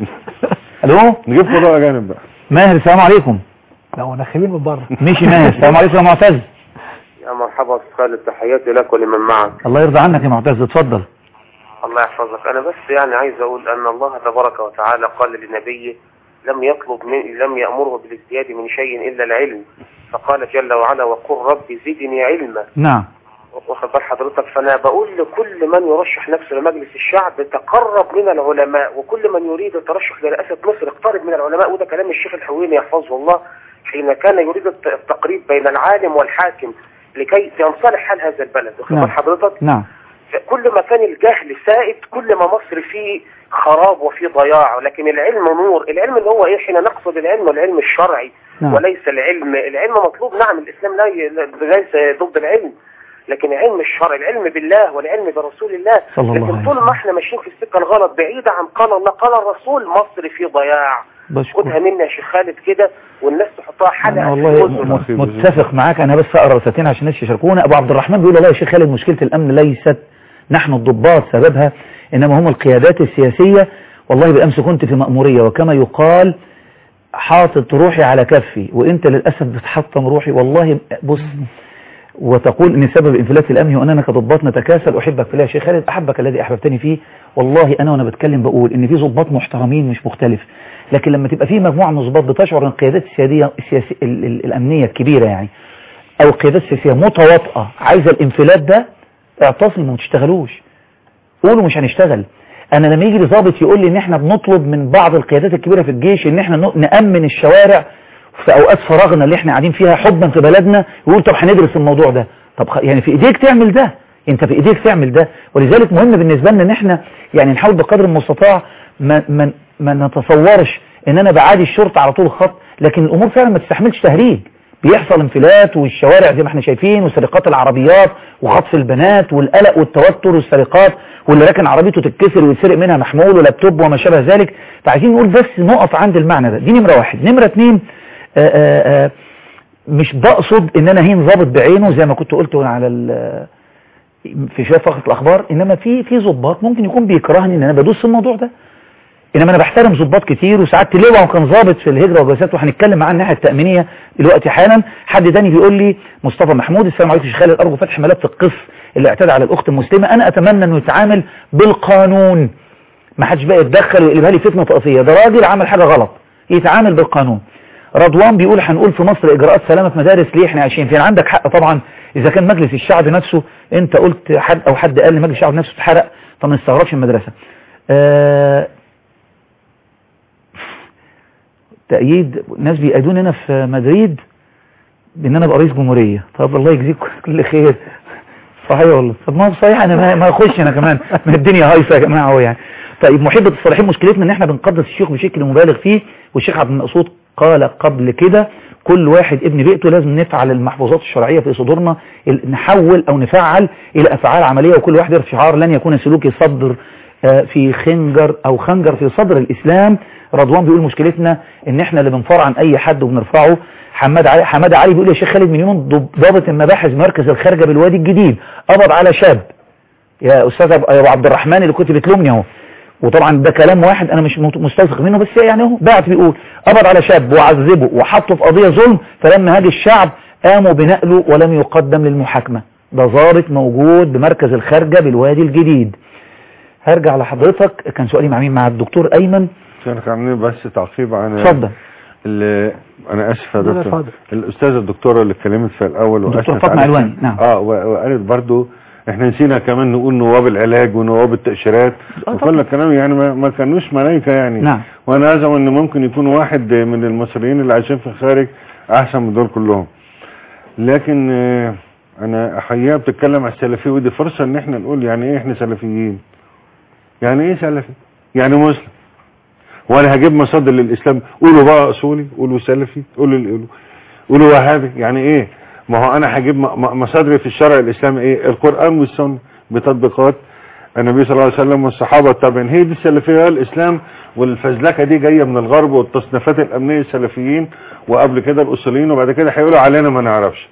A: الو
C: نجيب قضاء اجانب بقى.
A: ماهر السلام عليكم.
D: لا انا خايفين من بره.
A: ماشي ماهر. السلام عليكم يا معتز.
H: يا مرحبا استاذ خالد، تحياتي لك ولمن معك.
A: الله يرضى عنك يا معتز، اتفضل.
H: الله يحفظك. انا بس يعني عايز اقول ان الله تبارك وتعالى قال لنبيه لم يطلب من لم يأمره بالازدياد من شيء الا العلم، فقال جل وعلا وقل رب زدني علما.
A: نعم.
H: واخد بال حضرتك؟ فانا بقول لكل من يرشح نفسه لمجلس الشعب تقرب من العلماء، وكل من يريد الترشح لرئاسة مصر اقترب من العلماء. وده كلام الشيخ الحويني يحفظه الله حين كان يريد التقريب بين العالم والحاكم لكي ينصلح حال هذا البلد. واخد بال حضرتك؟
A: نعم.
H: كل ما كان الجهل سائد كل ما مصر فيه خراب وفيه ضياع، لكن العلم نور. العلم اللي هو ايه؟ حين نقصد العلم العلم الشرعي. نعم. وليس العلم العلم مطلوب، نعم الاسلام لا ليس ضد العلم، لكن علم الشرع، العلم بالله والعلم برسول الله. لكن طول ما احنا ماشيين في السكه الغلط بعيده عن قال الله قال الرسول، مصر في ضياع. خدها مني يا شيخ خالد كده والناس تحطها حلقه.
A: والله متفق معاك. انا بس اقرا رسالتين عشان الناس يشاركونا. ابو عبد الرحمن بيقول والله يا شيخ خالد مشكله الامن ليست نحن الضباط سببها، انما هم القيادات السياسيه. والله بالامس كنت في مأموريه وكما يقال حاطط روحي على كفي، وانت للاسف بتحطم روحي. والله بص، وتقول ان سبب انفلات الامن واننا كضباط نتكاسل. احبك في الله يا شيخ خالد، احبك الذي احببتني فيه. والله انا وانا بتكلم بقول ان في ضباط محترمين مش مختلف، لكن لما تبقى في مجموعه من الضباط بتشعر ان القيادات السياسيه السياسي الامنيه الكبيره يعني او القيادات السياسيه متواطئه عايزه الانفلات ده، اعتصموا وما تشتغلوش، قولوا مش هنشتغل. انا لما يجي لي ضابط يقول لي ان احنا بنطلب من بعض القيادات الكبيره في الجيش ان احنا نامن الشوارع في اوقات فراغنا اللي احنا قاعدين فيها حبا في بلدنا، يقول طب هندرس الموضوع ده. طب يعني في ايديك تعمل ده، انت في ايديك تعمل ده. ولذلك مهم بالنسبه لنا ان احنا يعني نحاول بقدر المستطاع ما ما ما نتصورش ان انا بعادي الشرطه على طول الخط، لكن الامور فعلا ما تستحملش تهريج. بيحصل انفلات والشوارع زي ما احنا شايفين، وسرقات العربيات وخطف البنات والقلق والتوتر والسرقات، واللي راكن عربيته تتكسر ويتسرق منها محمول ولابتوب وما شابه ذلك. فعايزين نقول بس نقف عند المعنى ده. دي نمره واحد. نمره اتنين، آآ آآ مش بقصد ان انا هين ضابط بعينه زي ما كنت قلت على في شويه فقره الاخبار، انما في في ضباط ممكن يكون بيكرهني ان انا بدوس في الموضوع ده. انما انا بحترم ضباط كتير، وساعات لواء وكان ضابط في الهجره والجلسات وهنتكلم معاه الناحيه التامينيه دلوقتي حالا. حد تاني بيقول لي مصطفى محمود السلام عليكم يا شيخ خالد، ارجو فتح ملف القس اللي اعتدى على الاخت المسلمه. انا اتمنى انه يتعامل بالقانون، ما حدش بقى يتدخل ويقلبها لي فتنه طائفيه. ده راجل عمل حاجه غلط، يتعامل بالقانون. رضوان بيقول هنقول في مصر اجراءات سلامه في مدارس ليه احنا عايشين فين. عندك حق طبعا، اذا كان مجلس الشعب نفسه انت قلت حد او حد قال لمجلس الشعب نفسه اتحرق، فما نستغربش المدرسه. آه تأييد ناس بيأيدون هنا في مدريد بان انا ابقى رئيس جمهوريه. طب الله يجزيك كل خير. صحيح والله. طب ما صحيح انا ما اخش انا كمان من الدنيا هايصه يا جماعه اهو يعني. طيب محبه الصالحين مشكلتنا ان احنا بنقدس الشيخ بشكل مبالغ فيه، والشيخ عبد المقصود قال قبل كده كل واحد ابن بيئته لازم نفعل المحفوظات الشرعيه في صدورنا، نحول او نفعل الى افعال عمليه، وكل واحد يرفع شعار لن يكون سلوكي صدر في خنجر او خنجر في صدر الاسلام. رضوان بيقول مشكلتنا ان احنا اللي بنفرعن اي حد وبنرفعه. حماد علي حماد علي بيقول يا شيخ خالد من يوم ضابط المباحث مركز الخارجه بالوادي الجديد قبض على شاب. يا استاذ ابو عبد الرحمن اللي كنت بتلومني اهو، وطبعا ده كلام واحد انا مش مستوثق منه، بس يعني اهو بعت بيقول قبض على شاب وعذبه وحطه في قضيه ظلم، فلما هاجي الشعب قاموا بنقله ولم يقدم للمحاكمه. ده ضابط موجود بمركز الخارجه بالوادي الجديد. هرجع لحضرتك، كان سؤالي مع مين؟ مع الدكتور ايمن.
C: كان بس تعقيب عن
A: اتفضل.
C: انا اسف يا دكتور، الاستاذه الدكتوره اللي اتكلمت في الاول
A: دكتور فاطمه علواني نعم
C: اه وقالت برضو احنا نسينا كمان نقول نواب العلاج ونواب التاشيرات وكل الكلام، يعني ما, ما كانوش ملائكه يعني.
A: نعم.
C: وانا ازعم ان ممكن يكون واحد من المصريين اللي عايشين في الخارج احسن من دول كلهم، لكن آه انا احييها بتتكلم على السلفيه، ودي فرصه ان احنا نقول يعني ايه احنا سلفيين. يعني ايه سلفي؟ يعني مسلم. وانا هجيب مصادر للاسلام، قولوا بقى اصولي، قولوا سلفي، قولوا قولوا قولوا وهابي، يعني ايه؟ ما هو انا هجيب مصادري في الشرع الاسلامي ايه؟ القران والسنه بتطبيقات النبي صلى الله عليه وسلم والصحابه التابعين. هي دي السلفيه الاسلام، والفزلكه دي جايه من الغرب والتصنيفات الامنيه السلفيين، وقبل كده الاصوليين، وبعد كده هيقولوا علينا ما نعرفش.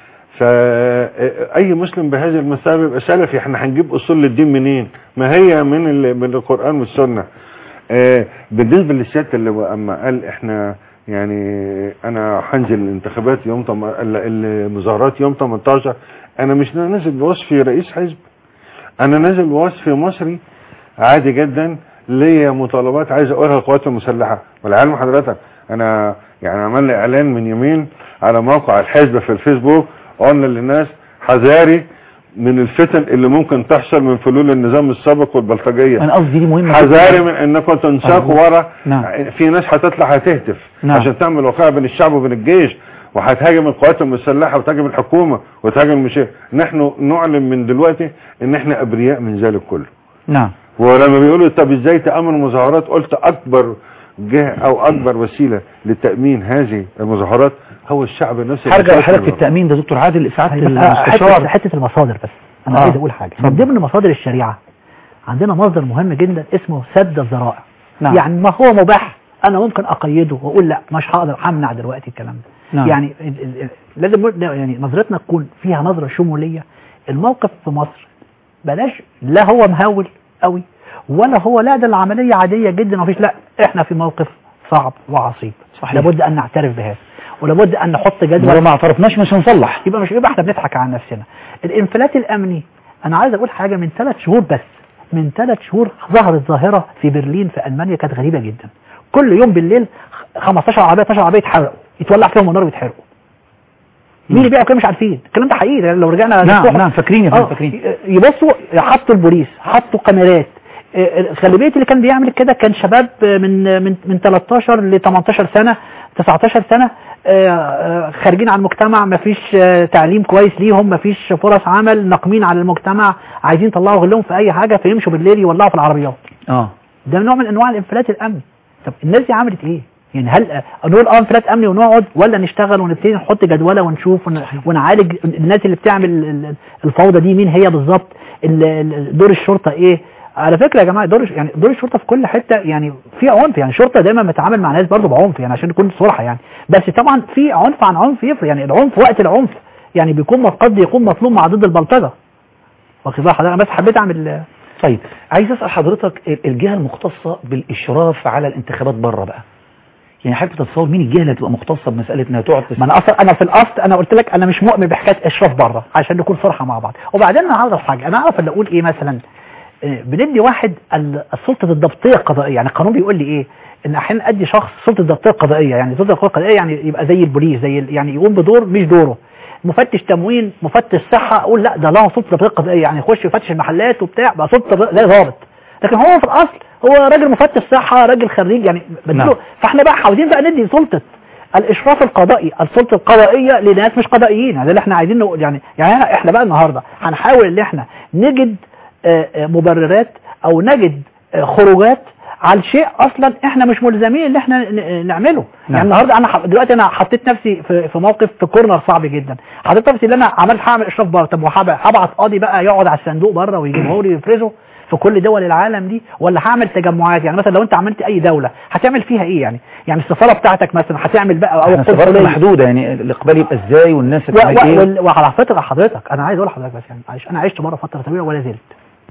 C: فاي مسلم بهذه المثابه يبقى سلفي. احنا هنجيب اصول للدين منين؟ ما هي من من القران والسنه. آه بالنسبه للسياده اللي اما قال احنا يعني انا هنزل الانتخابات يوم طم... المظاهرات يوم ثمانية عشر، انا مش نازل بوصف رئيس حزب، انا نازل بوصف مصري عادي جدا ليا مطالبات عايز اقولها للقوات المسلحه. والعلم حضرتك انا يعني عملنا اعلان من يومين على موقع الحزب في الفيسبوك، قلنا للناس حذاري من الفتن اللي ممكن تحصل من فلول النظام السابق والبلطجيه.
A: انا قصدي دي مهمه،
C: حذاري من انكم تنساقوا ورا.
A: نعم.
C: في ناس هتطلع هتهتف
A: نعم.
C: عشان تعمل وقائع بين الشعب وبين الجيش، وهتهاجم القوات المسلحه وتهاجم الحكومه وتهاجم المشير. نحن نعلن من دلوقتي ان احنا ابرياء من ذلك كله.
A: نعم.
C: ولما بيقولوا طب ازاي تامن مظاهرات، قلت اكبر جهه او اكبر وسيله لتامين هذه المظاهرات هو الشعب نفسه.
A: هرجع لحضرتك التامين ده دكتور عادل ساعات
D: المستشار. حته المصادر بس انا آه. عايز اقول حاجه من ضمن مصادر الشريعه عندنا مصدر مهم جدا اسمه سد الذرائع. نعم. يعني ما هو مباح انا ممكن اقيده واقول لا مش هقدر همنع دلوقتي الكلام ده. نعم. يعني لازم يعني نظرتنا تكون فيها نظره شموليه. الموقف في مصر بلاش لا هو مهول قوي ولا هو لا ده العمليه عاديه جدا مفيش، لا احنا في موقف صعب وعصيب. صحيح. لابد ان نعترف بهذا ولابد ان نحط جدول.
A: لو ما اعترفناش مش هنصلح،
D: يبقى مش يبقى احنا بنضحك على نفسنا. الانفلات الامني انا عايز اقول حاجه، من ثلاث شهور بس من ثلاث شهور ظهرت ظاهره في برلين في المانيا كانت غريبه جدا. كل يوم بالليل خمستاشر عربيه اتناشر عربيه يتحرقوا، يتولع فيهم النار ويتحرقوا. مين اللي بيعمل كده مش عارفين. الكلام ده حقيقي لو رجعنا
A: نعم نعم فاكرين يا فندم فاكرين.
D: يبصوا حطوا البوليس حطوا كاميرات. غالبيه اللي كان بيعمل كده كان شباب من من من تلتاشر ل تمنتاشر سنه تسعتاشر سنه خارجين عن المجتمع، مفيش تعليم كويس ليهم، مفيش فرص عمل، ناقمين على المجتمع، عايزين يطلعوا غلهم في اي حاجه فيمشوا بالليل يولعوا في العربيات. اه ده نوع من انواع الانفلات الامني. طب الناس دي عملت ايه؟ يعني هل نقول اه انفلات امني ونقعد ولا نشتغل ونبتدي نحط جدوله ونشوف ونعالج الناس اللي بتعمل الفوضى دي مين هي بالظبط؟ دور الشرطه ايه؟ على فكره يا جماعه دور يعني دور الشرطه في كل حته يعني في عنف، يعني الشرطه دايما بتتعامل مع ناس برضه بعنف يعني عشان نكون صراحه يعني، بس طبعا في عنف عن عنف يفرق. يعني العنف وقت العنف يعني بيكون قد يكون مطلوب مع ضد البلطجه. واخد بالك حضرتك؟ بس حبيت اعمل.
A: طيب عايز اسال حضرتك الجهه المختصه بالاشراف على الانتخابات بره بقى، يعني حضرتك تتصور مين الجهه اللي هتبقى مختصه بمساله انها تقعد؟
D: ما انا اصلا انا في الاصل انا قلت لك انا مش مؤمن بحكايه اشراف بره عشان نكون صراحه مع بعض. وبعدين انا هعرف حاجه، انا اعرف اللي اقول ايه مثلا بندي واحد السلطه الضبطيه القضائيه. يعني القانون بيقول لي ايه؟ ان احيانا ادي شخص سلطه الضبطيه القضائيه، يعني سلطه الضبطيه القضائيه يعني يبقى زي البوليس، زي يعني يقوم بدور مش دوره. مفتش تموين، مفتش صحه، اقول لا ده له سلطه ضبطيه قضائيه، يعني يخش يفتش المحلات وبتاع بقى سلطه زي ضابط. لكن هو في الاصل هو راجل مفتش صحه، راجل خريج يعني بدله. فاحنا بقى عاوزين بقى ندي سلطه الاشراف القضائي، السلطه القضائيه لناس مش قضائيين. هذا اللي احنا عايزين نقول. يعني يعني احنا بقى النهارده هنحاول ان احنا نجد مبررات او نجد خروجات على شيء اصلا احنا مش ملزمين ان احنا نعمله. نعم. يعني النهارده انا دلوقتي انا حطيت نفسي في في موقف في كورنر صعب جدا. حطيت نفسي ان انا عملت هعمل اشراف بره. طب وهبعت قاضي بقى يقعد على الصندوق بره ويجيبه لي يفرزه في كل دول العالم دي، ولا هعمل تجمعات؟ يعني مثلا لو انت عملت اي دوله هتعمل فيها ايه؟ يعني يعني السفاره بتاعتك مثلا هتعمل بقى او
A: السفاره محدوده، يعني الاقبال يبقى ازاي والناس
D: هتعمل ايه؟ وعلى فكره حضرتك انا عايز اقول لحضرتك بس يعني انا عشت بره فتره طويله ولا زلت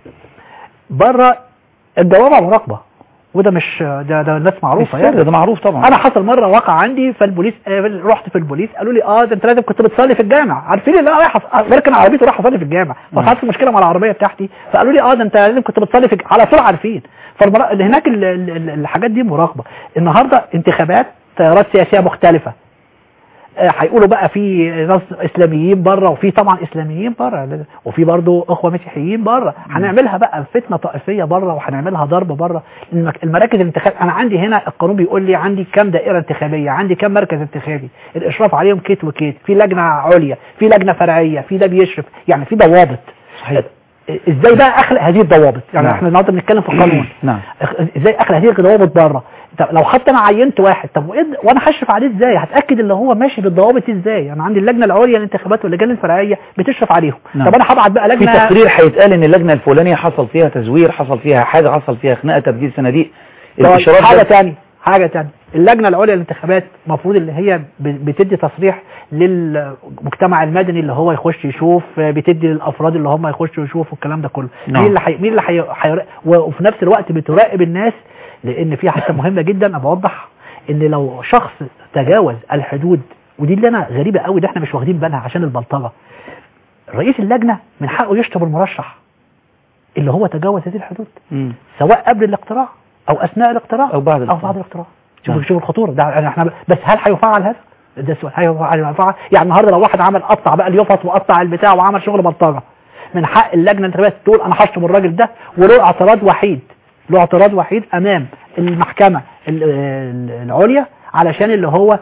D: بره الدوامه مراقبه، وده مش ده ده الناس معروفه يعني
A: ده معروف طبعا.
D: انا حصل مره واقع عندي فالبوليس رحت في البوليس قالوا لي اه ده انت لازم كنت بتصلي في الجامع. عارفين اللي انا رايح بركن عربيتي وراح اصلي في الجامع، فحصلت مشكله مع العربيه بتاعتي فقالوا لي اه ده انت لازم كنت بتصلي في على طول عارفين. فهناك الحاجات دي مراقبه. النهارده انتخابات تيارات سياسيه مختلفه، هيقولوا بقى في ناس اسلاميين بره وفي طبعا اسلاميين بره وفي برضه اخوه مسيحيين بره، هنعملها بقى فتنه طائفيه بره وهنعملها ضرب بره. المراكز الانتخاب انا عندي هنا القانون بيقول لي عندي كام دائره انتخابيه، عندي كام مركز انتخابي، الاشراف عليهم كيت وكيت، في لجنه عليا، في لجنه فرعيه، في ده بيشرف، يعني في ضوابط. صحيح. ازاي بقى اخلق هذه الضوابط؟ يعني نعم. احنا النهارده بنتكلم في القانون. نعم. ازاي اخلق هذه الضوابط بره؟ طب لو حتى انا عينت واحد، طب وايه وانا هشرف عليه ازاي؟ هتاكد اللي هو ماشي بالضوابط ازاي؟ انا عندي اللجنه العليا للانتخابات واللجان الفرعيه بتشرف عليهم. نعم. طب انا هبعت بقى لجنه،
A: في تقرير هيتقال ان اللجنه الفلانيه حصل فيها تزوير، حصل فيها حاجه، حصل فيها خناقه، تبديل صناديق،
D: الاشارات. حاجه ثانيه حاجه ثانيه اللجنه العليا للانتخابات المفروض اللي هي بتدي تصريح للمجتمع المدني اللي هو يخش يشوف، بتدي للافراد اللي هم يخشوا يشوفوا الكلام ده كله. نعم. مين اللي حي... مين اللي حي... حي... وفي نفس الوقت بتراقب الناس، لان في حاجه مهمه جدا انا بوضح ان لو شخص تجاوز الحدود، ودي اللي انا غريبه قوي، ده احنا مش واخدين بالها عشان البلطجه، رئيس اللجنه من حقه يشطب المرشح اللي هو تجاوز هذه الحدود. م. سواء قبل الاقتراع او اثناء الاقتراع
A: او بعد
D: الاقتراع او بعد الاقتراع. شوف شوف الخطوره ده. احنا بس هل هيفعل هذا؟ ده السؤال. هيفعل؟ يعني النهارده لو واحد عمل قطع بقى اليوفط وقطع البتاع وعمل شغل بلطجه، من حق اللجنه الانتخابيه تقول انا هشطب الراجل ده، وله اعتراض وحيد، له اعتراض وحيد امام المحكمه العليا علشان اللي هو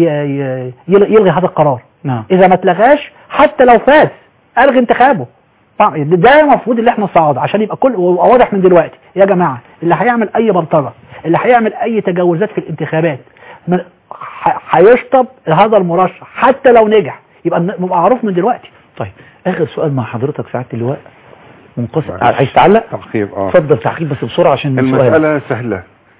D: يلغي هذا القرار. نعم. اذا ما اتلغاش حتى لو فاز الغي انتخابه. ده المفروض اللي احنا نصعد عشان يبقى كل واضح من دلوقتي يا جماعه، اللي هيعمل اي بلطجه، اللي هيعمل اي تجاوزات في الانتخابات هيشطب هذا المرشح حتى لو نجح، يبقى معروف من دلوقتي.
A: طيب اخر سؤال مع حضرتك سعاده اللواء منقسم، عايز تعلق؟
C: تعقيب. اه
A: اتفضل تعقيب بس بسرعه عشان
C: المساله سهله.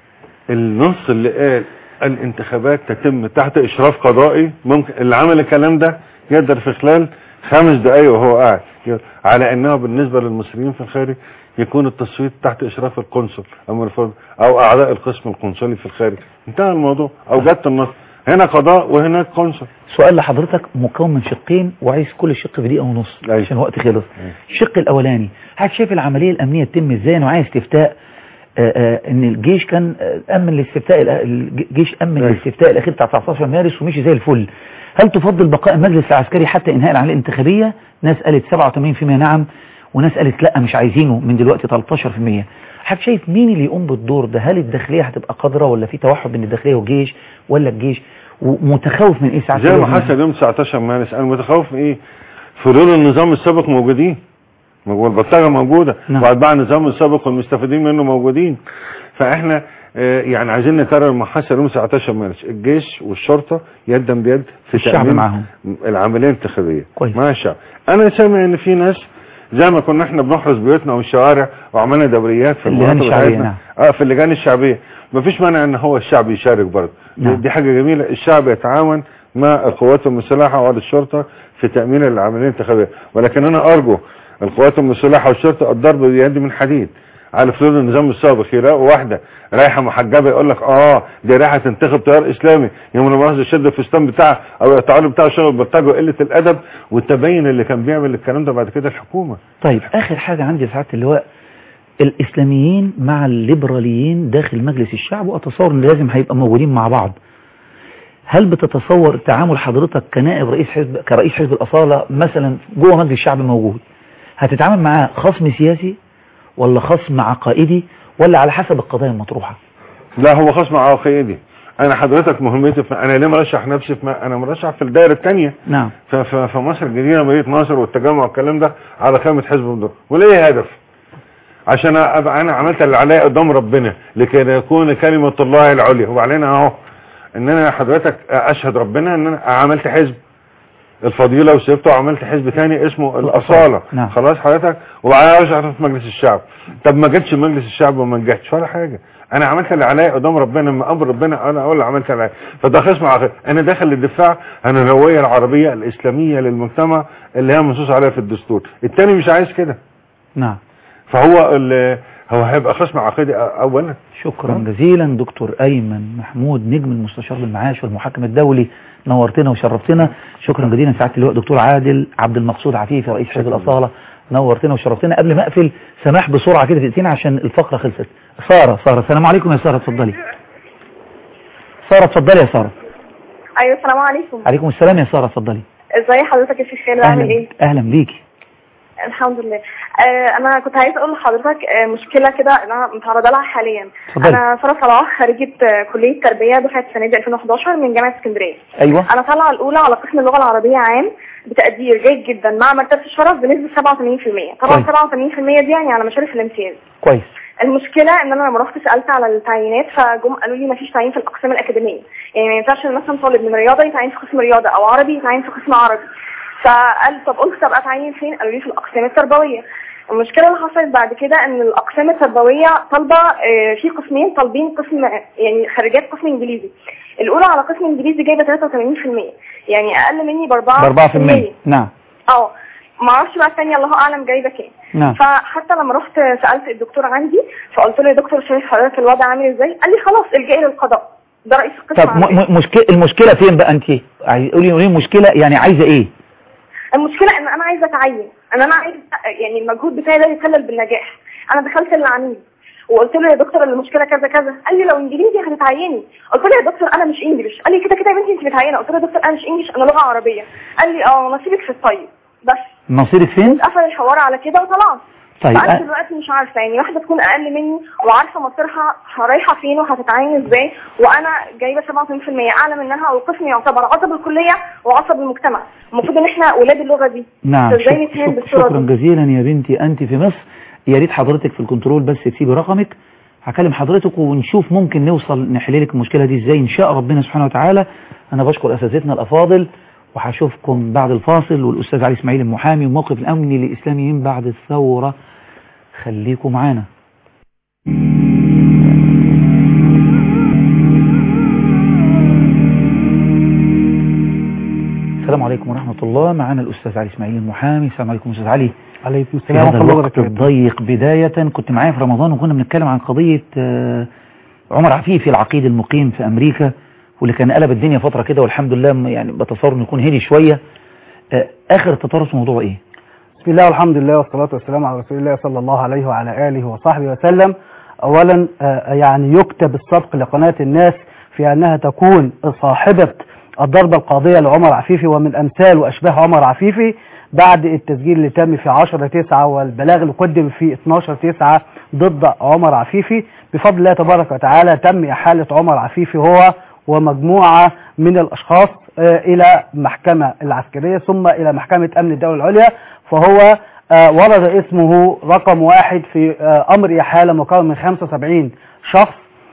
C: النص اللي قال الانتخابات تتم تحت اشراف قضائي، ممكن اللي عمل الكلام ده يقدر في خلال خمس دقايق وهو قاعد على انه بالنسبه للمصريين في الخارج يكون التصويت تحت اشراف القنصل او او اعضاء القسم القنصلي في الخارج، انتهى الموضوع. اوجدت النص، هنا قضاء وهناك قنصل.
A: سؤال لحضرتك مكون من شقين وعايز كل شق في دقيقه ونص عشان وقت خلص. الشق الاولاني، حضرتك شايف العمليه الامنيه تتم ازاي؟ انا عايز استفتاء آآ آآ ان الجيش كان امن الاستفتاء، الجيش امن الاستفتاء الاخير بتاع تسعتاشر مارس ومشي زي الفل. هل تفضل بقاء المجلس العسكري حتى انهاء العمليه الانتخابيه؟ ناس قالت سبعة وثمانين بالمئة نعم، وناس قالت لا مش عايزينه من دلوقتي ثلاثة عشر بالمئة. حضرتك شايف مين اللي يقوم بالدور ده؟ هل الداخليه هتبقى قادره ولا في توحد بين الداخليه والجيش، ولا الجيش؟ ومتخوف من ايه ساعه
C: زي ما حصل يوم تسعتاشر مارس؟ انا متخوف من ايه؟ فلول النظام السابق موجودين، والبلطجه موجوده، نعم. واتباع النظام السابق والمستفيدين منه موجودين. فاحنا اه يعني عايزين نكرر ما حصل يوم تسعتاشر مارس، الجيش والشرطه يدا بيد في
A: الشعب معاهم
C: العمليه الانتخابيه
A: مع
C: الشعب. انا سامع ان في ناس زي ما كنا احنا بنحرس بيوتنا والشوارع وعملنا دوريات في
A: المناطق بتاعتنا، نعم.
C: اه في اللجان الشعبيه، مفيش مانع ان هو الشعب يشارك برضه. نعم. دي حاجه جميله، الشعب يتعاون مع القوات المسلحه والشرطه في تامين العمليه الانتخابيه، ولكن انا ارجو القوات المسلحه والشرطه الضرب بيد من حديد على فلول النظام السابق. يلاقوا واحده رايحه محجبه يقول لك اه دي رايحه تنتخب تيار اسلامي، يوم ما مؤاخذه يشد الفستان بتاعها او يقطعوا له بتاع شغل البلطجه وقله الادب والتبين اللي كان بيعمل الكلام ده بعد كده الحكومه.
A: طيب اخر حاجه عندي سعاده اللواء، الاسلاميين مع الليبراليين داخل مجلس الشعب، واتصور ان لازم هيبقى موجودين مع بعض. هل بتتصور تعامل حضرتك كنائب رئيس حزب كرئيس حزب الاصاله مثلا جوه مجلس الشعب موجود، هتتعامل معاه خصم سياسي ولا خصم عقائدي ولا على حسب القضايا المطروحه؟
C: لا هو خصم عقائدي. انا حضرتك مهمتي في انا ليه مرشح نفسي في انا مرشح في الدائره الثانيه،
A: نعم،
C: في مصر الجديده مدينه ناصر والتجمع والكلام ده على خامه حزب الدور. وليه هدف؟ عشان ابقى انا عملت اللي عليا قدام ربنا لكي يكون كلمه الله العليا. وبعدين اهو ان انا حضرتك اشهد ربنا ان انا عملت حزب الفضيله وسبته وعملت حزب ثاني اسمه الاصاله.
A: نعم.
C: خلاص حضرتك، وبعدين ارجع في مجلس الشعب. طب ما جتش مجلس الشعب وما نجحتش ولا حاجه، انا عملت اللي عليا قدام ربنا، لما امر ربنا انا اقول اللي عملت اللي عليا. فده خصم عقيدي. انا داخل للدفاع عن الهويه العربيه الاسلاميه للمجتمع اللي هي منصوص عليها في الدستور. الثاني مش عايز كده.
A: نعم.
C: فهو هو هيبقى خصم عقيدي اولا.
A: شكرا جزيلا دكتور ايمن محمود نجم المستشار بالمعاش والمحاكم الدولي، نورتنا وشرفتنا. شكرا جزيلا سعاده اللواء دكتور عادل عبد المقصود عفيفي رئيس حزب الاصاله، نورتنا وشرفتنا. قبل ما اقفل سماح بسرعه كده دقيقتين عشان الفقره خلصت. ساره ساره السلام عليكم يا ساره، اتفضلي. ساره اتفضلي يا ساره.
I: ايوه السلام عليكم.
A: عليكم السلام يا ساره، اتفضلي.
I: ازي حضرتك يا شيخ خالد، عامل ايه؟
A: اهلا بيكي.
I: الحمد لله. آه انا كنت عايزه اقول لحضرتك آه مشكله كده انا متعرضه لها حاليا.
A: فضل.
I: انا ساره صلاح، خريجه آه كليه تربيه دفعه السنه دي ألفين وحداشر من جامعه اسكندريه.
A: ايوه.
I: انا طالعه الاولى على قسم اللغه العربيه عام بتقدير جيد جدا مع مرتبه الشرف بنسبه سبعة وثمانين بالمية. طبعا
A: كويس.
I: سبعة وثمانين بالمية دي يعني على مشارف الامتياز.
A: كويس.
I: المشكله ان انا لما رحت سالت على التعيينات فجم قالوا لي ما فيش تعيين في الاقسام الاكاديميه، يعني ما ينفعش مثلا طالب من رياضه يتعين في قسم رياضه او عربي يتعين في قسم عربي. فقال طب قلت طب اتعين فين؟ قالوا لي في الاقسام التربويه. المشكله اللي حصلت بعد كده ان الاقسام التربويه طالبه في قسمين طالبين قسم يعني خريجات قسم انجليزي. الاولى على قسم انجليزي جايبه ثلاثة وثمانين بالمية، يعني اقل مني ب أربعة بالمية.
A: نعم.
I: اه ما اعرفش بقى الثانيه الله اعلم جايبه كام.
A: نعم.
I: فحتى لما رحت سالت الدكتور عندي فقلت له يا دكتور شايف حضرتك الوضع عامل ازاي؟ قال لي خلاص الجئي للقضاء، ده رئيس القسم.
A: طب م- مشكله المشكله فين بقى؟ انت قولي قولي المشكله يعني عايزه ايه؟
I: المشكله ان انا عايزه اتعين، ان انا عايزه يعني المجهود بتاعي ده يكلل بالنجاح. انا دخلت للعميد وقلت له يا دكتور المشكله كذا كذا، قال لي لو انجليزي هتتعيني. قلت له يا دكتور انا مش انجليش. قال لي كده كده يا بنتي انت متعينه. قلت له يا دكتور انا مش انجليش انا لغه عربيه. قال لي اه نصيبك في الطيب. بس
A: نصيبك فين؟
I: قفل الحوار على كده وطلعت.
A: طيب
I: فانا دلوقتي مش عارفه يعني واحده تكون اقل مني وعارفه مصيرها رايحه فين وهتتعين ازاي، وانا جايبه سبعة وثمانين بالمية اعلى منها، والقسم يعتبر عصب الكليه وعصب المجتمع. المفروض ان احنا اولاد اللغه دي.
A: نعم.
I: ازاي نتهم بالصوره
A: شكرا
I: دي؟
A: جزيلا يا بنتي، انت في مصر. يا ريت حضرتك في الكنترول بس تسيبي رقمك، هكلم حضرتك ونشوف ممكن نوصل نحل لك المشكله دي ازاي ان شاء ربنا سبحانه وتعالى. انا بشكر اساتذتنا الافاضل وهشوفكم بعد الفاصل، والاستاذ علي اسماعيل المحامي وموقف الامن الاسلامي من بعد الثوره. خليكم معانا. السلام عليكم ورحمة الله. معنا الأستاذ علي اسماعيل المحامي. السلام عليكم أستاذ علي.
D: عليكم السلام
A: ورحمة الله وبركاته. الضيق بداية كنت معايا في رمضان وكنا بنتكلم عن قضية عمر عفيفي العقيد المقيم في أمريكا، واللي كان قلب الدنيا فترة كده والحمد لله يعني بتصور انه يكون هدي شوية. آخر التطرس في موضوع إيه؟
D: بسم الله والحمد لله والصلاة والسلام على رسول الله صلى الله عليه وعلى آله وصحبه وسلم. أولا يعني يكتب السبق لقناة الناس في أنها تكون صاحبة الضربة القاضية لعمر عفيفي ومن أمثال وأشباه عمر عفيفي بعد التسجيل اللي تم في عشرة تسعة والبلاغ اللي قدم في اثناشر تسعة ضد عمر عفيفي. بفضل الله تبارك وتعالى تم إحالة عمر عفيفي هو ومجموعة من الأشخاص إلى محكمة العسكرية ثم إلى محكمة أمن الدولة العليا، فهو ورد اسمه رقم واحد في أمر إحالة مكون من خمسة وسبعين شخص،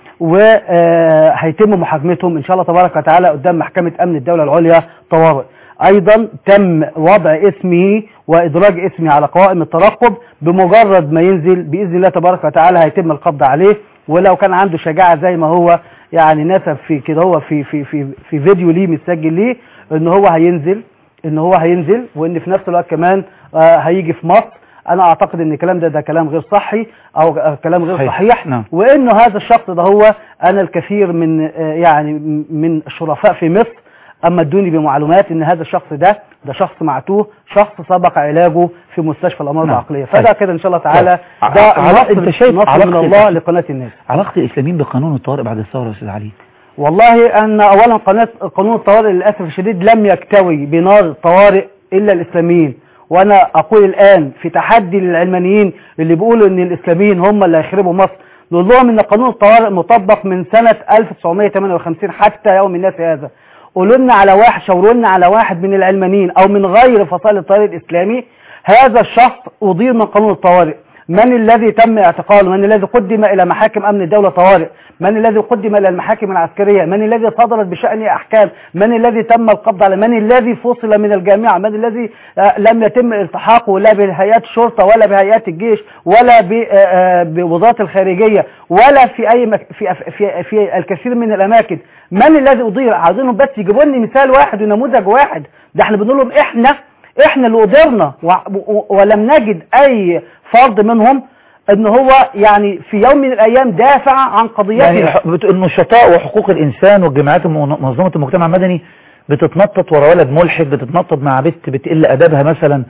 D: وهيتم محاكمتهم إن شاء الله تبارك وتعالى قدام محكمة أمن الدولة العليا طوارئ. أيضا تم وضع اسمه وإدراج اسمه على قوائم الترقب، بمجرد ما ينزل بإذن الله تبارك وتعالى هيتم القبض عليه. ولو كان عنده شجاعة زي ما هو يعني نسب في كده هو في في في في فيديو ليه متسجل ليه ان هو هينزل ان هو هينزل وان في نفس الوقت كمان آه هيجي في مصر. انا اعتقد ان الكلام ده ده كلام غير صحي او آه كلام غير صحيح, صحيح. نعم. وانه هذا الشخص ده هو انا الكثير من آه يعني من الشرفاء في مصر اما ادوني بمعلومات ان هذا الشخص ده ده شخص معتوه، شخص سبق علاجه في مستشفى الامراض
A: نعم.
D: العقليه. فده كده ان شاء الله تعالى ده نصر انت شايف نصر من الله لقناه الناس.
A: علاقه الاسلاميين بقانون الطوارئ بعد الثوره يا استاذ علي؟
D: والله ان اولا قناه قانون الطوارئ للاسف الشديد لم يكتوي بنار الطوارئ الا الاسلاميين، وانا اقول الان في تحدي للعلمانيين اللي بيقولوا ان الاسلاميين هم اللي هيخربوا مصر، نقول لهم ان قانون الطوارئ مطبق من سنه ألف وتسعمائة وثمانية وخمسين حتى يوم الناس هذا. قولوا لنا على واحد، شاوروا لنا على واحد من العلمانيين او من غير فصائل الطوارئ الاسلامي هذا الشخص أضير من قانون الطوارئ. من الذي تم اعتقاله؟ من الذي قدم إلى محاكم أمن الدولة طوارئ؟ من الذي قدم إلى المحاكم العسكرية؟ من الذي صدرت بشأنه أحكام؟ من الذي تم القبض عليه؟ من الذي فصل من الجامعة؟ من الذي لم يتم التحاقه لا بهيئات الشرطة ولا بهيئات الجيش ولا بوزارة الخارجية ولا في أي مك... في, في في الكثير من الأماكن؟ من الذي أضير؟ عايزينهم بس يجيبوا لنا مثال واحد ونموذج واحد. ده احنا بنقول لهم احنا احنا اللي قدرنا ولم نجد اي فرد منهم ان هو يعني في يوم من الايام دافع عن قضيتنا.
A: يعني النشطاء وحقوق الانسان والجماعات منظمه المجتمع المدني بتتنطط ورا ولد ملحد، بتتنطط مع بنت بتقل ادبها مثلا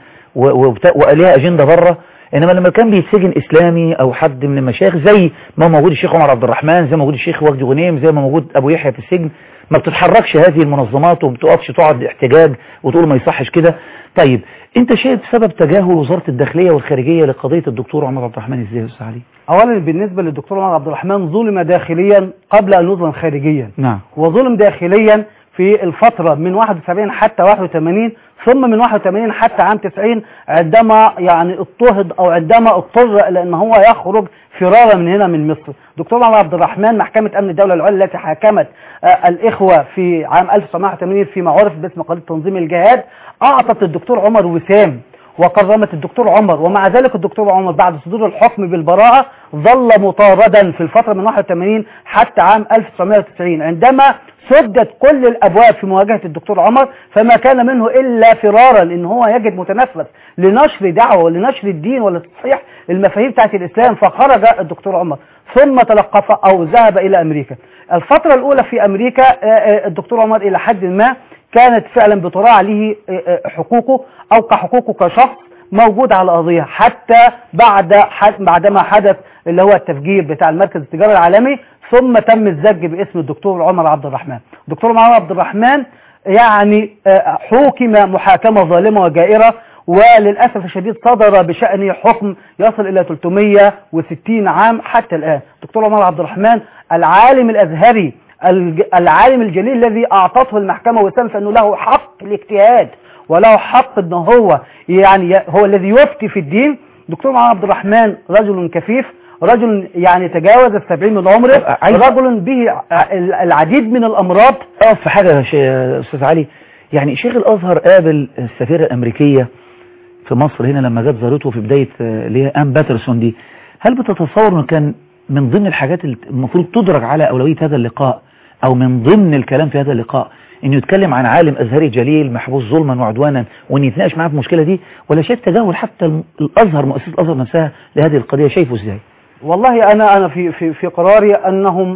A: وقاليها اجنده بره. انما لما كان بيتسجن اسلامي او حد من المشايخ زي ما موجود الشيخ عمر عبد الرحمن، زي ما موجود الشيخ وجدي غنيم، زي ما موجود ابو يحيى في السجن، ما بتتحركش هذه المنظمات وما بتقفش تقعد احتجاج وتقول ما يصحش كده. طيب انت شايف سبب تجاهل وزارة الداخلية والخارجية لقضية الدكتور عمر عبد الرحمن ازاي يا استاذ علي؟
J: اولا بالنسبة للدكتور عمر عبد الرحمن ظلم داخليا قبل ان يظلم خارجيا.
A: نعم.
J: وظلم داخليا في الفترة من واحد وسبعين حتى واحد وثمانين، ثم من واحد وثمانين حتى عام تسعين عندما يعني اضطهد او عندما اضطر لان هو يخرج فرارا من هنا من مصر. دكتور عمر عبد الرحمن محكمة امن الدولة العليا التي حاكمت آه الاخوة في عام ألف وتسعمائة وواحد وثمانين فيما عرف باسم قضية تنظيم الجهاد، اعطت الدكتور عمر وسام وكرمت الدكتور عمر، ومع ذلك الدكتور عمر بعد صدور الحكم بالبراءة ظل مطاردا في الفترة من واحد وثمانين حتى عام ألف وتسعمائة وتسعين عندما سدت كل الابواب في مواجهة الدكتور عمر، فما كان منه الا فرارا ان هو يجد متنفس لنشر دعوة ولنشر الدين ولتصحيح المفاهيم بتاعت الاسلام، فخرج الدكتور عمر ثم تلقف او ذهب الى امريكا. الفترة الاولى في امريكا الدكتور عمر الى حد ما كانت فعلا بتراعى عليه حقوقه او كحقوقه كشخص موجود على قضية، حتى بعد بعدما حدث اللي هو التفجير بتاع المركز التجاري العالمي، ثم تم الزج باسم الدكتور عمر عبد الرحمن. الدكتور عمر عبد الرحمن يعني حوكم محاكمة ظالمة وجائرة، وللأسف الشديد صدر بشأنه حكم يصل إلى ثلاثمائة وستين عام حتى الآن. الدكتور عمر عبد الرحمن العالم الأزهري العالم الجليل الذي أعطته المحكمة وسام أنه له حق الاجتهاد وله حق أنه هو يعني هو الذي يفتي في الدين. دكتور عمر عبد الرحمن رجل كفيف، رجل يعني تجاوز السبعين من عمره، رجل به العديد من الأمراض.
A: أقف في حاجة يا أستاذ علي، يعني شيخ الأزهر قابل السفيرة الأمريكية في مصر هنا لما جت زارته في بداية اللي هي آن باترسون دي، هل بتتصور أنه كان من ضمن الحاجات اللي المفروض تدرج على أولوية هذا اللقاء أو من ضمن الكلام في هذا اللقاء انه يتكلم عن عالم ازهري جليل محبوس ظلما وعدوانا وان يتناقش معاه في المشكله دي، ولا شايف تجاهل حتى الازهر مؤسسه الازهر نفسها لهذه القضيه؟ شايفه ازاي؟
J: والله انا انا في في في قراري انهم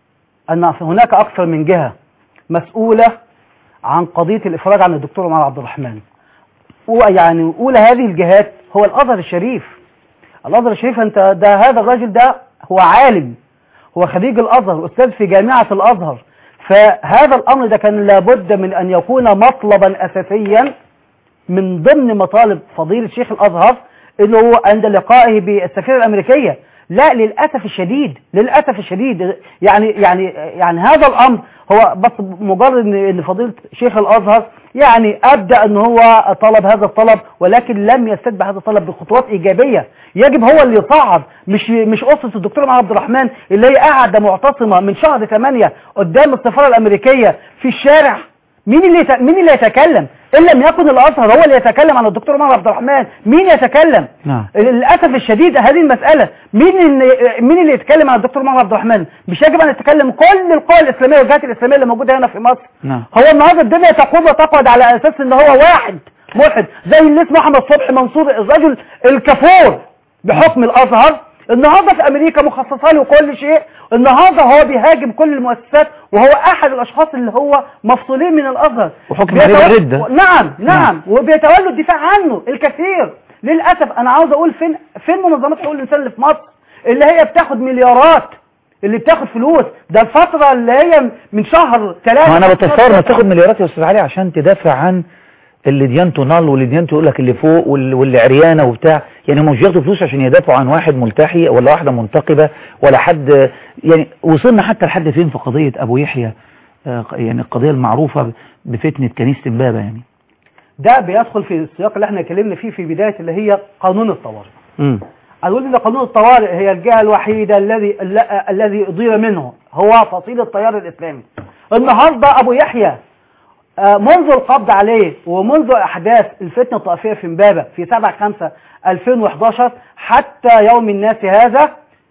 J: ان هناك اكثر من جهه مسؤوله عن قضيه الافراج عن الدكتور عمر عبد الرحمن، ويعني اولى هذه الجهات هو الازهر الشريف. الازهر الشريف انت ده هذا الراجل ده هو عالم، هو خريج الازهر، استاذ في جامعه الازهر، فهذا الأمر ده كان لابد من أن يكون مطلبا أساسيا من ضمن مطالب فضيلة شيخ الأزهر اللي هو عند لقائه بالسفيرة الأمريكية. لا للأسف الشديد للأسف الشديد يعني يعني يعني هذا الأمر هو بس مجرد ان فضيلة شيخ الأزهر يعني أبدأ أن هو طلب هذا الطلب، ولكن لم يستتبع هذا الطلب بخطوات إيجابية. يجب هو اللي يصعد، مش مش أسرة الدكتور عبد الرحمن اللي هي قاعدة معتصمة من شهر ثمانية قدام السفارة الأمريكية في الشارع. مين اللي يت... مين اللي يتكلم؟ إن لم يكن الأزهر هو اللي يتكلم عن الدكتور عمر عبد الرحمن، مين يتكلم؟ نعم. للأسف الشديد هذه المسألة مين اللي... مين اللي يتكلم عن الدكتور عمر عبد الرحمن؟ مش يجب أن يتكلم كل القوى الإسلامية والجهات الإسلامية اللي موجودة هنا في مصر. نعم. هو النهارده الدنيا تقوم وتقعد على أساس إن هو واحد ملحد زي اللي اسمه أحمد صبحي منصور، الرجل الكفور بحكم الأزهر، النهارده في أمريكا مخصصة له كل شيء، النهارده هو بيهاجم كل المؤسسات، وهو أحد الأشخاص اللي هو مفصولين من الأزهر
A: وحكم عليه بالردة.
J: نعم نعم, نعم. وبيتولوا الدفاع عنه الكثير. للأسف أنا عاوز أقول فين فين منظمات حقوق الإنسان اللي في مصر اللي هي بتاخد مليارات، اللي بتاخد فلوس؟ ده الفترة اللي هي من شهر ثلاثة.
A: أنا بتصور إنها بتاخد مليارات يا أستاذ علي عشان تدافع عن اللي ديانته نال واللي ديانته يقول لك اللي فوق واللي عريانه وبتاع، يعني هم مش ياخدوا فلوس عشان يدافعوا عن واحد ملتحي ولا واحده منتقبه ولا حد. يعني وصلنا حتى لحد فين في قضيه ابو يحيى، يعني القضيه المعروفه بفتنه كنيسه امبابه. يعني
J: ده بيدخل في السياق اللي احنا اتكلمنا فيه في بدايه اللي هي قانون الطوارئ. امم اقول ان قانون الطوارئ هي الجهه الوحيده الذي الذي اضير منه هو فصيل التيار الاسلامي. النهارده ابو يحيى منذ القبض عليه ومنذ أحداث الفتنة الطائفية في امبابة في سبعة خمسة ألفين وإحدى عشر حتى يوم الناس هذا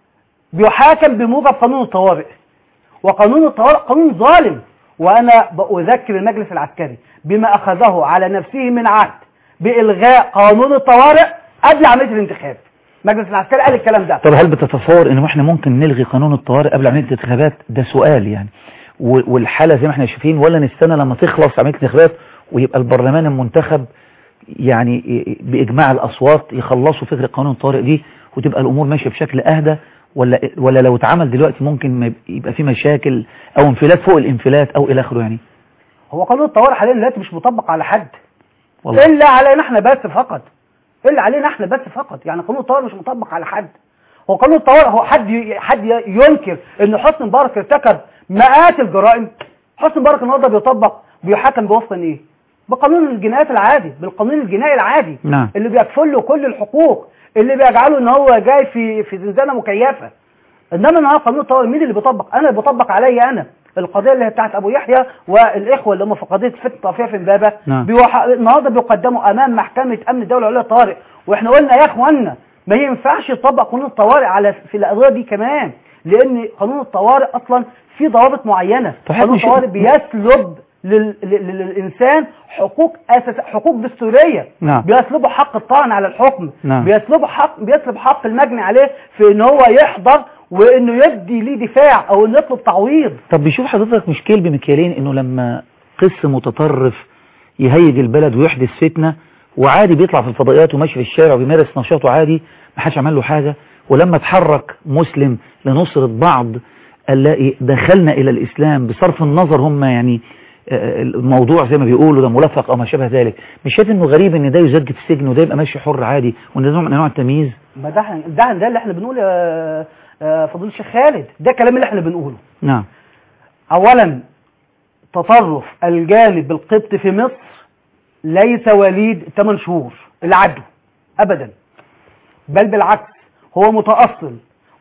J: بيحاكم بموجب قانون الطوارئ، وقانون الطوارئ قانون ظالم. وأنا بأذكر المجلس العسكري بما أخذه على نفسه من عهد بإلغاء قانون الطوارئ قبل عملية الانتخاب. المجلس العسكري قال الكلام ده.
A: طب هل بتتصور إنه إحنا ممكن نلغي قانون الطوارئ قبل عملية الانتخابات؟ ده سؤال يعني. والحالة زي ما احنا شايفين، ولا نستنى لما تخلص عملية الانتخابات ويبقى البرلمان المنتخب يعني بإجماع الأصوات يخلصوا فكرة قانون الطوارئ دي وتبقى الأمور ماشية بشكل أهدى، ولا ولا لو اتعمل دلوقتي ممكن يبقى في مشاكل أو انفلات فوق الانفلات أو إلى آخره؟ يعني
J: هو قانون الطوارئ حاليا دلوقتي مش مطبق على حد
A: والله.
J: إلا علينا احنا بس فقط، إلا علينا احنا بس فقط. يعني قانون الطوارئ مش مطبق على حد. هو قانون الطوارئ هو حد حد ينكر ان حسني مبارك ارتكب مئات الجرائم؟ حسني مبارك النهارده بيطبق بيحاكم بوفق ايه؟ بقانون الجنايات العادي، بالقانون الجنائي العادي.
A: نعم.
J: اللي بيكفل له كل الحقوق، اللي بيجعله ان هو جاي في في زنزانه مكيفه. انما النهارده قانون الطوارئ مين اللي بيطبق؟ انا اللي بيطبق عليا انا. القضيه اللي هي بتاعت ابو يحيى والاخوه اللي هم في قضيه فتنه طافيه في امبابه،
A: نعم.
J: بيوح... النهارده بيقدموا امام محكمه امن الدوله العليا الطوارئ، واحنا قلنا يا اخوانا ما ينفعش يطبق قانون الطوارئ على في القضيه دي كمان، لان قانون الطوارئ اصلا في ضوابط معينه. قانون الطوارئ بيسلب لل... لل... للانسان حقوق اساس حقوق دستوريه.
A: نعم.
J: بيسلبوا حق الطعن على الحكم.
A: نعم.
J: بيسلبوا حق بيسلب حق المجني عليه في ان هو يحضر وانه يدي ليه دفاع او انه يطلب تعويض.
A: طب بيشوف حضرتك مشكل بمكيالين، انه لما قس متطرف يهيج البلد ويحدث فتنه وعادي بيطلع في الفضائيات وماشي في الشارع وبيمارس نشاطه عادي ما حدش عمل له حاجه، ولما اتحرك مسلم لنصره بعض نلاقي دخلنا الى الاسلام بصرف النظر هم يعني الموضوع زي ما بيقولوا ده ملفق او ما شابه ذلك. مش شايف انه غريب ان ده يزج في السجن وده يبقى ماشي حر عادي وان ده نوع من انواع التمييز؟
J: ما ده ده ده اللي احنا بنقوله يا فضيله الشيخ خالد، ده الكلام اللي احنا بنقوله.
A: نعم.
J: اولا تطرف الجانب القبطي في مصر ليس وليد ثمان شهور اللي عدوا ابدا، بل بالعكس هو متأصل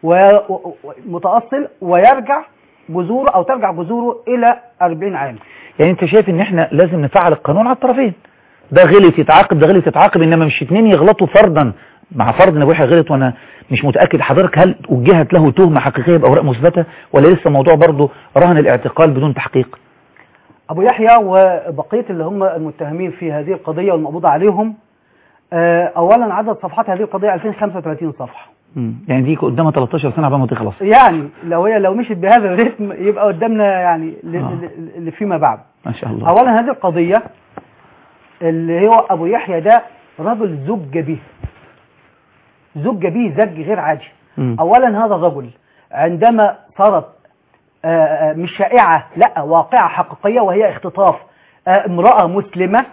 J: ومتأصل ويرجع جذوره او ترجع جذوره الى أربعين عام.
A: يعني انت شايف ان احنا لازم نفعل القانون على الطرفين، ده غلط يتعاقب ده غلط يتعاقب، انما مش اتنين يغلطوا فردا مع فرض ان ابو يحيى غلط وانا مش متاكد حضرتك هل وجهت له تهمه حقيقيه باوراق مثبته ولا لسه موضوع برضه رهن الاعتقال بدون تحقيق؟
J: ابو يحيى وبقيه اللي هم المتهمين في هذه القضيه والمقبوض عليهم، اولا عدد صفحات هذه القضيه ألفين وخمسة وثلاثين صفحه.
A: امم يعني دي قدامها ثلاثة عشر سنه قبل ما تخلص.
J: يعني لو هي لو مشيت بهذا الريتم يبقى قدامنا يعني اللي فيما بعد.
A: ما شاء الله.
J: اولا هذه القضيه اللي هو ابو يحيى ده رجل زج به زج به زج غير عادي. م. اولا هذا الرجل عندما صارت مش شائعه لا واقعه حقيقيه وهي اختطاف امراه مسلمه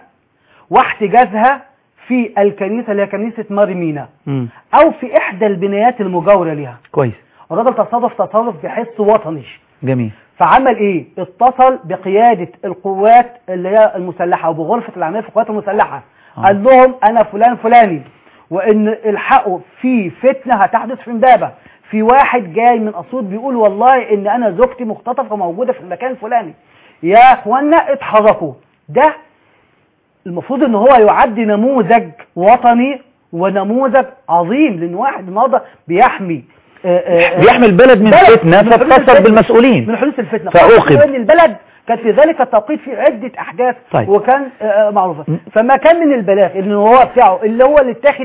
J: واحتجازها في الكنيسه اللي هي كنيسه ماريمينا م. او في احدى البنايات المجاوره لها.
A: كويس.
J: الراجل تصرف تصرف بحس وطني.
A: جميل.
J: فعمل ايه؟ اتصل بقياده القوات اللي هي المسلحه وبغرفه العمليات في القوات المسلحه. آه. قال لهم انا فلان فلاني وان الحقوا في فتنه هتحدث في امبابه، في واحد جاي من اسيوط بيقول والله ان انا زوجتي مختطفه موجوده في المكان الفلاني، يا اخوانا اتحركوا. ده المفروض ان هو يعد نموذج وطني ونموذج عظيم، لان واحد النهارده بيحمي
A: بيحمي البلد من فتنه فاتصل بالمسؤولين
J: من حدوث الفتنه،
A: فعوقب
J: ان البلد كانت في ذلك التوقيت في عده احداث.
A: طيب.
J: وكان معروفه، فما كان من البلاغ ان هو بتاعه اللي هو اللي اتاخد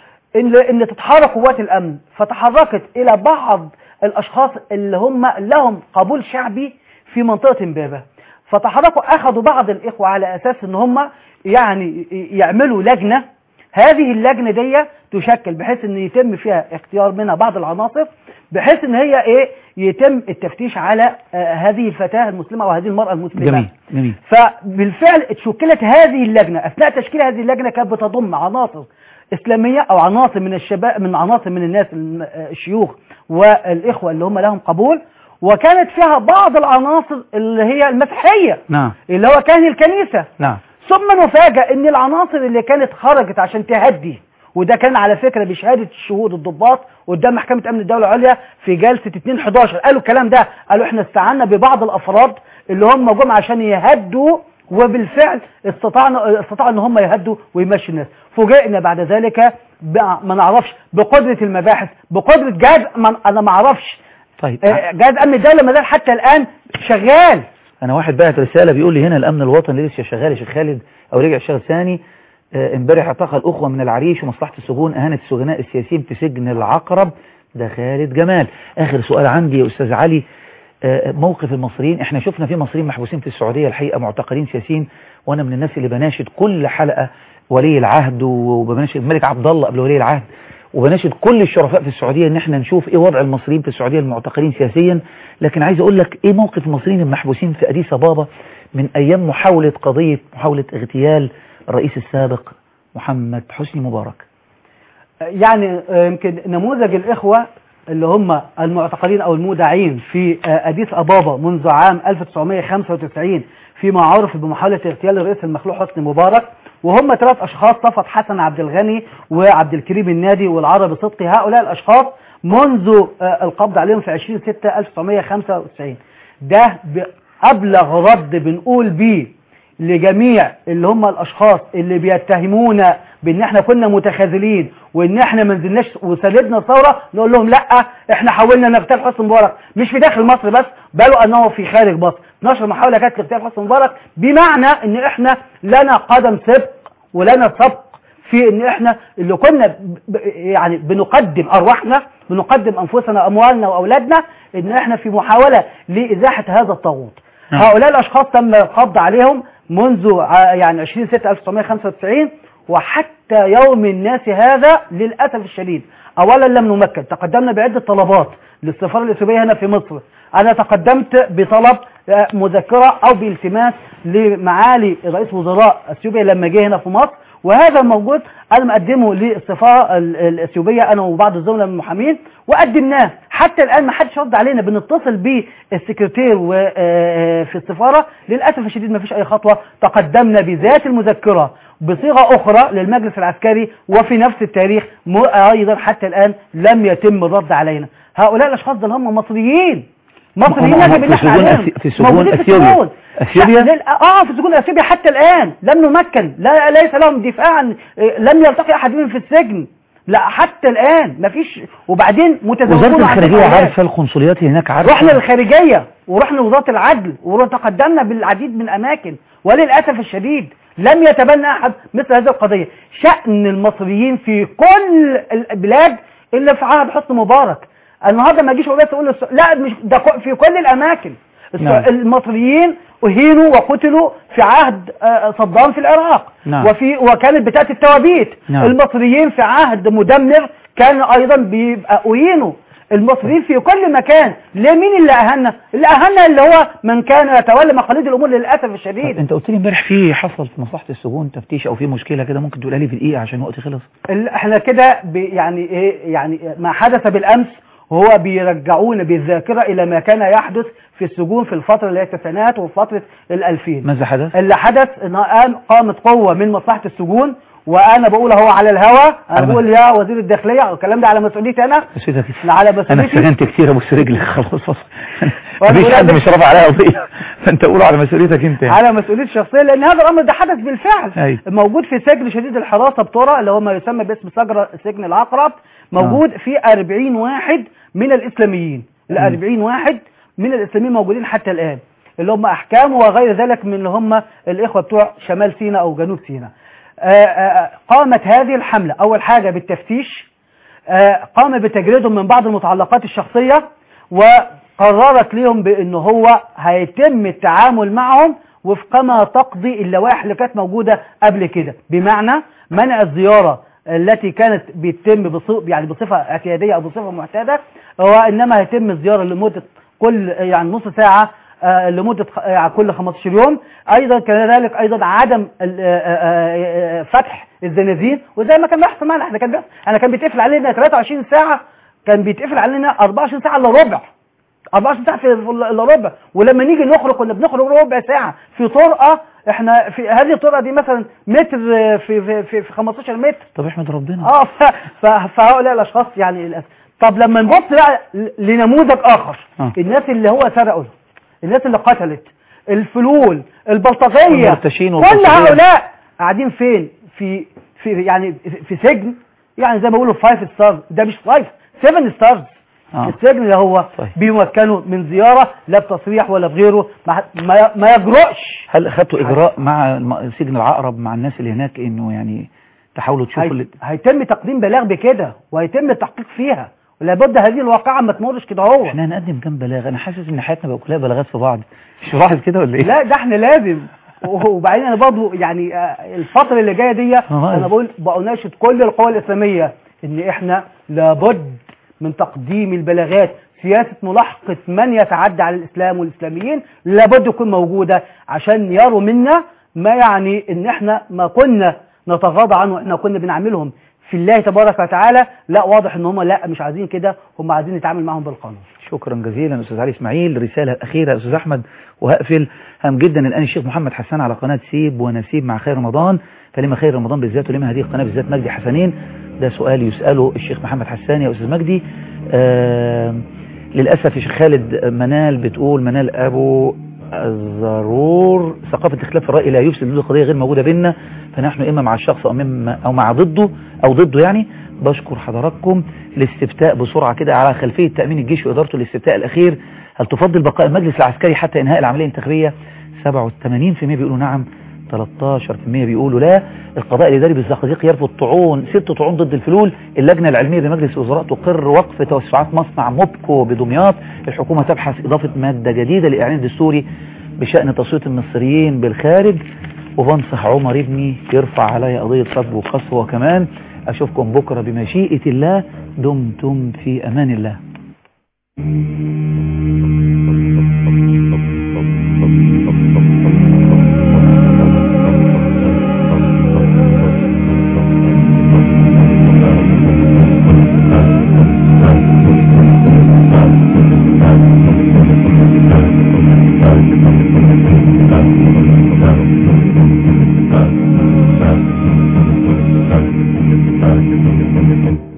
J: ان ان تتحرك قوات الامن، فتحركت الى بعض الاشخاص اللي هم لهم قبول شعبي في منطقه امبابه، فتحركوا اخذوا بعض الاخوه على اساس ان هم يعني يعملوا لجنه، هذه اللجنه دي تشكل بحيث ان يتم فيها اختيار منها بعض العناصر بحيث ان هي ايه يتم التفتيش على آه هذه الفتاه المسلمه وهذه المراه المسلمه.
A: جميل جميل.
J: فبالفعل اتشكلت هذه اللجنه، اثناء تشكيل هذه اللجنه كانت بتضم عناصر اسلاميه او عناصر من الشباب من عناصر من الناس الشيوخ والاخوه اللي هم لهم قبول، وكانت فيها بعض العناصر اللي هي المسيحيه.
A: نعم.
J: اللي هو كاهن الكنيسه.
A: نعم.
J: ثم نفاجأ ان العناصر اللي كانت خرجت عشان تهدي، وده كان على فكرة بشهادة الشهود الضباط قدام محكمة امن الدولة العليا في جلسة اتنين حداشر، قالوا الكلام ده، قالوا احنا استعنا ببعض الافراد اللي هم جم عشان يهدوا، وبالفعل استطعنا استطاعوا ان هم يهدوا ويمشوا الناس. فوجئنا بعد ذلك ما نعرفش بقدرة المباحث، بقدرة جهاز انا ما اعرفش.
A: طيب
J: جهاز امن الدولة ما زال حتى الان شغال.
A: انا واحد بعت رسالة بيقول لي هنا الامن الوطني لسه شغال يا شيخ خالد او رجع شغل ثاني. امبارح اعتقل اخوه من العريش ومصلحه السجون اهانه السجناء السياسيين في سجن العقرب. ده خالد جمال. اخر سؤال عندي يا استاذ علي، موقف المصريين. احنا شفنا في مصريين محبوسين في السعودية الحقيقة معتقلين سياسيين، وانا من الناس اللي بناشد كل حلقة ولي العهد وبناشد الملك عبد الله قبل ولي العهد، وبناشد كل الشرفاء في السعودية ان احنا نشوف ايه وضع المصريين في السعودية المعتقلين سياسيا. لكن عايز اقول لك ايه موقف المصريين المحبوسين في أديس أبابا من ايام محاولة قضية محاولة اغتيال الرئيس السابق محمد حسني مبارك.
J: يعني يمكن نموذج الإخوة اللي هم المعتقلين أو المودعين في أديس أبابا منذ عام ألف وتسعمائة وخمسة وتسعين فيما عرف بمحاولة اغتيال الرئيس المخلوع حسني مبارك، وهم ثلاث أشخاص صفت حسن عبد الغني وعبد الكريم النادي والعربي صدقي. هؤلاء الأشخاص منذ القبض عليهم في عشرين ستة ألف وتسعمائة وخمسة وتسعين ده أبلغ رد بنقول بيه لجميع اللي هم الاشخاص اللي بيتهمونا بان احنا كنا متخاذلين وان احنا ما نزلناش وساندنا الثوره، نقول لهم لا، احنا حاولنا نغتال حسني مبارك مش في داخل مصر بس، بل انه في خارج مصر. نشر محاوله كانت لاغتيال حسني مبارك، بمعنى ان احنا لنا قدم سبق ولنا سبق في ان احنا اللي كنا يعني بنقدم ارواحنا، بنقدم انفسنا، اموالنا واولادنا، ان احنا في محاوله لازاحه هذا الطاغوت. هؤلاء الاشخاص تم القبض عليهم منذ يعني عشرين ستة ألف وتسعمائة وخمسة وتسعين وحتى يوم الناس هذا للأسف الشديد. أولا لم نمكن، تقدمنا بعدة طلبات للسفارة الإثيوبية هنا في مصر. أنا تقدمت بطلب مذكرة أو بالتماس لمعالي رئيس وزراء اثيوبيا لما جه هنا في مصر، وهذا موجود أنا مقدمه للسفارة الإثيوبية أنا وبعض الزملاء من المحامين وقدمناه. حتى الآن ما حدش رد علينا، بنتصل بالسكرتير في السفارة، للأسف الشديد ما فيش أي خطوة. تقدمنا بذات المذكرة بصيغة أخرى للمجلس العسكري وفي نفس التاريخ أيضا حتى الآن لم يتم الرد علينا. هؤلاء الأشخاص دول هم مصريين مصريين يجب ان احنا عليهم
A: في سجون اثيوبيا
J: اثيوبيا اه في سجون اثيوبيا حتى الان لم نمكن، لا ليس لهم دفاع، لم يلتقي احد منهم في السجن، لا حتى الان مفيش. وبعدين متزوجون
A: وزارة الخارجية عارفة، القنصليات هناك عارفة،
J: رحنا للخارجية ورحنا لوزارة العدل وتقدمنا بالعديد من الاماكن، وللاسف الشديد لم يتبنى احد مثل هذه القضية. شأن المصريين في كل البلاد الا في عهد حسني مبارك. النهارده ما يجيش بس يقول لا، مش ده في كل الاماكن. نعم. المصريين اهينوا وقتلوا في عهد صدام في العراق. نعم. وفي وكانت بتاعه التوابيت. نعم. المصريين في عهد مدمر كان ايضا بيبقى اهينوا. المصريين في كل مكان. ليه؟ مين اللي اهنا؟ اللي اهنا اللي هو من كان يتولى مقاليد الامور للاسف الشديد.
A: انت قلت لي امبارح في حصل في مصلحه السجون تفتيش او في مشكله كده، ممكن تقولها لي في دقيقه عشان وقتي خلص؟
J: احنا كده يعني ايه يعني ما حدث بالامس هو بيرجعونا بالذاكرة إلى ما كان يحدث في السجون في الفترة اللي هي التسعينات وفترة الألفين.
A: ماذا حدث؟
J: اللي حدث إن قامت قوة من مصلحة السجون، وأنا بقول هو على الهوا، أنا بقول يا وزير الداخلية، والكلام ده على مسؤوليتي أنا.
A: مسؤوليتك
J: على مسؤوليتي.
A: أنا استغنت كتير أبص رجلي خلاص. مفيش حد مش رافع عليها قضية، فأنت قول على مسؤوليتك أنت.
J: على مسؤوليتي الشخصية، لأن هذا الأمر ده حدث بالفعل. أي. موجود في سجن شديد الحراسة بطرة اللي هو ما يسمى باسم سجن العقرب، موجود آه. في أربعين واحد من الإسلاميين. ال أربعين واحد من الإسلاميين موجودين حتى الآن، اللي هم أحكام وغير ذلك من اللي هم الإخوة بتوع شمال سيناء أو جنوب سيناء. قامت هذه الحملة أول حاجة بالتفتيش، قام بتجريدهم من بعض المتعلقات الشخصية، وقررت لهم بأنه هو هيتم التعامل معهم وفق ما تقضي اللوائح اللي كانت موجودة قبل كده، بمعنى منع الزيارة التي كانت بيتم بصفة يعني بصفة اعتيادية أو بصفة معتادة، وإنما هيتم الزيارة لمدة كل يعني نص ساعة آه لمدة يعني كل خمستاشر يوم. أيضا كذلك أيضا عدم آه آه فتح الزنازين، وزي ما كان بيحصل معنا احنا كان بيحصل انا كان بيتقفل علينا ثلاثة وعشرين ساعة، كان بيتقفل علينا أربعة وعشرين ساعة إلا ربع، أربعة وعشرين ساعة في إلا ربع، ولما نيجي نخرج كنا بنخرج ربع ساعة في طرقة، احنا في هذه الطرقة دي مثلا متر في في في, في خمستاشر متر.
A: طب احمد ربنا.
J: اه فهؤلاء الاشخاص يعني للاسف. طب لما نبص بقى لنموذج اخر، آه. الناس اللي هو سرقوا، الناس اللي قتلت، الفلول، البلطجية، كل هؤلاء قاعدين فين؟ في في يعني في سجن يعني زي ما بيقولوا فايف ستارز، ده مش فايف سيفن ستارز. آه. السجن اللي هو طيب. بيمكنوا من زيارة لا بتصريح ولا بغيره، ما, ما, ما يجرؤش.
A: هل اخذتوا اجراء مع سجن العقرب مع الناس اللي هناك انه يعني تحاولوا تشوفوا
J: هي... اللي... هيتم تقديم بلاغ بكده وهيتم التحقيق فيها، لابد هذه الواقعة ما تمرش كده هو.
A: احنا هنقدم كام بلاغ؟ انا حاسس ان حياتنا بقى كلها بلاغات في بعض، مش ملاحظ كده ولا ايه؟
J: لا ده احنا لازم. وبعدين انا برضه يعني الفترة اللي جاية دي انا بقول بأناشد كل القوى الإسلامية ان احنا لابد من تقديم البلاغات. سياسة ملاحقة من يتعدى على الإسلام والإسلاميين لابد تكون موجودة عشان يروا منا ما يعني ان احنا ما كنا نتغاضى عنه، احنا كنا بنعملهم في الله تبارك وتعالى. لا واضح ان هم لا مش عايزين كده، هم عايزين نتعامل معهم بالقانون.
A: شكرا جزيلا استاذ علي اسماعيل. رسالة أخيرة يا استاذ أحمد وهقفل. هام جدا الآن الشيخ محمد حسان على قناة سيب ونسيب مع خير رمضان، فلما خير رمضان بالذات ولما هذه القناة بالذات مجدي حسنين؟ ده سؤال يسأله الشيخ محمد حسان يا أستاذ مجدي. آه للأسف الشيخ خالد منال بتقول منال أبو الضرور ثقافة اختلاف الرأي لا يفسد وجود قضية غير موجودة بيننا، فنحن إما مع الشخص أو, أو مع ضده أو ضده يعني. بشكر حضراتكم. الاستفتاء بسرعة كده على خلفية تأمين الجيش وإدارته. الاستفتاء الأخير: هل تفضل بقاء المجلس العسكري حتى إنهاء العملية الانتخابية؟ سبعة وثمانين بالمئة بيقولوا نعم، ثلاثة عشر بالمئة بيقولوا لا. القضاء الإداري بالزقازيق يرفض طعون ست طعون ضد الفلول. اللجنة العلمية بمجلس الوزراء تقر وقف توسعات مصنع موبكو بدمياط. الحكومة تبحث إضافة مادة جديدة لإعلان دستوري بشأن تصويت المصريين بالخارج. وبنصح عمر ابني يرفع علي قضية صب وقسوة كمان. أشوفكم بكرة بمشيئة الله. دمتم في أمان الله.
K: Thank you.